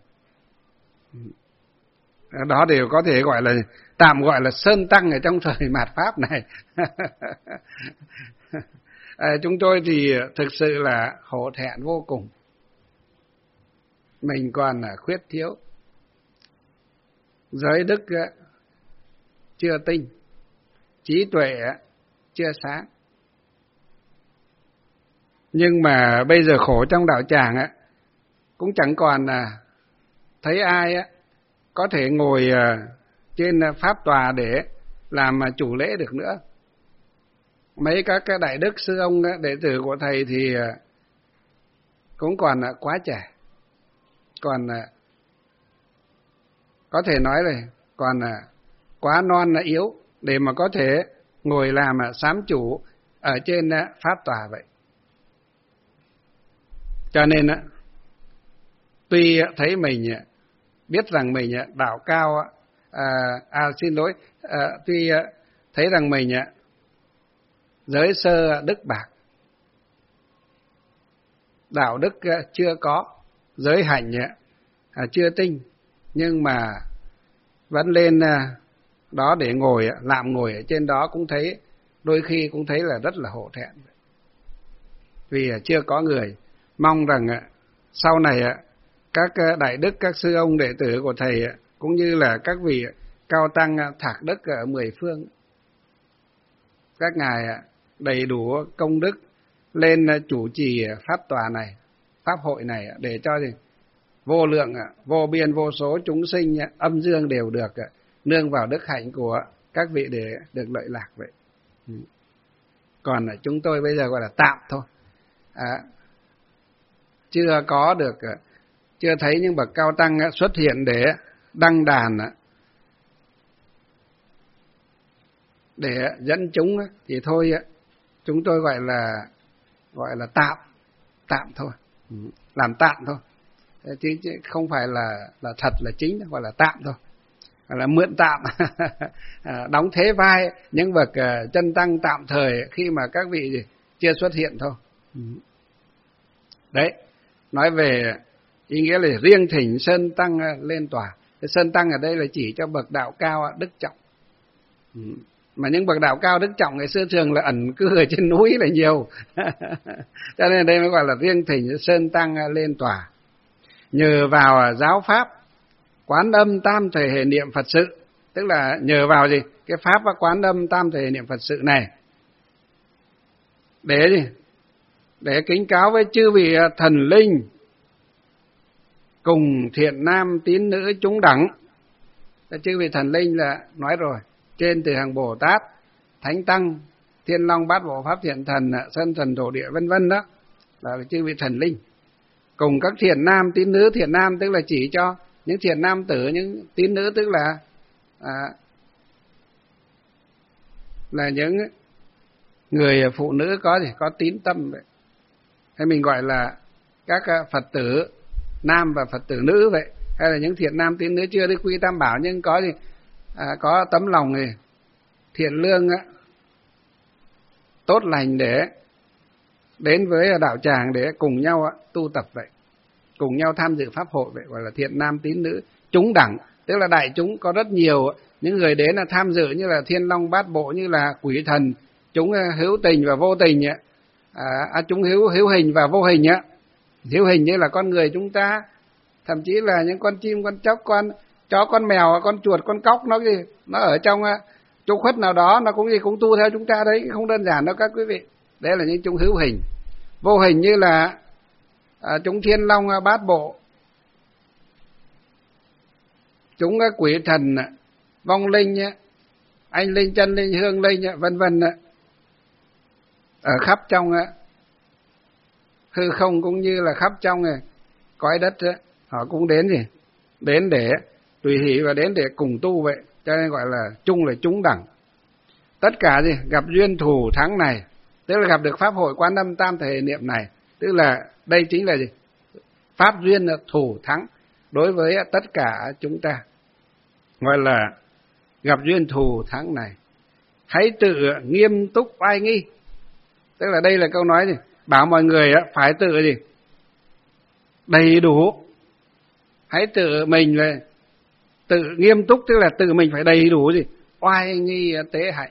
Đó đều có thể tạm gọi là sơn tăng ở trong thời mạt Pháp này. Chúng tôi thì thực sự là hổ thẹn vô cùng. Mình còn khuyết thiếu, giới đức chưa tinh, trí tuệ chưa sáng. Nhưng mà bây giờ khổ trong đạo tràng cũng chẳng còn thấy ai có thể ngồi trên pháp tòa để làm chủ lễ được nữa. Mấy các đại đức sư ông đệ tử của thầy thì cũng còn quá trẻ, còn có thể nói là còn quá non yếu để mà có thể ngồi làm sám chủ ở trên pháp tòa vậy. Cho nên tuy thấy mình biết rằng mình đạo cao, tuy thấy rằng mình giới sơ đức bạc, đạo đức chưa có, giới hạnh chưa tinh, nhưng mà vẫn lên đó để ngồi ở trên đó cũng thấy, đôi khi cũng thấy là rất là hổ thẹn, vì chưa có người. Mong rằng sau này các đại đức, các sư ông đệ tử của thầy cũng như là các vị cao tăng thạc đức ở mười phương, các ngài đầy đủ công đức lên chủ trì pháp tòa này, pháp hội này, để cho vô lượng, vô biên, vô số chúng sinh âm dương đều được nương vào đức hạnh của các vị để được lợi lạc vậy. Còn chúng tôi bây giờ gọi là tạm thôi, chưa có được, chưa thấy những bậc cao tăng xuất hiện để đăng đàn, để dẫn chúng, thì thôi chúng tôi gọi là tạm thôi, làm tạm thôi, chứ không phải là thật là chính, gọi là tạm thôi, gọi là mượn tạm. Đóng thế vai những bậc chân tăng tạm thời khi mà các vị chưa xuất hiện thôi. Đấy, nói về ý nghĩa là riêng thỉnh sơn tăng lên tòa. Sơn tăng ở đây là chỉ cho bậc đạo cao đức trọng. Mà những bậc đạo cao đức trọng ngày xưa thường là ẩn cư ở trên núi là nhiều. Cho nên đây mới gọi là riêng thỉnh sơn tăng lên tòa. Nhờ vào giáo pháp quán âm tam thời hệ niệm Phật sự, tức là nhờ vào cái pháp quán âm tam thời hệ niệm Phật sự này, để kính cáo với chư vị thần linh cùng thiện nam tín nữ chúng đẳng. Chư vị thần linh là nói rồi, trên từ hàng Bồ Tát, Thánh Tăng, Thiên Long Bát Bộ Pháp Thiện Thần, Sơn Thần Thổ Địa vân vân, đó là chư vị thần linh. Cùng các thiện nam tín nữ, thiện nam tức là chỉ cho những thiện nam tử, những tín nữ tức là những người phụ nữ có tín tâm vậy. Hay mình gọi là các Phật tử nam và Phật tử nữ vậy, hay là những thiện nam tín nữ chưa đi quy tam bảo nhưng có tấm lòng thiện lương tốt lành để đến với đạo tràng để cùng nhau tu tập vậy, cùng nhau tham dự pháp hội vậy, gọi là thiện nam tín nữ chúng đẳng, tức là đại chúng có rất nhiều những người đến là tham dự, như là Thiên Long Bát Bộ, như là quỷ thần, chúng hữu tình và vô tình, chúng hữu hình và vô hình. Hữu hình như là con người chúng ta, thậm chí là những con chim, con chóc, con chó, con mèo, con chuột, con cóc, nó ở trong chung khuất nào đó, nó cũng tu theo chúng ta đấy, không đơn giản đâu các quý vị. Đấy là những chúng hữu hình. Vô hình như là chúng thiên long bát bộ, chúng quỷ thần, vong linh, anh linh, chân linh, hương linh, vân vân, ở khắp trong hư không cũng như là khắp trong cõi đất, họ cũng đến đến để tùy hỷ và đến để cùng tu vậy, cho nên gọi là chung là chúng đẳng. Tất cả gặp duyên thù thắng này, tức là gặp được pháp hội Quán Âm Tam Thể Niệm này, tức là đây chính là pháp duyên thù thắng đối với tất cả chúng ta, gọi là gặp duyên thù thắng này. Hãy tự nghiêm túc oai nghi, tức là đây là câu nói bảo mọi người phải tự đầy đủ. Hãy tự mình là tự nghiêm túc, tức là tự mình phải đầy đủ oai nghi tế hạnh,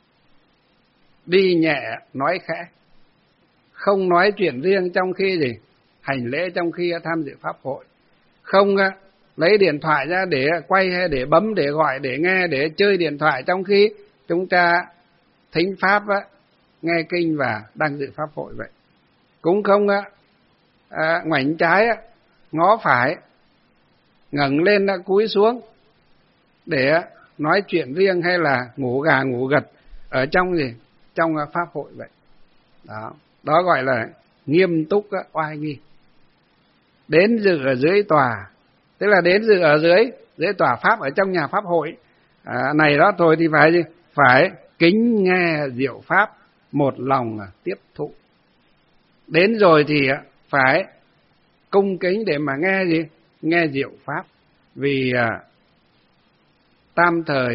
đi nhẹ nói khẽ, không nói chuyện riêng trong khi hành lễ, trong khi tham dự pháp hội, không lấy điện thoại ra để quay hay để bấm, để gọi, để nghe, để chơi điện thoại trong khi chúng ta thính pháp, nghe kinh và đang dự pháp hội vậy. Cũng không ngoảnh trái ngó phải, ngẩng lên cúi xuống để nói chuyện riêng hay là ngủ gà ngủ gật ở trong trong pháp hội vậy. Đó gọi là nghiêm túc oai nghi. Đến dự ở dưới tòa, tức là đến dự ở dưới tòa pháp ở trong nhà pháp hội này đó thôi thì phải kính nghe diệu pháp, một lòng tiếp thụ. Đến rồi thì phải cung kính để mà nghe diệu pháp, vì tam thời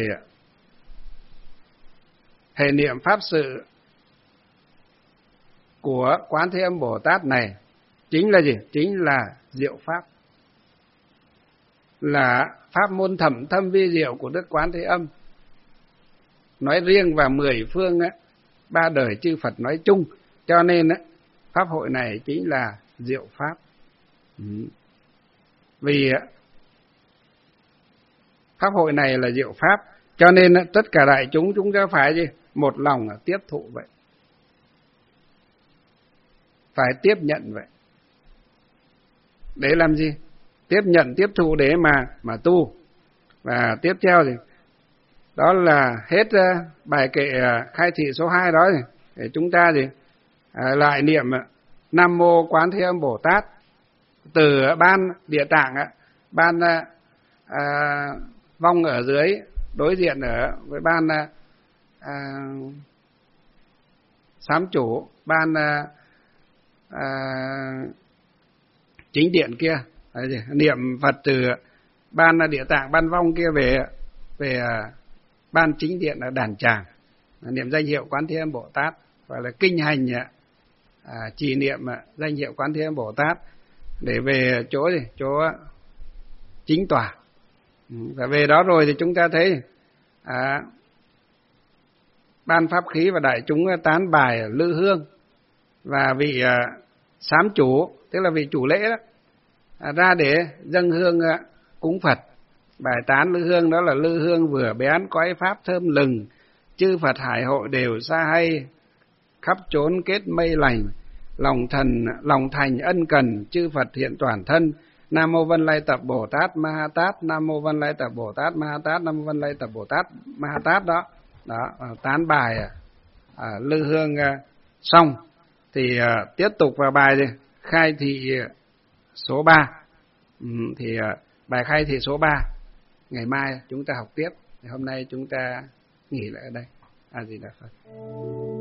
hệ niệm pháp sự của Quán Thế Âm Bồ Tát này chính là chính là diệu pháp, là pháp môn thẩm thâm vi diệu của Đức Quán Thế Âm nói riêng và 10 phương ba đời chư Phật nói chung. Cho nên pháp hội này chính là diệu pháp. Vì pháp hội này là diệu pháp, cho nên tất cả đại chúng ta phải một lòng tiếp thụ vậy, phải tiếp nhận vậy. Để làm gì? Tiếp nhận, tiếp thụ để mà tu. Và tiếp theo đó là hết bài kệ khai thị số 2 đó để chúng ta lại niệm Nam Mô Quán Thế Âm Bồ Tát từ ban Địa Tạng, ban vong ở dưới đối diện với ban sám chủ, ban chính điện kia, niệm Phật từ ban Địa Tạng, ban vong kia về ban chính điện ở đàn tràng, niệm danh hiệu Quán Thế Âm Bồ Tát, gọi là kinh hành trì niệm danh hiệu Quán Thế Âm Bồ Tát để về chỗ chính tòa. Và về đó rồi thì chúng ta thấy ban pháp khí và đại chúng tán bài lư hương, và vị sám chủ, tức là vị chủ lễ đó, ra để dâng hương cúng Phật. Bài tán lư hương đó là: lư hương vừa bén cõi pháp thơm lừng, chư Phật hải hội đều xa hay, khắp chốn kết mây lành, lòng thành ân cần, chư Phật hiện toàn thân. Nam Mô Vân Lai Tập Bồ Tát Ma Ha Tát, Nam Mô Vân Lai Tập Bồ Tát Ma Ha Tát, Nam Mô Vân Lai Tập Bồ Tát Ma Ha Tát đó. Tán bài lư hương xong thì tiếp tục vào bài khai thị số 3. Thì bài khai thị số 3 ngày mai chúng ta học tiếp. Hôm nay chúng ta nghỉ lại ở đây. A Di Đà Phật.